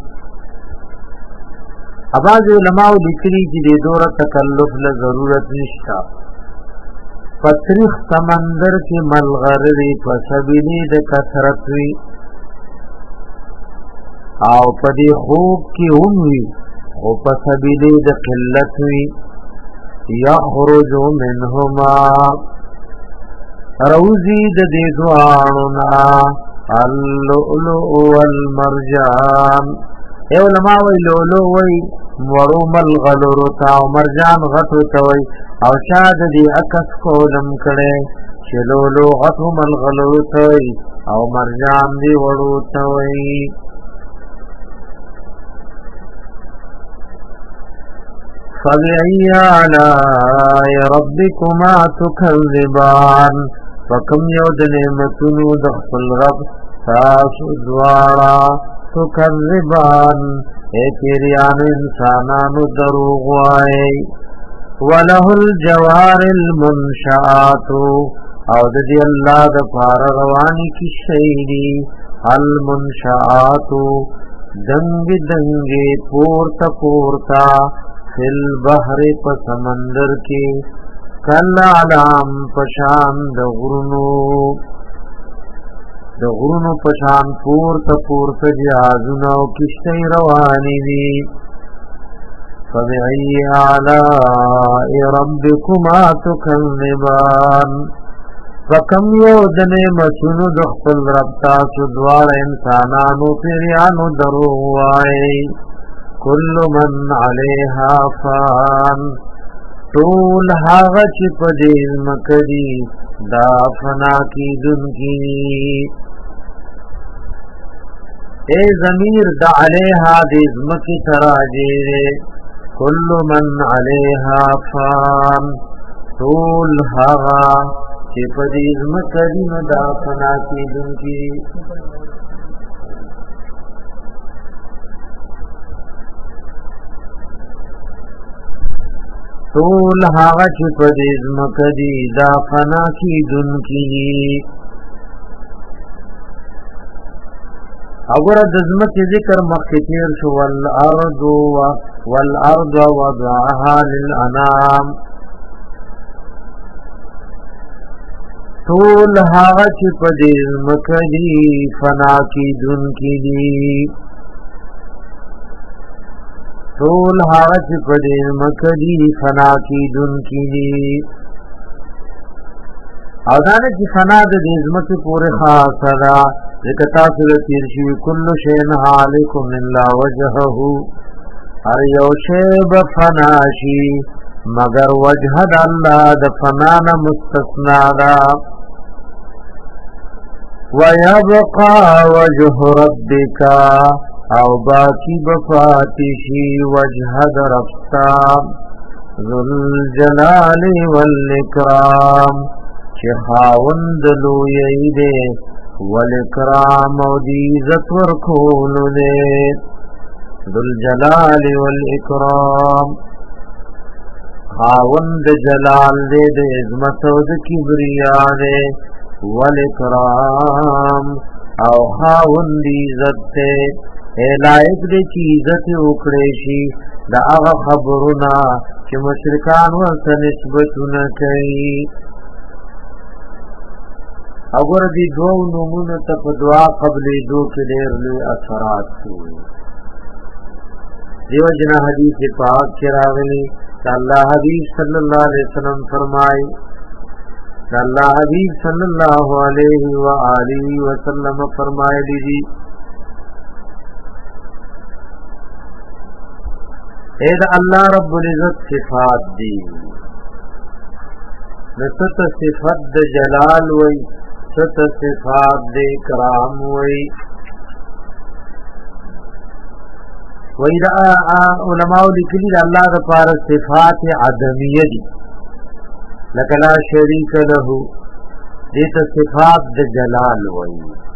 اباظ علماء لیکلي چې د دوره تکلف له ضرورت نشتا پتریخ سمندر کې ملغرری پسبینی د کثرت وی او پدې خوب کې هم وی او پسبینی د قلت وی یخرج منهما روزی د دې دوانو اللؤلؤ والمرجان اے علماء وی لولو وی ورو ملغلر تا مرجان غټو توي او شاد دی عکس کولم کړي چې لولو غټو ملغلر توي او مرجان دی وړو توي فبأي آلاء ربكما تكذبان فكم يود نعمتونو د خپل رب تاسو دوارا تكذبان اے پیریان انسانانو دروغ وای وله الجوار المنشآت او د دې الله د پار رواني کی شیری المنشآت دنګ دنګ پورتا پورتا فل بحر په سمندر کې کلا علام پشان د غرونو پشان پورتا پورتا جهازونه او کشتی روانی دي فبأي آلاء ربكما تكذبان فکم یو د نعمتونو د خپل رب تاسو دواړه انسانانو پیریانو دروغ وایي کل من علیها فان ټول هغه چې په دې ځمکه دي دا فنا کیدونکي اے ضمیر د علیها دې ځمکه تراجه کل من علیها فان ټول هغه چې په دې ځمکه دي دا فنا کیدونکي طول هاغه چې په دې ځمکه دي دا فنا کیدونکي اگر د ځمکې ذکر مخکې تیر شو والارض وضعها للانام طول هاغه چې په دې ځمکه دي فنا کیدونکي دي طول هاغه چې په دې ځمکه دي فنا کیدونکي دي او دا نه چې فنا د دې ځمکې پورې خاصه ده ځکه تاسو له تیر شوي کل شیء هالک الا وجهه هر یو شی به فنا شي مگر وجه د الله د فنا نه مستثنا ده ويبقى وجه ربك او باقی بفاتشی وجه درفتا ذو الجلال والاکرام چه خاوند لویی دے والاکرام او دی عزت ورکولو دے ذو الجلال والاکرام خاوند جلال دے دے عظمت او د کبریا دے والاکرام او خاوند عزت دے اے لائق دے چی عزت اکڑے شی دا اغا خبرنا چی مشرکان ورسا نسبتنا کئی اگر دی دو نمون تپ دعا قبل دو کے دیر لئے اثرات ہوئی دیو جنا حدیث پاک چراغلی کہ اللہ حبیب صلی اللہ علیہ وسلم فرمائی کہ اللہ حبیب صلی اللہ علیہ وآلہ وسلم فرمائے لیجی اے دا اللہ رب العزت صفات دی نسط صفت دا جلال وی ست صفات دے کرام وی دا علماء لکلی دا اللہ دا پار صفات عدمیہ دی لک لا شریک لہو دیتا صفات دا جلال وی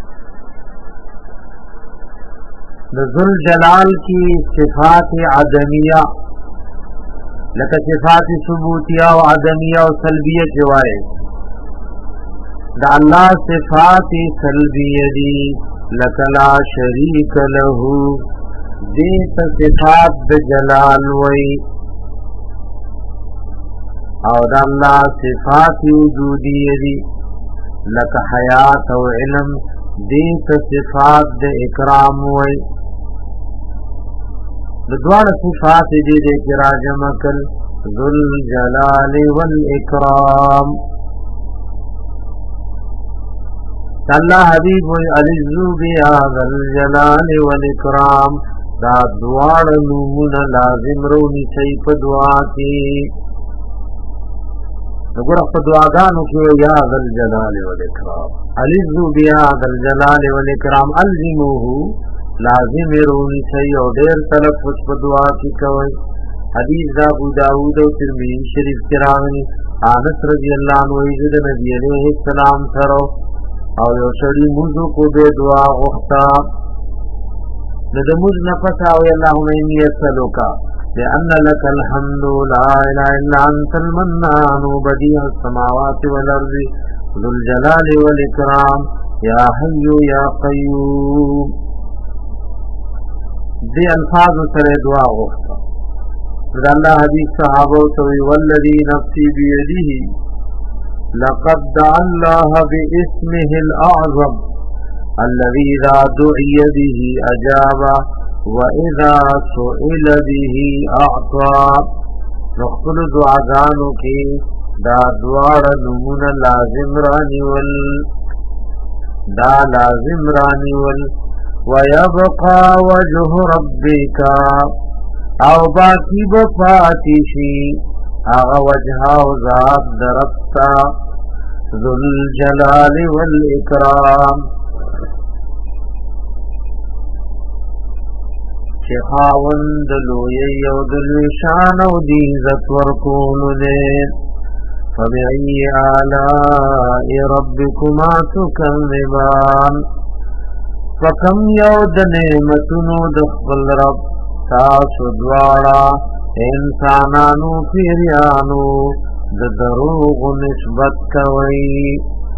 نزل جلال کی صفات عدمیہ لکا صفات ثبوتیہ و عدمیہ و سلبیہ جوائے دا اللہ صفات سلبیہ دی لکا لا شریک لہو دیت صفات دا جلال وی او دا اللہ صفات وجودیہ دی لکا حیات و علم دیت صفات دا اکرام وی دوار صفات دی دے راجم کل ذل جلال والاکرام اللہ حبیب علیزو بیا ذل جلال والاکرام دا دوار نمون لازم رونی سیپ دعا کی نگر اخت دعاگانو کی یا ذل جلال والاکرام علیزو بیا ذل جلال والاکرام الزموہو لازم رونی سی او دیر تلفظ پا دعا کی کوئی حدیث دا ابو داود و ترمذی شریف کراغنی آنس رضی اللہ عنہ عزد نبی علیہ السلام سرو او یو شڑی موزو کو بے دعا غختا ندموز نفس آوی اللہم انی اسلوکا لأن لك الحمد لا إله إلا أنت المنان بديع السماوات والأرض ذو الجلال والإكرام يا حي يا قيوم دی الفاظ سر دعا غفتا رضا اللہ حدیث صحابہ توی والذی نفسی بیدیه لقد دعا اللہ باسمه الأعظم الذي ذا دعی به اجابا وإذا سئل به اعطا نخل دعاگانو کی دا دوار نمون لازم رانیول دا لازم رانیول وَيَبْقَى وَجْهُ رَبِّكَ او باقی بفاتشی آغا وجہ و ذات دربتا ذو الجلال والإکرام چخاوند لوی و دلوشان و دیزت ورکون دے فبعی آلائی ربکما تکذبان فکم یو د نعمتونو د خپل رب تاسو دواړه انسانانو پیریانو د دروغ نسبت کوي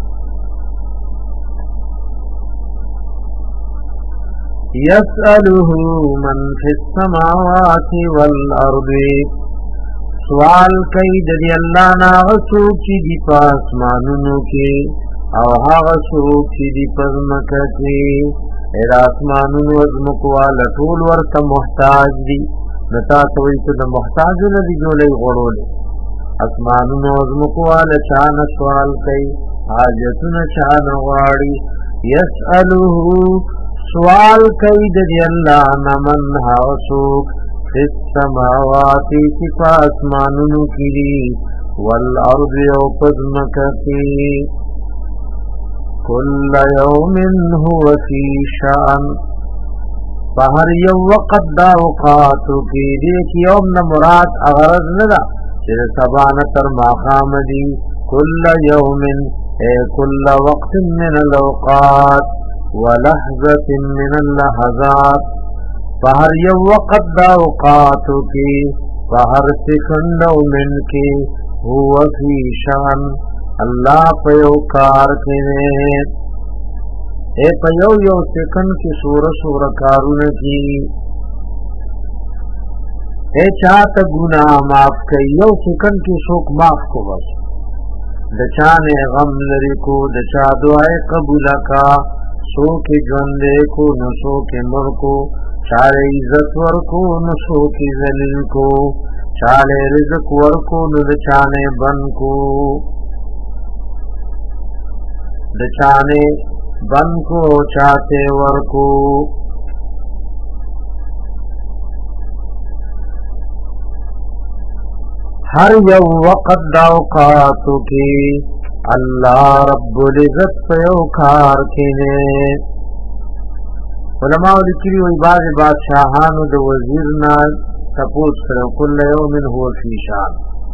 یسأله من فی السماوات والارض سوال کوي د الله نه غسو چې دی پاسمانونو کې او هغه څوک چې دی پزمکه کې ایر آسمانونو ازمکوالا طول ورطا محتاج دی نتا توی تو دا محتاج ندی جولی غڑولی آسمانونو ازمکوالا چانا سوال کئی حاجتون چانا غاڑی یسألوہو سوال کئی دی اللہ نمن حوصوک فی السماواتی سفا آسمانونو کی دی والارض او پزمکتی کل یوم هو فی شان فہر یو وقت دا اوقاتو کی دیکھ یوم نا مراد اغرض ندا چر سبان تر ماقام دی کل یوم اے کل وقت من الاوقات ولحظت من اللحظات فہر یو وقت دا اوقاتو کی فہر سکنڈو من کی هو فی شان اللہ پیو کار کنے اے پیو یو سکن کی سور کارون کی اے چاہتا گناہ معاف کئی یو سکن کی سوک معاف کو بس دچانے غم لرکو دچا دعائے قبول کا سوک جوندے کو نسوک مرکو چارے عزت ورکو نسوک ذلیل کو چالے رزق ورکو ندچانے بن کو دچانے بن کو چاہتے ورکو ہر یو وقت دا اوقاتو کی الله رب العزت په کار کې علماء لیکلي وي بعض بادشاہانو د وزیر نه تپوس کړو کل یوم هو فی شان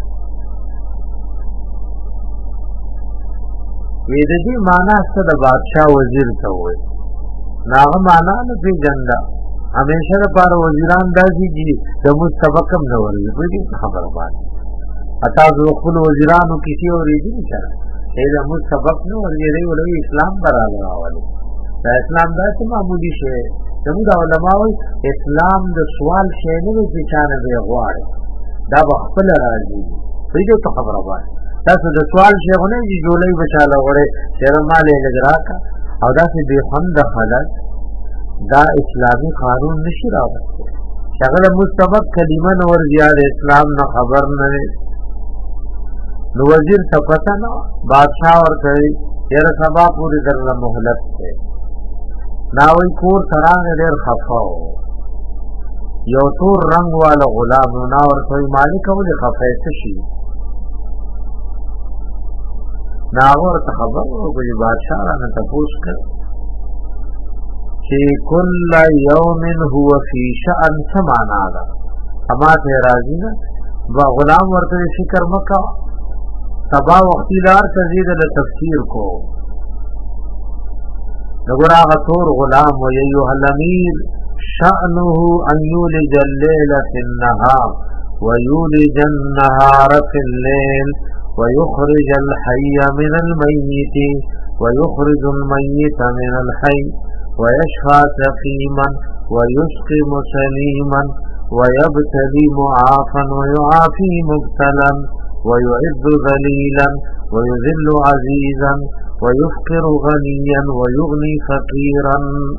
وې د دې معنا څه د بادشاہ وزیر ته وي ناغه معنا نه پیژندا همیشه لپاره وزیران داسي دي د مستبقم نه وري په دې خبره باندې اتا زو خپل وزیرانو کسی اورېدي نشره دا مستبق نه وري دی ولې اسلام براله راوړي دا اسلام داسې معمولی شی زموږ علماء اسلام د سوال شی نه چې چانه دی غواړي دا خپل راځي په دې ته خبره وایي تاسو د سوال شی غوښنه چې جوړې بچاله وره شرماله لګراکا او داسې به خوند خلک دا اسلامی قانون نشي راوړي شغله مستبق کلمه نور زیاد اسلام نه خبر نه نو وزیر تپتا نه بادشاہ ورته یره سبا پوری درله مهلت ده ناوی کور ترانه ډیر خفاو یو تور رنگ والا غلام نو ورته مالک ولې خفایته شي ناور ته خبر ورغلی بادشاہ نه تاسو کړ چې کل یوم هو فی شأن سمانا دا اما ته راځي نه با غلام ورته فکر مکا سبا وختیدار تزید له تفسیر کو نګورا غتور غلام و ایها الامیر شأنه ان یولج الليل فی النهار ويولج النهار في الليل ويخرج الحي من الميت ويخرج الميت من الحي ويشفى سقيما ويسقم سليما ويبتلي معافا ويعافي مبتلا ويعز ذليلا ويذل عزيزا ويفقر غنيا ويغني فقيرا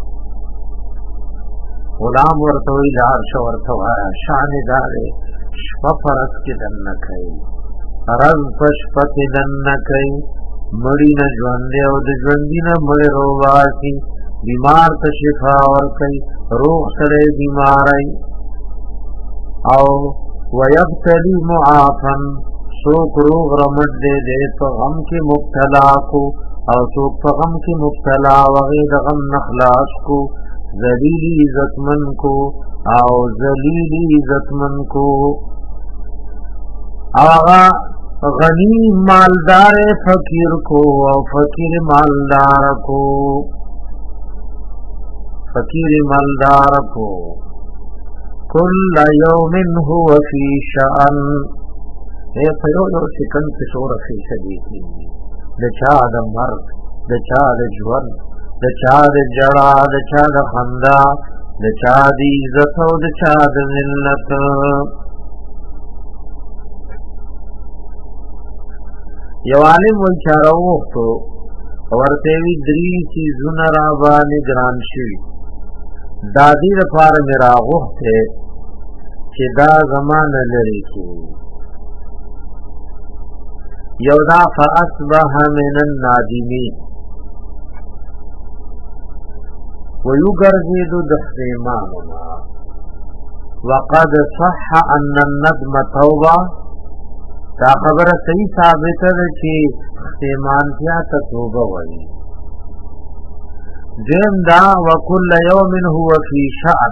غلام ورتوي لارش ورتوا شان داره شفرس کې دنکای رز پشپت دنکای مړی نه ژوند او د ژوندینه مړ رواسي بیمار ته شفا ورکای روح سره بیمارای او ويبتلي معافا سوک روغ رمد دے تو غم کی مبتلا کو او سوک پا غم کی مبتلا وغید غم نخلاص کو ذلیلی عزتمن کو او ذلیلی عزتمن کو آغا غنی مالدار فقیر کو او فقیر مالدار کو فقیر مالدار کو کل یوم هو فی شأن اے پیو سکن سے شور فی شدیدی د چا د مرگ د چا د ژوند د چا د جڑا د چا د خندا د چا د عزت او د چا د ذلت یو عالم وی چارو وختو ورته وی دری چیزونه را باندې ګران شي دادی لپاره میرا وخته چې دا زمانه لري کې یودا فاصبح من النادمین ويغرزد دخیماننا وقد صح ان الندم توبه دا خبر صحیح ثابت ده چې خیمان بیا ته توبه وایي دیم دا وکل یوم هو فی شأن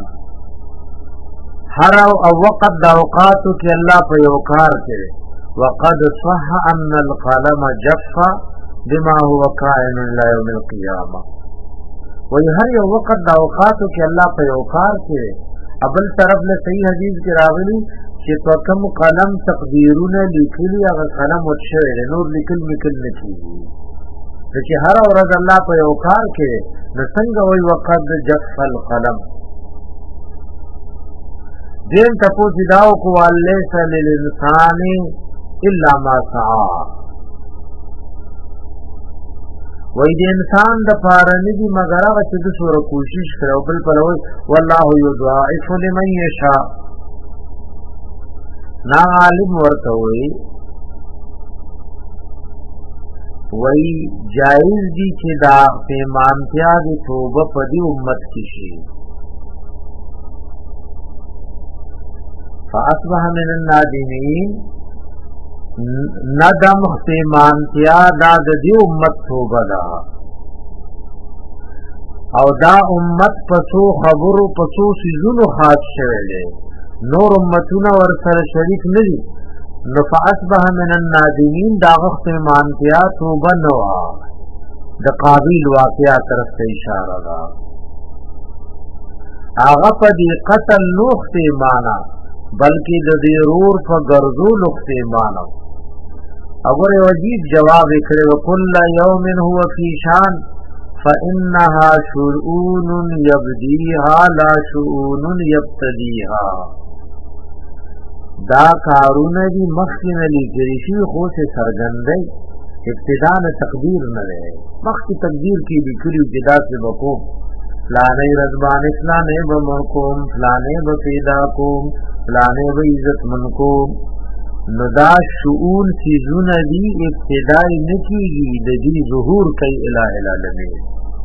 هر او وقت دا اوقاتو کې الله په یو کار کې وقد صح ان القلم جف بما هو کائن الى يوم القيامه وی هر یو وقت دا اوقاتو کې الله په یو کار کې ابل طرف له صحیح حدیث کې راغلی چې په کوم قلم تقدیرونه لیکلي هغه قلم وشوي نور لیکل میکل نه کیږي چې هر ورځ الله په یو کار کې د څنګه وی وقد جف القلم دین تپو جداو کو لیس للانسان الا ما سعى وای د انسان د پاره ندي مگر هغه چې د سوره کوشش کړو بل پلوي والله یضاعف لمن یشاء نا عالم ورته وای جائز دي چې دا پیمانتیا د توبه په دې امت کې شي فاصبح من النادمین ندم خیمانتیا دا د دې امت توبه ده او دا امت پسو خبرو پسو سيزونو خاص شوه دي نور امتونه ور سره شریک نه دي نو فاصبح من النادمین دا خیمانتیا توبه نو د قابل واقعیا طرف ته اشاره ده هغه په دې قتل نوخته معنا بلکې د دې رور په ګرځو نوخته معنا اگر عجیب جواب کړي وکل یوم هو فی شان فانها شؤون یبدیها لا شؤون یبتدیها دا کارونه دي مخکې لري شي خو څه سرګندې ابتداء تقدیر نه لري مخکې تقدیر کې لیکلي ابتداء سے وکوم فلانے رضبان فلانے بمرکوم فلانے بفیدا کوم فلانے بعزت منکوم ندا شؤون چیزون دی ابتدائی نکیگی دی ظہور کئی الہ العالمین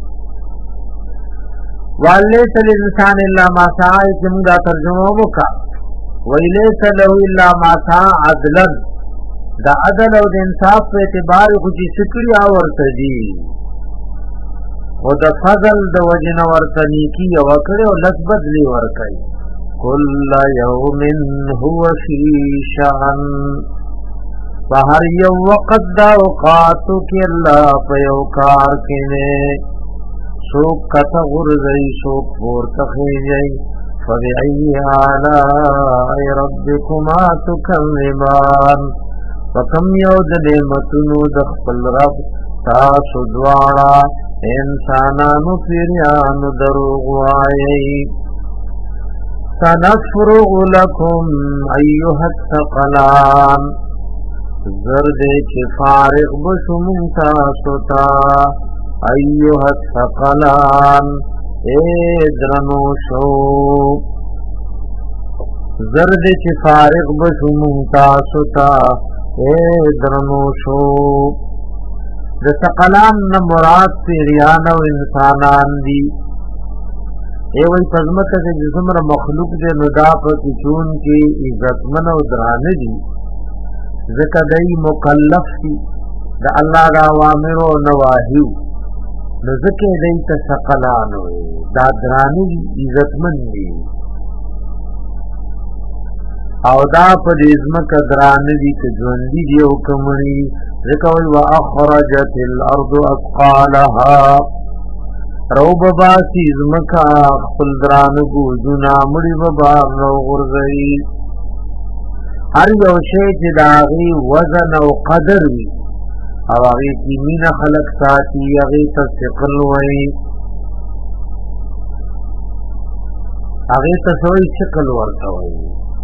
وَلَيْسَ لِلْإِنسَانِ إِلَّا مَا سَعَى جمع ترجمہ وکا وَلَيْسَ لَهُ إِلَّا مَا سَعَى عَدْلًا دا عدل او د انصاف په اعتبار خو چې سکړی اورته دي او د فضل د وجنه ورته نیکی او کړي او لسبد لی ورکړي کل یوم هو فی شأن بهر یو وقت دا اوقاتو کې الله په یو کار کې نه سوک کته غرزی سوک پورته خیجی فبعی آلائی ربکما تکذبان وکم یو د نعمتونو د خپل رب تاسو دواړه انسانانو پیریانو دروغ وایي سنفرغ لكم ایها الثقلان زرد چې فارغ بشو تاسو ته ایها الثقلان درنو شو زرد چې فارغ بشو تاسو ته درنو شو د ثقلان نه مراد پیریان او انسانان دي ایوی پزمکه چې څومره مخلوق دې ندا په چون کې عزتمن او درانه دي ځکه دای مکلف دي د الله د اوامر او نواهی نو ځکه دای ته ثقلان وي دا درانه دي عزتمن دي او دا په دې ځمکه درانه دي چې ژوند دي او کومړي ځکه وي واخرجت الارض اثقالها روب باسی ځمکه خپل درانه ګوزونه مړي به بار نو غورځي هر یو شی چې د هغې وزن او قدر وي او هغې کې مینه خلق ساتي هغې ته ثقل وایي هغې ته څه وایي ثقل ورته وایي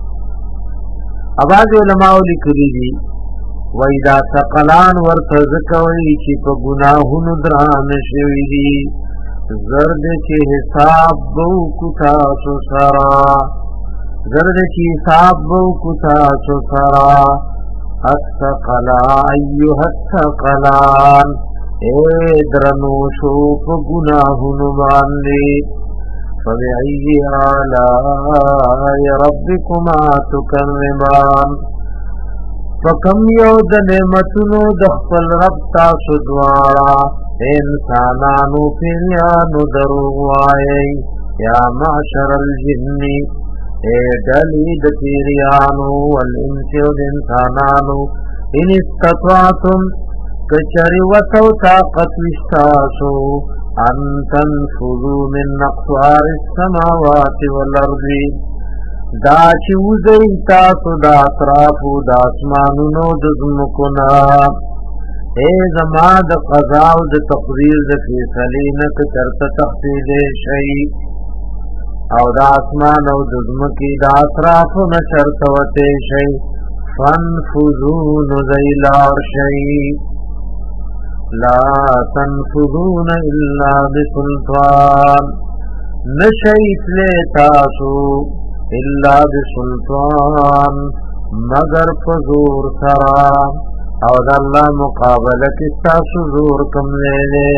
بعض علماء لیکلي دي وایي دا ثقلان ورته ځکه وایي چې په ګناهونو درانه شوي دي زرد چې حساب بو کو تاسو سرا زرد چې حساب بو کو تاسو سرا الثقلا ایها الثقلان درنو شو په ګناهونو باندې فبأي آلاء ربكما تكذبان فکم یو د نعمتونو د خپل رب تاسو دواړه انسانانو پیریانو دروغ وایي یا معشر الجن ډلې د پیریانو والانس او د انسانانو ان استطعتم کچری وسو طاقت وشتاسو ان تنفذوا من اقطار السماوات والارض دا چې وزي تاسو د اطرافو د اسمانونو د ځمکونه زما د قضا او د تقدیر د فیصلې نه چرته تخفیض شي او د اسمان او د ځمکې د اطرافو نه چرته وته شي فانفذوا نذیلار شي لا تنفذون الا بسلطان نشیت تاسو الا بسلطان مگر فزور سرا او د الله مقابله کې تاسو زور کم نه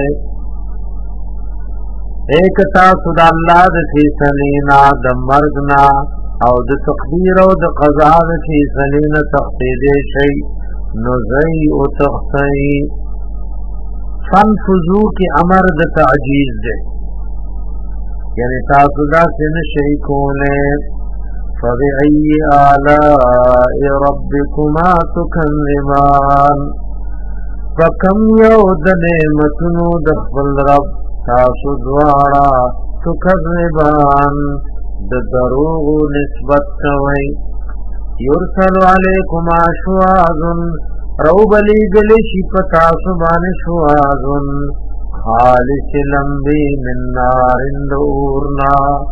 ایک تاسو د الله د فیصلې نه د مرګ نه او د تقدیر او د قضا د فیصلې نه تخفیض شي نزئی او تختی فانفذو کی امر د تعجیز دے یعنی تاسو دا سن شئی کونے فبئی آلاء ربکما تکذبان فکم یو د نعمتونو د خپل رب تاسو دوارا تکذبان د دروغ نسبت کوي یرسل علیکما شواظ روبلی گلشی پتا سبان شواظ خالص لمبی من نار دورنا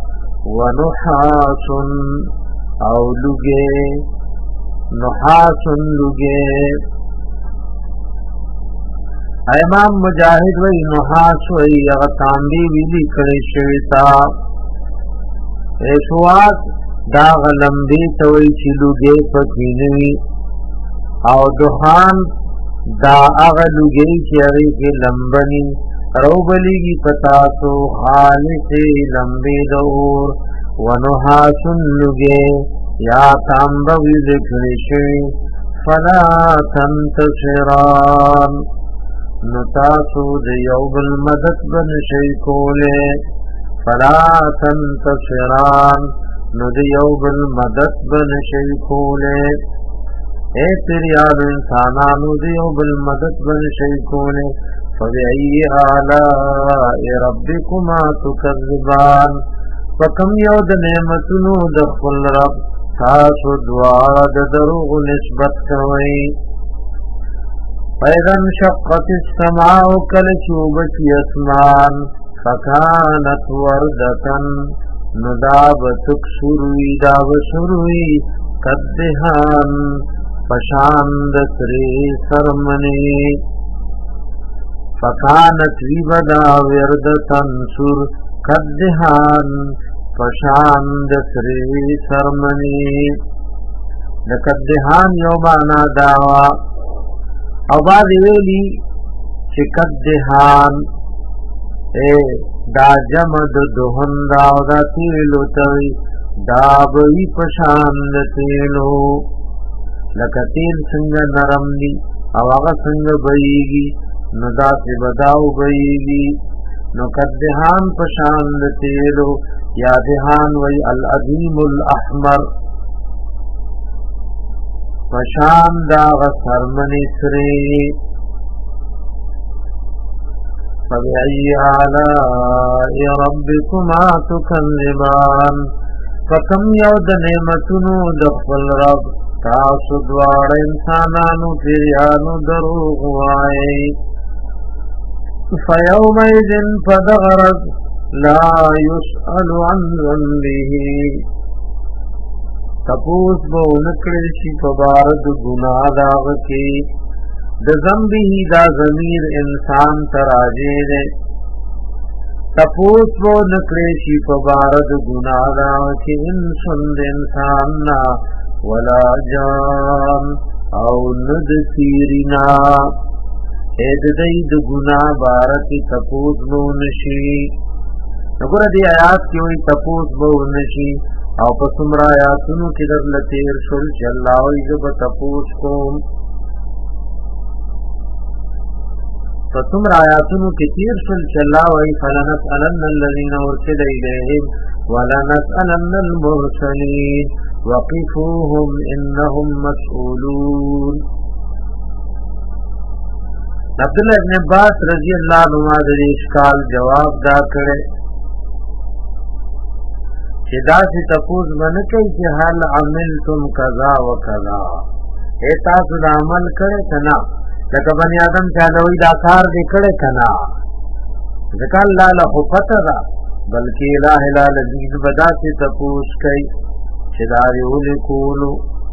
ونحاس او لگے نحاس لگے امام مجاہد وی نحاس وی اغتانبی ویلی کڑی شویتا شواظ داغ لمبی توی چی لگے پکینوی او دخان دا اغا لگی چی اغی کے لمبنی روبلی کی پتاسو خالص لمبی دور ونحاسن لگے یا تامبوی ذکرشوی فلا تنتصران نتاسو دیوب المدد بن شیکولے فلا تنتصران ندیوب المدد بن شیکولے اے تریان انسانانو دیو بالمدد بن شیکونے فبئی آلاء ربکما تکذبان فکم یود نعمتنو دخل رب تاسو دوارا دروغ نسبت کوئی فیدن شقت السماع کلچوبتی اسمان فکانت وردتن نداب تکسروی داب سروی قدہان پشاند سری سرمنی فکانت ویبدا وردتن سر قدہان پشاند سری سرمنی دقدہان یومانا داوا او بعد ویلی چی قدہان اے دا جمد دہن داو دا تیلو توی دا بئی پشاند تیلو لکه تیل څنګه نرم دي او هغه څنګه بهيږي نو داسې بداو بهيږي نو کدهان پشان د تیلو یا دهان وی العظیم الاحمر پشان دا غسرمنی سری فبئی آلاء ربکما تکذبان فکم یود نعمتونو دخل رب تاسو دوار انسانانو پیریانو دروغ وائی فیومئذن فدغرد لا یسأل عن ذنبه تپوس بو نکڑشی پبارد گناہ داغ کی د ذنبه دا ضمیر انسان تراجے دے تپوس بو نکڑشی پبارد گناہ داغ کی انسان انسان نا ولا جان او ند سیرینا اید دید گناہ بارکی تپوس بو نشی نگر دی آیات کی ہوئی تپوس بو نشی او پسمر آیاتونو کی در لتیر شل چی اللہ ویزب تپوس کوم پسمر آیاتونو کی تیر شل چی اللہ وی فلنسألن الذین ارسل الیہم ولنسألن المرسلین وقفوهم انهم مسئولون عبداللہ ابن عباس رضی اللہ عنہ دے اشکال جواب دا کرے کہ دا سی تپوز منکی کہ حل عملتم کذا و کذا اے تاسو دا عمل کرے کنا لکہ بنی آدم چاہدوی دا کار دے کرے کنا ذکر اللہ لہو پتہ دا بلکہ الہ العالمین بدا سی تپوز کئی چداری اولی کولو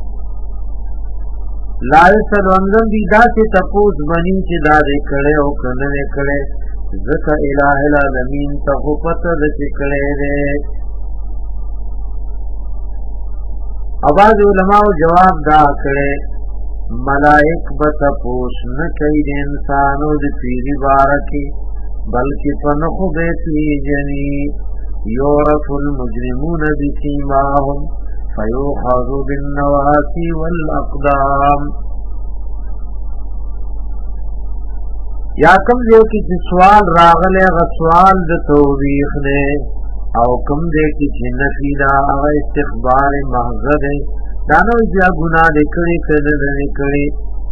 لائسل وانگم دی دا سی تپوز بنی چداری کڑے او کننے کڑے ذکر الہ العالمین تخو پتہ دے کڑے دے اباز علماء جواب دا کرے ملائک بتپوس نکی دی انسانو دی پیری بارکی بلکی پنخو بیتی جنی یورف المجرمون بسیماهم فیوخذ بالنواسی والاقدام یا کم دے کی سوال راغلے غ سوال د توبیخ نے او کم دے کی نفی دا استخبار محض دے دانو جا گناہ دکڑی کدر نکڑی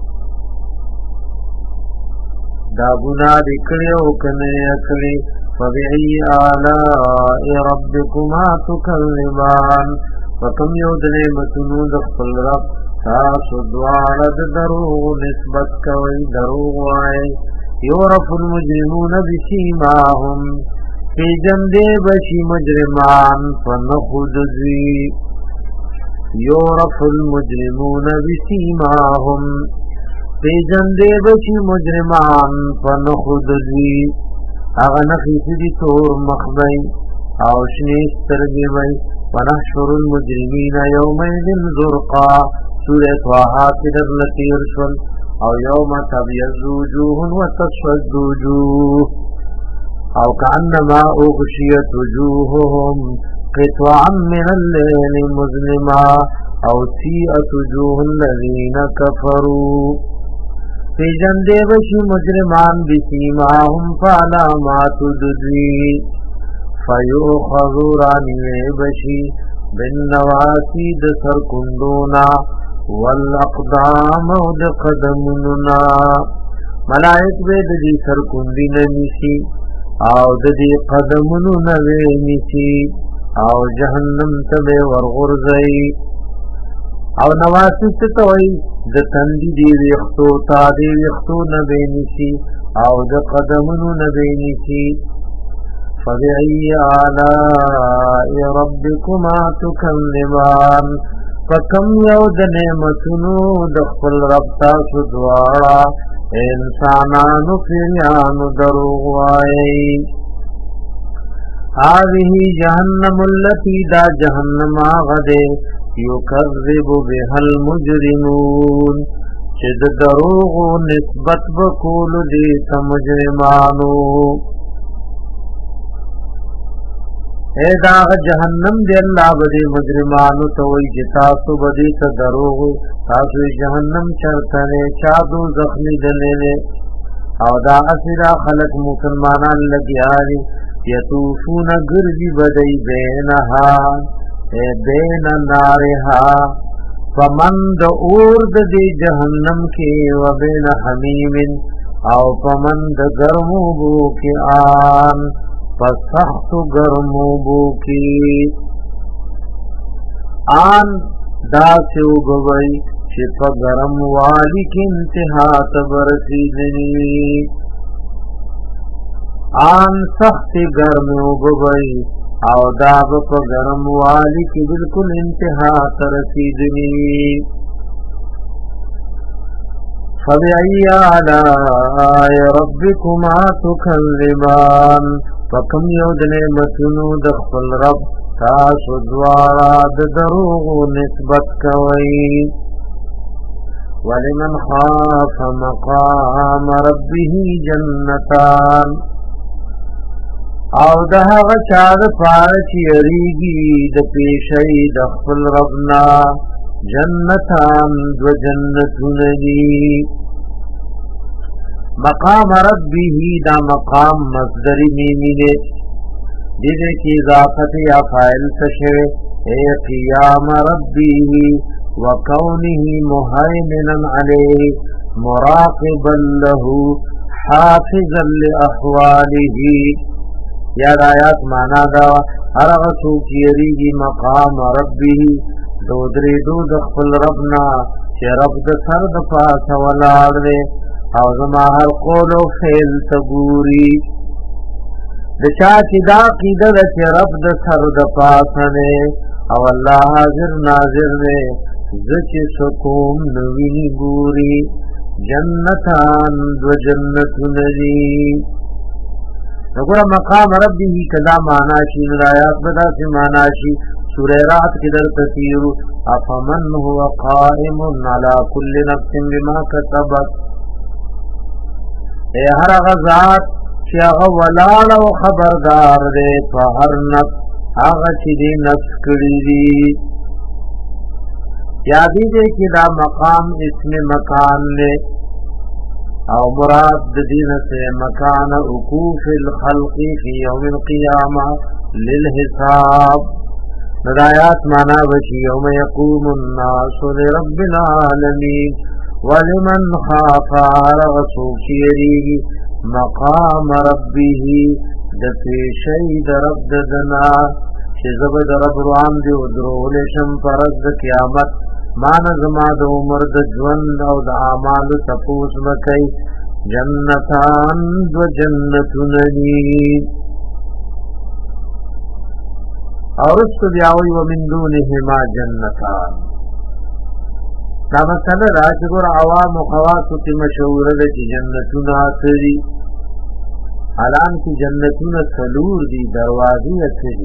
دا گناہ دکڑی او کنے اکڑی فبعی آلائی ربکما تکلمان وکم یود نعمتنو دخل رب تاسو دوارد دروغ نسبت کوئی دروغ آئے یورف المجرمون بسیماهم فی جندے بشی مجرمان فنخود زی یورف المجرمون بسیماهم فی جندے بشی مجرمان فنخود زی اغنخی سدی تور مخبئی اوشنیس ترگی ونحشر المجرمین یومئذ زرقا سورة طه کدر لطیر شل او یوم تبیض وجوه وتسود وجوه او کانما اغشیت وجوههم قطعا من الليل مظلما او سیئت وجوه الذین کفروا فی جندے بشی مجرمان بسیماهم فعلامات ددوی فیوخذ رانوی بشی بالنواسی د سرکندونا والاقدام او د قدمنا ملائک به د دې سرکندی نشي او د دې قدمونو نه نشي او جهنم ته ورغورځي او نواسی ته وي د تندې دی وختو تا دی وختو نه نشي او د قدمونو نه نشي فبأي آلاء ربكما تكذبان فكم يود نعمتنو دخل رب تاسو دوارا انسانانو فریانو دروغ وائی هذه جهنم التي دا جهنم آغده يكذب بها المجرمون چد دروغ نسبت بکول دیتا مجرمانو اے داغ جہنم دے اللہ بدی مجرمانو توئی جتاسو بدی تا دروغ تاسو جہنم چرتنے چادو زخمی دلینے او دا اسرا خلق مسلمانان لگیاری یطوفون گرزی بدی بینہا اے بین نارہا فمند اورد دی جہنم کی و بین حمیم او فمند گرمو بو کی آن فسخت گرمو بو کی آن دا سے اگوئی چپا گرم والی کی انتہا تبرسیدنی آن سخت گرم اگوئی او دا پا گرم والی کی بالکل انتہا ترسیدنی فبأي آلاء ربكما تكذبان فكم يود نعمتنو دخل رب تاسو دوارا دروغ نسبت کوئی ولمن خاف مقام ربه جنتان او دهغ چاد پارچ یریگی د پیشی دخل ربنا جنتان دو جنتونی مقام ربه دا مقام مصدری نیمینے دیدے کی اضافت یا فائل تشوے اے قیام ربه وکونه مهیمنا علیہ مراقبا له حافظا لأحواله یاد آیات مانا دا ارغسو کی یریگی مقام ربه دودری دو دخل ربنا چه رب د سر د پاس ولار دے او زما هر قول و فیل تگوری د چا چی دا قیده دا چه رب د سر د پاس دے او اللہ حاضر ناظر دے زچ سکوم نوینی گوری جنتان دو جنت ندی نگورا مقام ربی کدا معناشی نرایات بدا سے معناشی سورہ رات کی در تسیر افمن هو قائم على كل نفس بما كسبت اے ہر غزات چی اغا ولال و خبردار دے فہر نفس آغا چی دی نفس کری دی یادی دے کی دا مقام اسم مکان لے او مراد دین سے مکان وقوف الخلق فی یوم القیامہ للحساب. ندایات مانا بچی یوم یقوم الناس لرب العالمین ولمن خاف رغسوک یریگی مقام ربه دفیشی درب ددنا چیزب درب روان دی ادرولشم پرد قیامت مانزما د عمر د ژوند او د اعمال تپوس وکي جنتان و جنتون دی اور اس کو بیاوی ومن دونهما جنتان. دا مسئلہ راجگر عوام و خواصو کی مشہور ہے کہ جنتون آتری حالان کی جنتون سلور دی دروازی اتری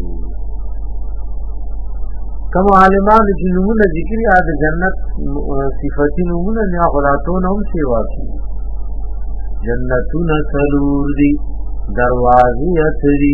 کم عالمان کی نمونہ ذکری آد جنت صفتی نمونہ نیا خلاتون ہم سیوا کی جنتون سلور دی دروازی اتری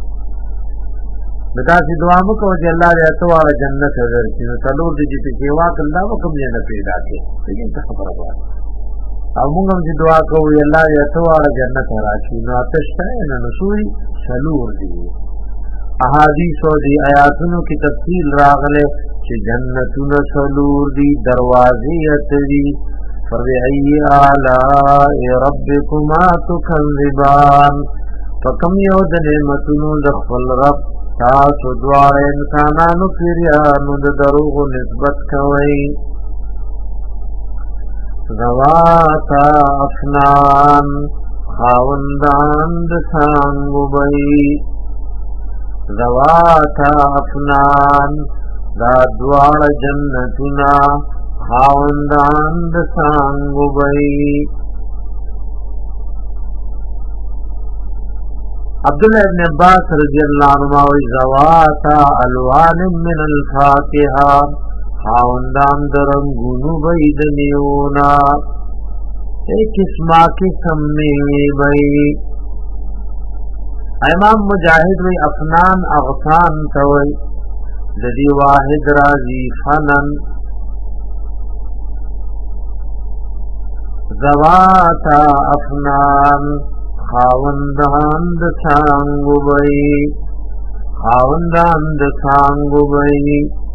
بتا سی دعامو کو جی اللہ رہ اتوار جنت حضر کی سلور دی جیتے سیواک اللہ وکم جنہ پیدا کے لیکن تخبر بات امونگم سی دعا کو اللہ رہ اتوار جنت حضر کی ناتشتا ہے نسوری سلور دی احادیث و دی آیاتونو کی تفصیل راغلے چی جنتون سلور دی دروازی اتری فبئی آلائی ربکما تکذبان فکم یود نعمتونو دخل رب تاسو دوار انسانانو پیریانو د دروغ نسبت کوي ذواتا افنان خاوندان د سانگو بئی ذواتا افنان دا دوار جنتنا خاوندان د سانگو بئی. عبداللہ ابن عباس رضی اللہ عنہ زواتا الوان من الفاتحہ خاوندان درنگونو بیدنیونا ایک اسما قسم میں بئی. امام مجاہد وی افنان اغفان توئی جدی واحد رازی فنن زواتا افنان خاوندان د سانگو بئی خاوندان د سانگو بئی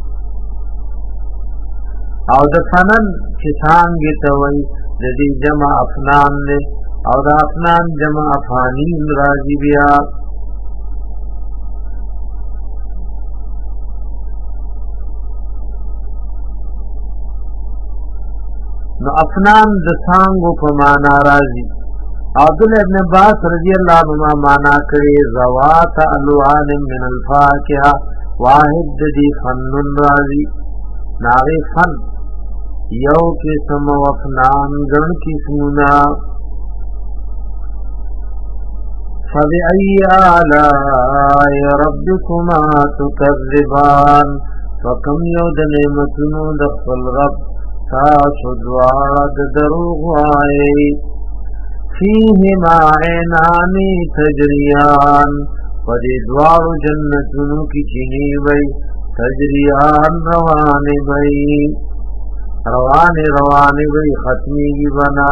او د فنن چی سانگی توئی جدی جمع افنان لے او د افنان جمع افانین راجی بیا. نو افنان د سانگو په معنا راځي. عبداللہ ابن عباس رضی اللہ عنہ مانا کرے زوات الوان من الفاکہہ واحد دی فنن راضی ناغی فن یو قسم وفنان گن قسمنا فبئی آلائی ربکما تکذبان فکم یود نعمتنو دخل رب تاسو دوارد دروغ آئی فیہما عینانی تجریان ودی دوار جنتنو کی چینی بئی تجریان روانی بئی روانی بئی ختمی کی بنا.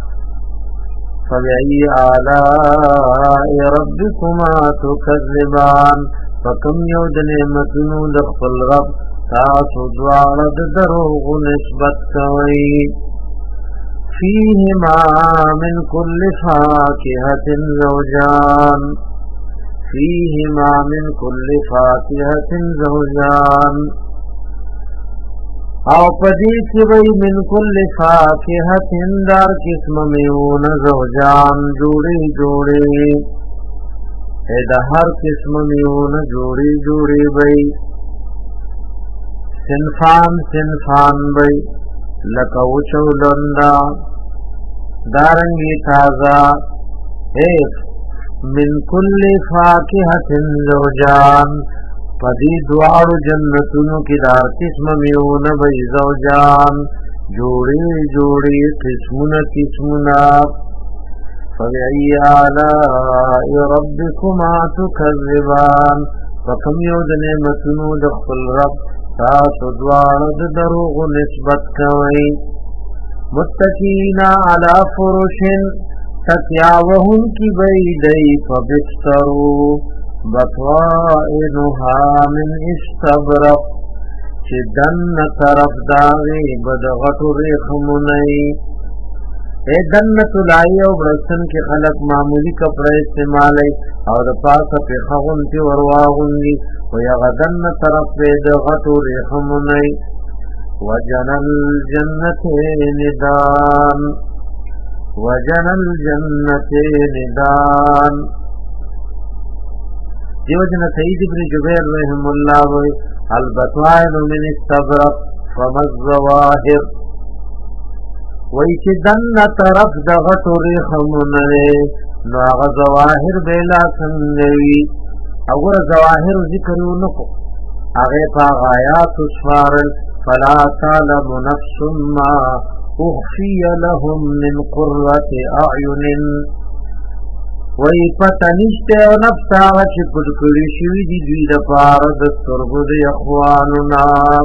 فبئی آلائی ربکما تکذبان فکم یود نعمتنو دخل رب تاسو دوارد دروغ نسبت کوئی. فیہما من کل فاکہۃ زوجان فیہما من کل فاکہۃ زوجان او پدی کی وی من کل فاکہۃ دار قسم میون زوجان جوڑی جوڑی اے ہر قسم میون جوڑی جوڑی بئی صنفان صنفان بئی لکو چولندا دارنگی تازہ ایک من کل فاکہۃ زوجان پدی دوار جنتونو کی دار قسم میون بئی زوجان جوڑی جوڑی قسمنا قسمنا. فبئی آلائی ربکما تکذبان فکم یود نعمتونو دخل رب تاسو دوار دروغ نسبت کوئی. متکینا علی فرشن تکیاوہن کی بیدئی فبسترو بطوائنها من استبرق چی دن طرف داغی بدغت ریخمونئی اے دن تلائی او برسن کی خلق معمولی کپڑے استعمالی او دا پاسا پی خغن تی ورواغن لی ویغدن طرف بدغت ریخمونئی وجن الجنتین دان وجن الجنتین دان دیو جن سید ابن جبیر رحم اللہ وی البطوائن من استبرق فمزواہر وی چی دن طرف دغت ریخموننے نو آغا زواہر بیلا سنگوی اگر زواہر ذکرو نکو آغی پا غایات اسفارل فلا تعلم نفس ما اخفی لهم من قررت اعین وی پتنشتے و نفس آغا چی پدکری شوی دی دوی دا پارا دسترگو دی اخوانونا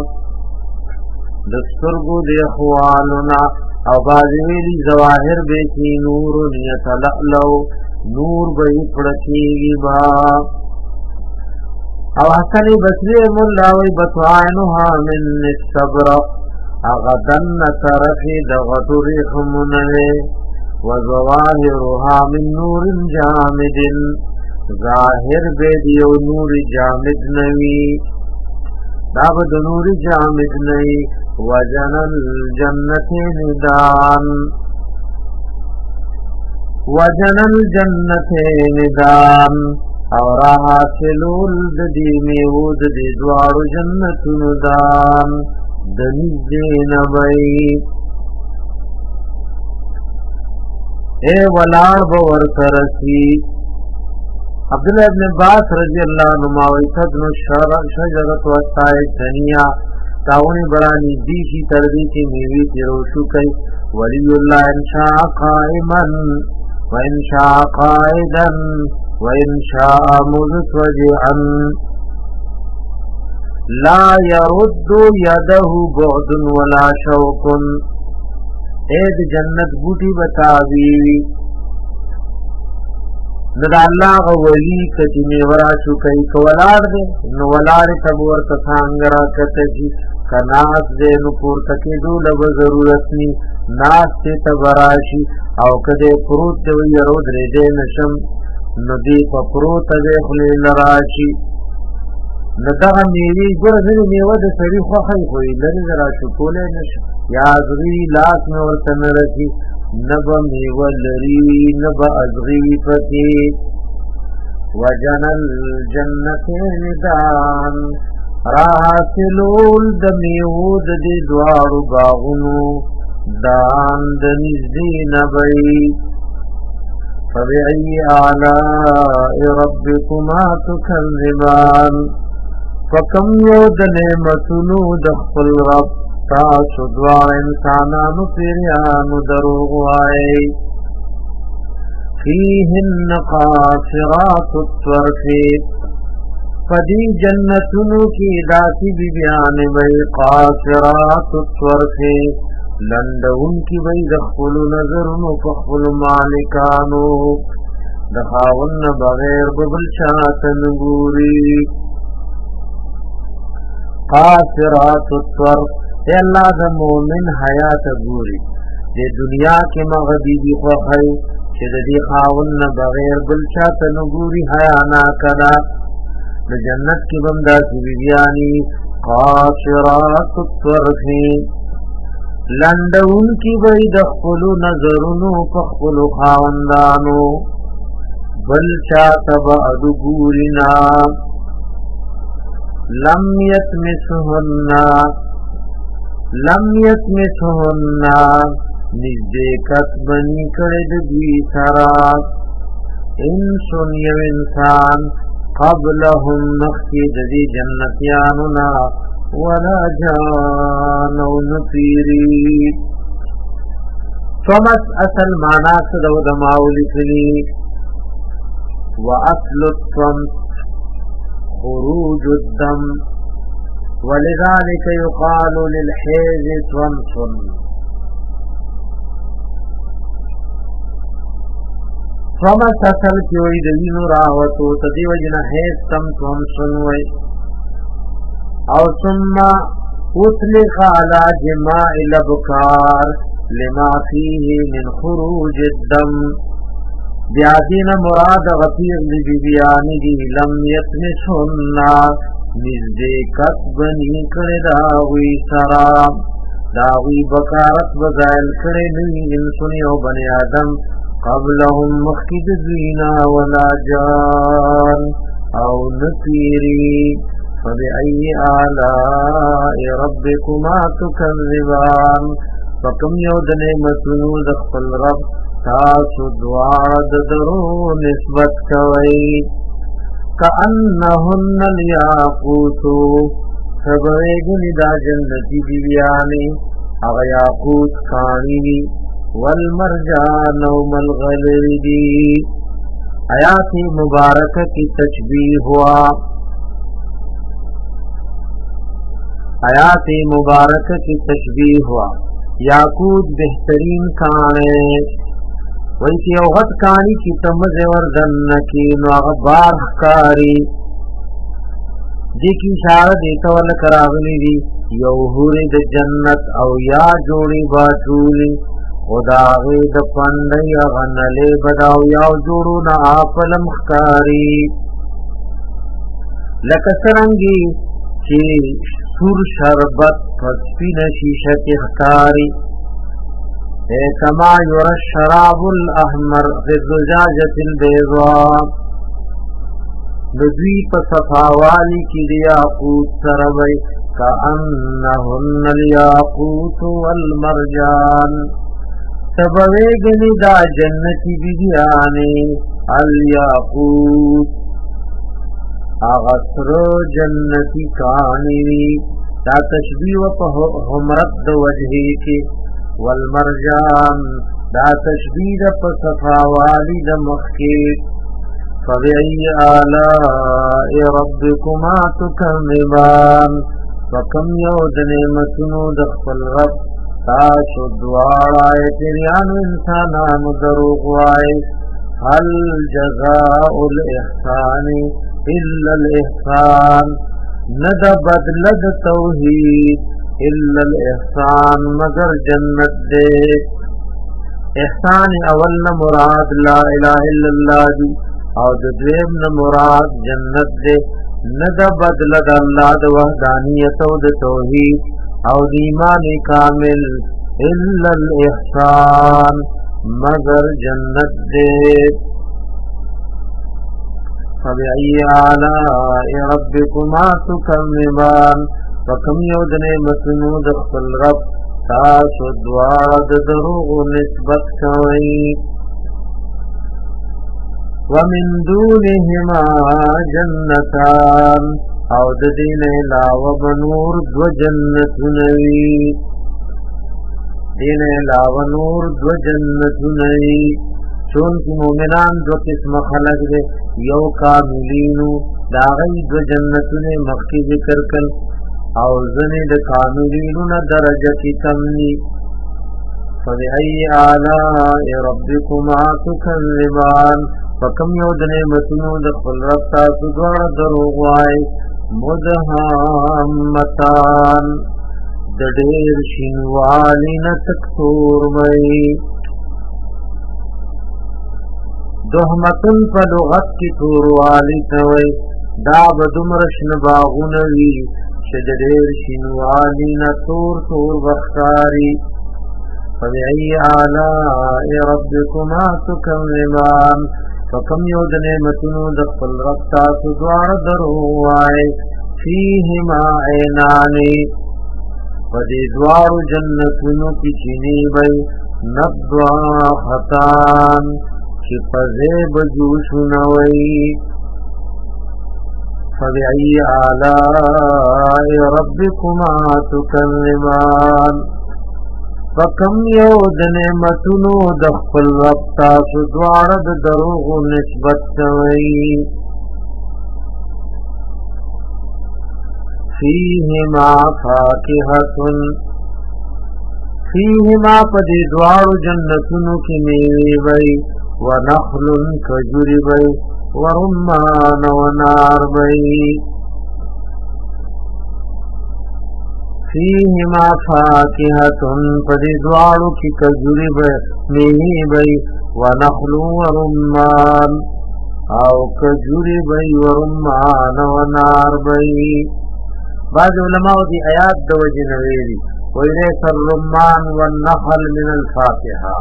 دسترگو دی اخوانونا او بازویلی زواہر بیکی نور یتلعلو نور بی پڑکیگی با او حسن بسری ملاوی بطوائنها من استبرق اغدن طرفی دغتو ریخمونوی وزواہرها من نور جامد ظاہر بیدیو نور جامد نوی دابد نور جامد نوی وجن الجنتین دان وجن الجنتین دان اور حاصلول ددی میود دی دوار جنتن دان دنزین بی اے ولار بور سرسی عبداللہ ابن عباس رضی اللہ عنہ ویتدن شجرت وستائے دنیا تاونی برانی دیشی تردی کی میوی تیروشو کئی ولی اللہ انشاء قائما و انشاء قائدا و انشاء مزتوجعا لا يرد يده بعد ولا شوق اید جنت بوٹی بتاویوی ندا اللہ ولی کتی میورا شکئی کولار دے نولار تبور تسانگرا کتجی کناس دے نپور تکی دول بضرورت نی ناس تے تبراشی او کدے پروت دے ویرود ریدے نشم ندی پا پروت دے خلی لراشی ندا میوی گرزن میوہ دے سری خوخی خوی لنی ذرا شکولے نشم یا ازغی لاس میں ورطن رسی نب میوہ لری نب ازغی پتی وجن الجنتین دان راحسلول دمیود دی دوار باغنو دان دنزدین بی فبعی آلائی ربکما تکذبان فکم یود نعمتنو دخل رب تاسو دوار انسانانو پیریانو دروغ آئی فیہن قاصرات الطرف فدی جنتنو کی داسی بیان بی قاصرات الطرف لندون کی بی دخل نظرنو فخل مالکانو دخاون بغیر ببلشاتن گوری قاصرات الطرف اے اللہ دا مومن حیات گوری دے دنیا کے مغبیبی خوخی چه دی خاون بغیر بلچات نگوری حیانا کدا دا جنت کی بمدہ سی بیانی قاصرات الطرفی لندون کی بی دخلو نظرنو پخلو خاوندانو بلچات بعد گورنا لم یتمسهن نزدیکت بنی کرد دوی سرا انسون یو انسان قبلهم نخید دی جنتیاننا ولا جانو نفیری فمس اصل مانا سدو دماولی کلی وَأَصْلُ الطَّمْسِ خُرُوجُ الدَّمِ وَلِذَلِكَ يُقَالُ لِلْحَيْضِ طَمْسٌ فما سسل کی وی دوینو راوتو تدیو جنا حیث تم توم سنوی او ثم اطلق على جماع الابکار لما فيه من خروج الدم بیادین مراد غفیر دی بیانی دی لم یتنسونا نزدیکت بنی کرداوی سرام داوی بکارت بزائل کردنی انسانی و بنی آدم قبلهم مخید زینا ولا جان او نتیری فبأي آلاء ربكما تكذبان فکم یو د نعمتونو د خپل رب تاسو دواړه د درو نسبت کوئ کأنهن الیاقوت فبویگنی دا جنتی بیانی اغا یاقوت کانی والمرجان والغلردی آیات مبارکہ کی تشبیح ہوا آیات مبارکہ کی تشبیح ہوا یاقوت بہترین کانے وی کی اوغت کانی کی تمز وردن کی نوغبار کاری دی کی اشارہ دیتا والا کراغلی دی یوہوری د جنت او یا جوڑی باچولی خداغی د پندی اغنلی بداو یاو جوڑو نا آپلم خکاری لکسرنگی چی سور شربت فسپین شیشت اخکاری کما یور الشراب الاحمر فی الزجاجت البیضاء ندوی پسفاوالی کی دیاقوت سروی کأنہن الیاقوت والمرجان سبویگنی دا جنتی بیدیانی الیاقوت اغسر جنتی کانی دا تشبیح پا حمرت دا وجہی کی والمرجان دا تشبیح پا صفاوالی دا مخی فبئی آلائی ربکما تکذبان فکم یود نعمتنو دخل رب تاسو دوارائے تریانو انسانانو دروغوائے هل جزاء الاحسان الا الاحسان ند بدلد توحید الا الاحسان مگر جنت دے احسان اول مراد لا الہ الا اللہ دی او دویم مراد جنت دے ند بدلد اللہ د وحدانیت او د توحید او د ایمان کامل الا الاحسان مگر جنت دے فبأي آلاء ربكما تكذبان وكم یود نعمتونو د خپل رب تاسو دواړه د دروغ نسبت کوئ ومن دونهما جنتان او د دین علاوه بنور دو جنتونه وی دین علاوه نور دو جنتونه وی چون کی مومنان دو قسم خلق دے یو کاملینو داغی دو جنتون مخی ذکر کل او زنی د کاملینو نا درجہ کی کمنی فبئی آلائی ربکما تکذبان فکم یو د نعمتونو د خپل رب تاسو دواړه دروغوای مدهامتان د ډېر شینوالي نه تکتور وای دهمتن په لغت کې توروالی ته وای دا به دومره شنه باغونه وي چې د ډېر شینوالي نه تور وښکاري فبأي آلاء ربكما تكذبان فکم یو د نعمتونو د خپل رب تاسو دواړه دروغوای فیهما عینان په دې دواړو جنتونو کې چینې وای نضاحتان چې په زیب جوشونه وای فبأي آلاء ربكما تكذبان فکم یو د نعمتونو د خپل رب تاسو دواړه د دروغ نسبت کوي فیهما فاکهة فیهما په دې دواړو جنتونو کې میوې وي ونخل کجوری بی ورمان ونار بی فیهما فاکہتن پدی دوارو کی کجوری بی میوی بی ونخل ورمان او کجوری بی ورمان ونار بی بعض علماء دی آیات دو جنویری وَإِلَيْسَ الرُّمَّانُ وَالنَّخَلُ مِنَ الْفَاكِهَةِ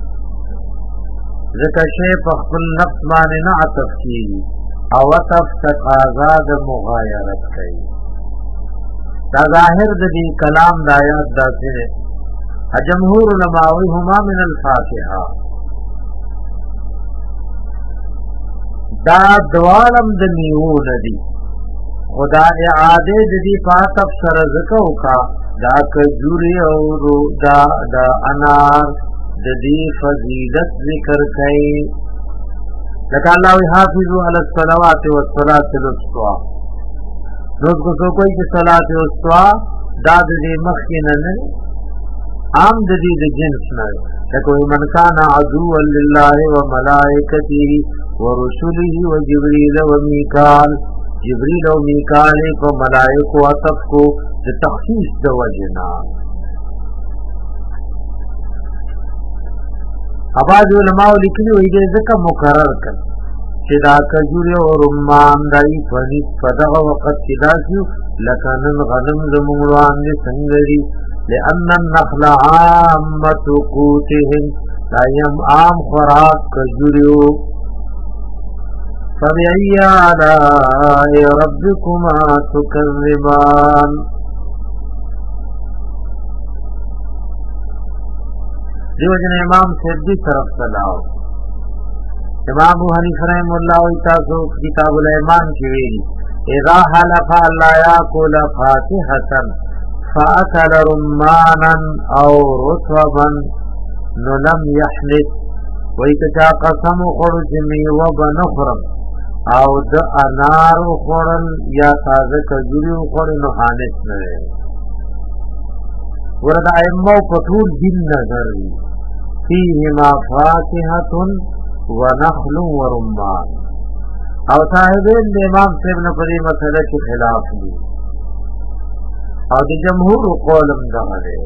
ذکر شیف اخبر نفس معنی نعطف کی او عطف تقاضا د مغایرت کئی دا ظاہر دی کلام دایات دا سنے جمہور علماء ہما من الفاکہہ دا دوالم د میوو ندی خدا اعاده دی پاتف سرزکو کا دا کجوری او دا انار دی فضیلت ذکر کئی لکہ اللہ حافظو علی الصلاوات والصلاة الوسطی نوز کو سو کوئی کہ صلاة الوسطی دا دی مخینن عام دی جنس نئے لکہ من کان عدوا للہ وملائکتی ورسوله وجبریل ومیکال جبریل و میکال کو ملائک و عطف کو تخصیص دو وجنا اباز علماء لکلی ہوئی دے ذکر مقرر کر چدا کجوری و رمان دائی فنیس فدغ وقت چدا سیو لکنن غنم زمونوان دی سنگری لئن النخل عامت قوتهم لائم عام خوراک کجوریو فبأي آلاء ربكما تكذبان دیو جن امام سیدی طرف سلاو امام ابو حنیفہ رحمہ اللہ تاسو کتاب الایمان کی ویلی اذا حلف اللہ یاکل فاکہتا فاکل رمانا او رطبا نلم یحلف ویتچا قسم خرج میوہ بنخرم او د انار خورن یا تازه کجوری خورن حانس نه ورد ائمه پټول دین نظر فیهما فاکهه ونخل ورمان او صاحبین د امام صاحب نه پرې مسله کې خلاف دي او د جمهور قولم دغه دی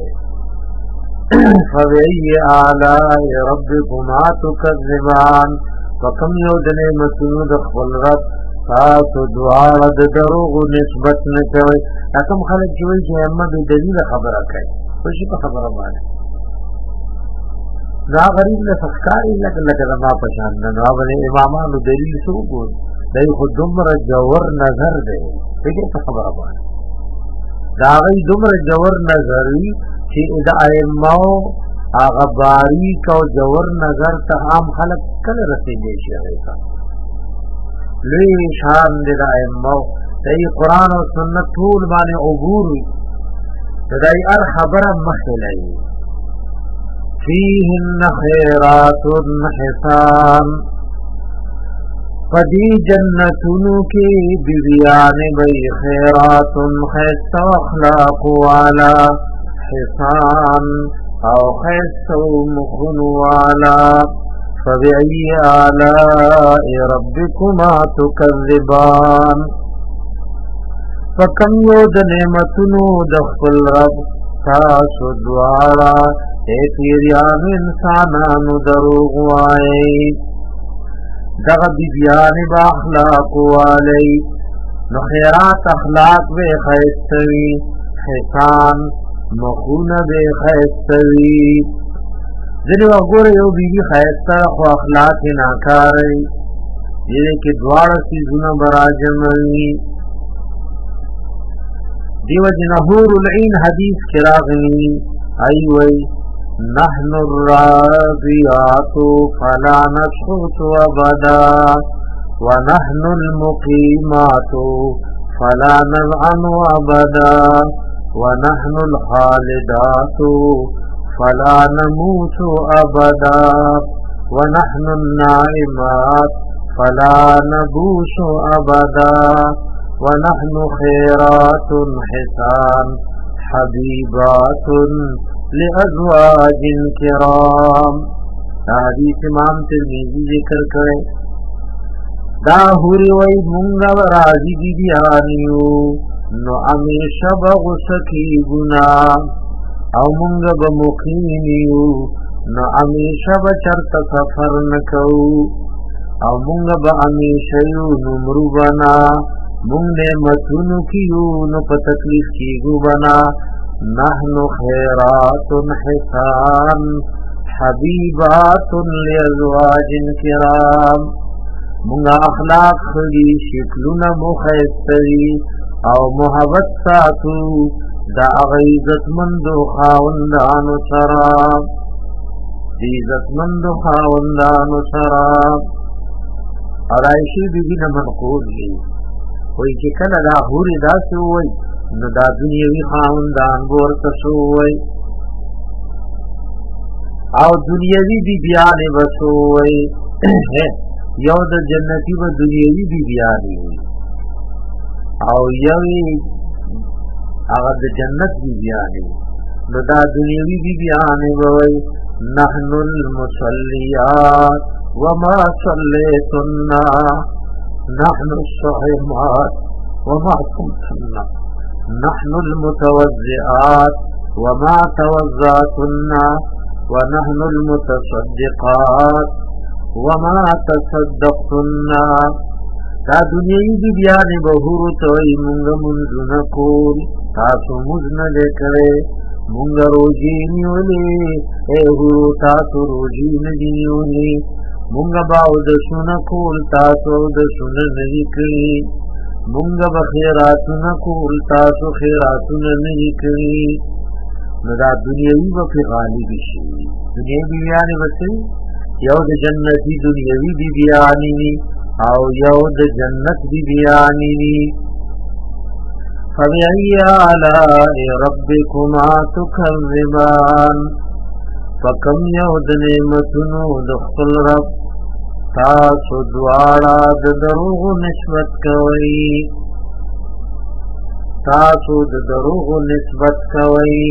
فبأي آلاء ربكما تكذبان وکم یو د نعمتونو د خپل رب تاسو دعا د دروغ نسبت نه کوي کوم خلک چې وایي چې احمد دلیل خبره کوي خوشي په خبره باندې دا غریب له فکرای لکه ما پشان نه باندې امامانو دلیل سو ګور دای خو دومره جوور نظر دی دغه په خبره باندې دا غي دومره جوور نظر چې دا ائمه آغا باریک او جوور نظر تا عام خلق کل رسیدے شیعیتا لوی شان دی دا ائمه دی قرآن و سنت طول بانے عبور دی ار خبر مخلی فیہن خیرات حسان فدی جنتونو کی بیبیان بی خیرات خیست و اخلاق والا حسان او خیستو مخن والا فبأي آلاء ربكما تكذبان فکم یو د نعمتونو د خپل رب تاسو دوارا اے پیریان انسانانو دروغ وائی دغه بیبیان با اخلاق والی نو خیرات اخلاق بے خیستوی حسان مخون بے خیستوی ذلی وگور یو بیبی خیستا خو اخلاق ناکاری یہ کہ دوار سیزن براجمعی دیو جنہور العین حدیث کراغنی ایوئی نحن الراضیات فلا نسخط ابدا ونحن المقیمات فلا نزعن ابدا ونحن الخالدات فلا نموت ابدا ونحن النائمات فلا نبوس ابدا ونحن خيرات حسان حبيبات لأزواج كرام دا حدیث امام ترمذی ذکر کرے دا حوری وی منگا راضی بی بیانیو نو امیشہ بغسکی گنا او منگا بمقیمیو نو امیشہ بچرت سفر نکو او منگا با امیشیو نمرو بنا منگ نعمتونو کیو نو پا تکلیف کیگو بنا نحن خیرات حسان حبیبات لازواج کرام منگا اخلاق خلی شکلنا مخیستری او محبت ساتو دا اغیزت مندو خاوندانو سرام دی عزت مندو خاوندانو سرام اور عائشی بی بی نمنقول لی وی که کل دا حوری دا سوئی نو دا دنیاوی خاوندان بورتا سوئی او دنیاوی بی بیانی بسوئی یو دا جنتی با دنیاوی بی بیانی او یوی اگر دا جنت بی بیانی نو دا دنیاوی بی بیانی بوئی نحن المصلیات وما صلیتنا نحن الصائمات وما صمتنا نحن المتوزعات وما توزعتنا ونحن المتصدقات وما تصدقتنا دا دنیای بی بیانی بہورو توئی منگا منزو نکول تاسو مزن لے کرے منگا روجی نیولی اے ہورو تاسو روجی ندیولی منگا باو دسو نکول تاسو دسو ننکلی منگا بخیراتو نکول تاسو خیراتو ننکلی ندا دنیای بفی غالبی شی دنیای بی بیانی بسی یو د جنتی دنیاوی بی بیانی نی او یو د جنت بی بیانی نی فبئی آلاء ربکما تکذبان فکم یو د نعمتونو د خپل رب تاسو دواړه د دروغ نسبت کوي تاسو د دروغ نسبت کوي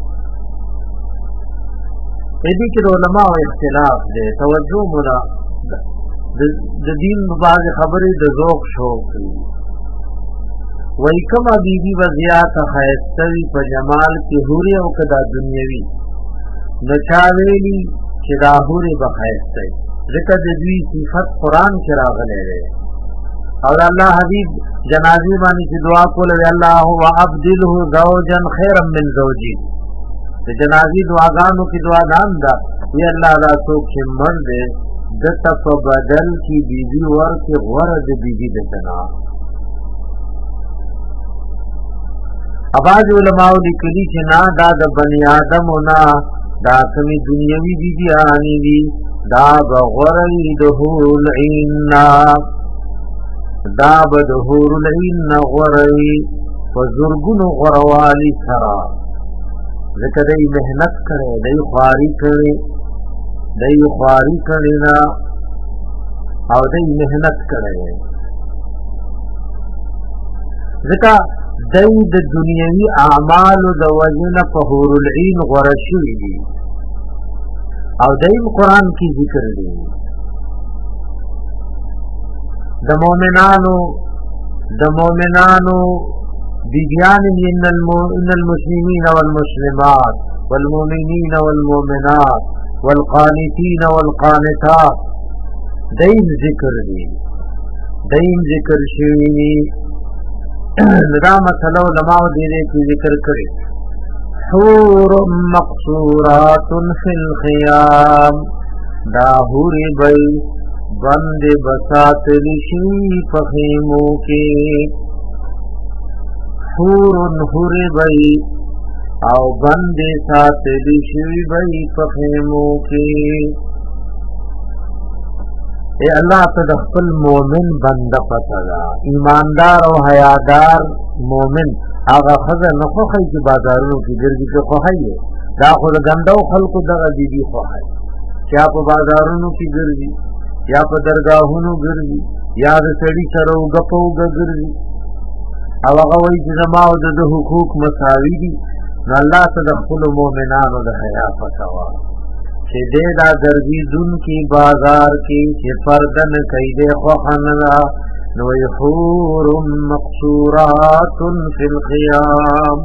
ایدی که علماء اختلاف دے توجہ ملا د دین بعض خبری د ذوق شوق وی کما بی بی وزیات خیستوی پا جمال کی حوری او کدا دنیاوی نچاویلی چی دا حوری بخیستوی ذکر دوی صفت قرآن کی راغلے رہے اور اللہ حبیب جنازی بانی کی دعا کو لے اللہ و ابدلہ زوجا خیرا من زوجی جنازی دعاگانو کی دعا دان دا یہ اللہ دا سوک چی مرد دتا پا بدل کی بیبی ور کی غرد بیبی دتنا اباز علماء لکلی چی نا دا دا بنی آدم نا دا کمی دنیاوی بیبی آنی دی دا بغرد دهور العین دا بدهور العین غرد وزرگن غروالی سرا ذکر دی محنت کرے دی خواری کرے نا او دی محنت کرے ذکر دی د دنیاوی اعمال د وجن فهور العین غرشوی دی او دی قرآن کی ذکر دی د مومنانو بیبیان ان المسلمین والمسلمات والمؤمنین والمؤمنات والقانتین والقانتات دیم ذکر دی دیم ذکر شوی ندا مسئلہ علماء دینے کی ذکر کرے حور مقصورات فی الخیام دا حوری بی بند بسات لشی فخیمو کے حور بی او بند سات لشی بی فخیمو کے اے اللہ تدخل مومن بند پتلا ایماندار و حیادار مومن آغا خزر نخوخی کی بازارونو کی گرگی کے خوخی ہے دا خود گندو خلقو دغا دیدی خوخی کیا پا بازارونو کی گرگی یا پا درگاہونو گرگی یا دا سڑی سرو گپو گا گرگی او اغوی جزماو دا حقوق مساوی دی نو اللہ تدخل مومنانو دا حیا پتوا چې دې دا ګرځیدون کی بازار کې چې پردن کیده خوخنلا نو حور مقصورات فی الخیام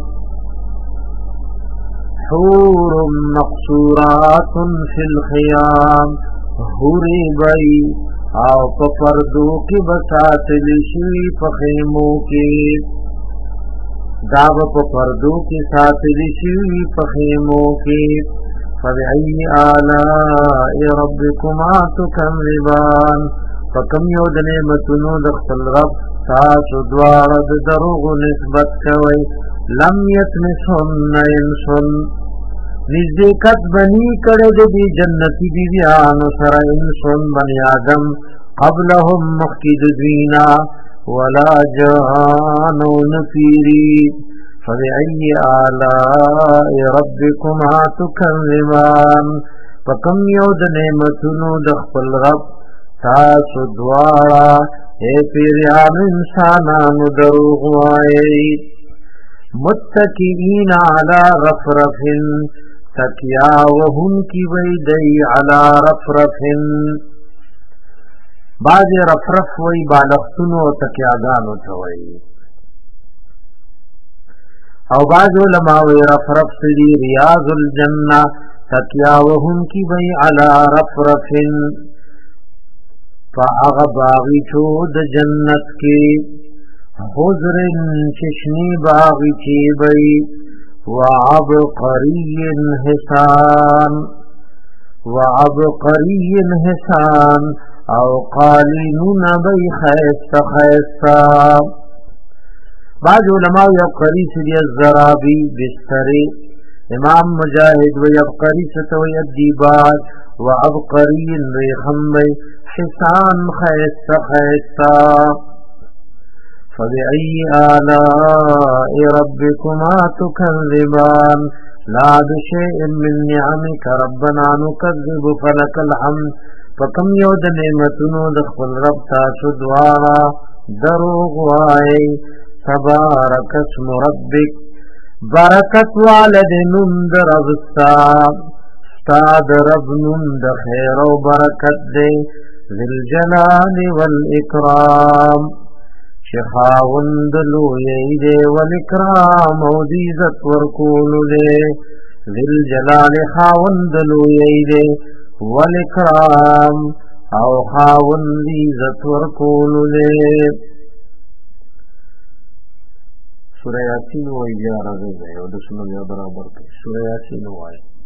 حور مقصورات فی الخیام حوری بئی او په پردو کې بساتلی شوی په خیمو کې دا په پردو کې ساتلی شوی په خیمو کې فبأي آلاء ربكما تكذبان فکم یو د نعمتونو د خپل رب تاسو دواړه د دروغ نسبت کوي لم یتمسن انس نزدېکت بنی کړه د دې جنتی بیبیانو سره انسان بنی آدم قبلهم مخکد دوینا ولا جانو نفیری فبأي آلاء ربكما تكذبان فکم یو د نعمتونو د خپل رب تاسو دواړه اے پیریان انسانانو دروغ وایي متکئین علی رفرف تکیا وهم کی وی دی علی رفرف بعض رفرف وی بالښتونو تکیاګانو ته وی او بعض علماء وی رفرف سری ریاض الجنہ تکیا وهم کی وی علی رفرف فاغ باغی چو د جنت کی خضر چشنی باغی چی بی وعبقری حسان او قالینون بی خیست بعض علماء یبقری سری الزرابی بستری امام مجاہد و یبقری ستوی الدیباج وعبقری ریخم بی حسان خیست فبأي آلاء ربكما تكذبان لا بشيء من نعمك ربنا نكذب فلك الحمد فكم يود نعمتونو د خپل رب تاسو دواړه دروغ وایي تبارك اسم ربك برکت والد نم د رب استاد رب نم د خیر او برکت دی ذل جلال والاکرام شخاوند لوی دے والاکرام او دی عزت ورکول دے ذل جلال خاوند لوی دے والاکرام او خاوند دی عزت ورکول دے سورہ یاسین وی 11 دے او د سنو برابر سورہ یاسین وای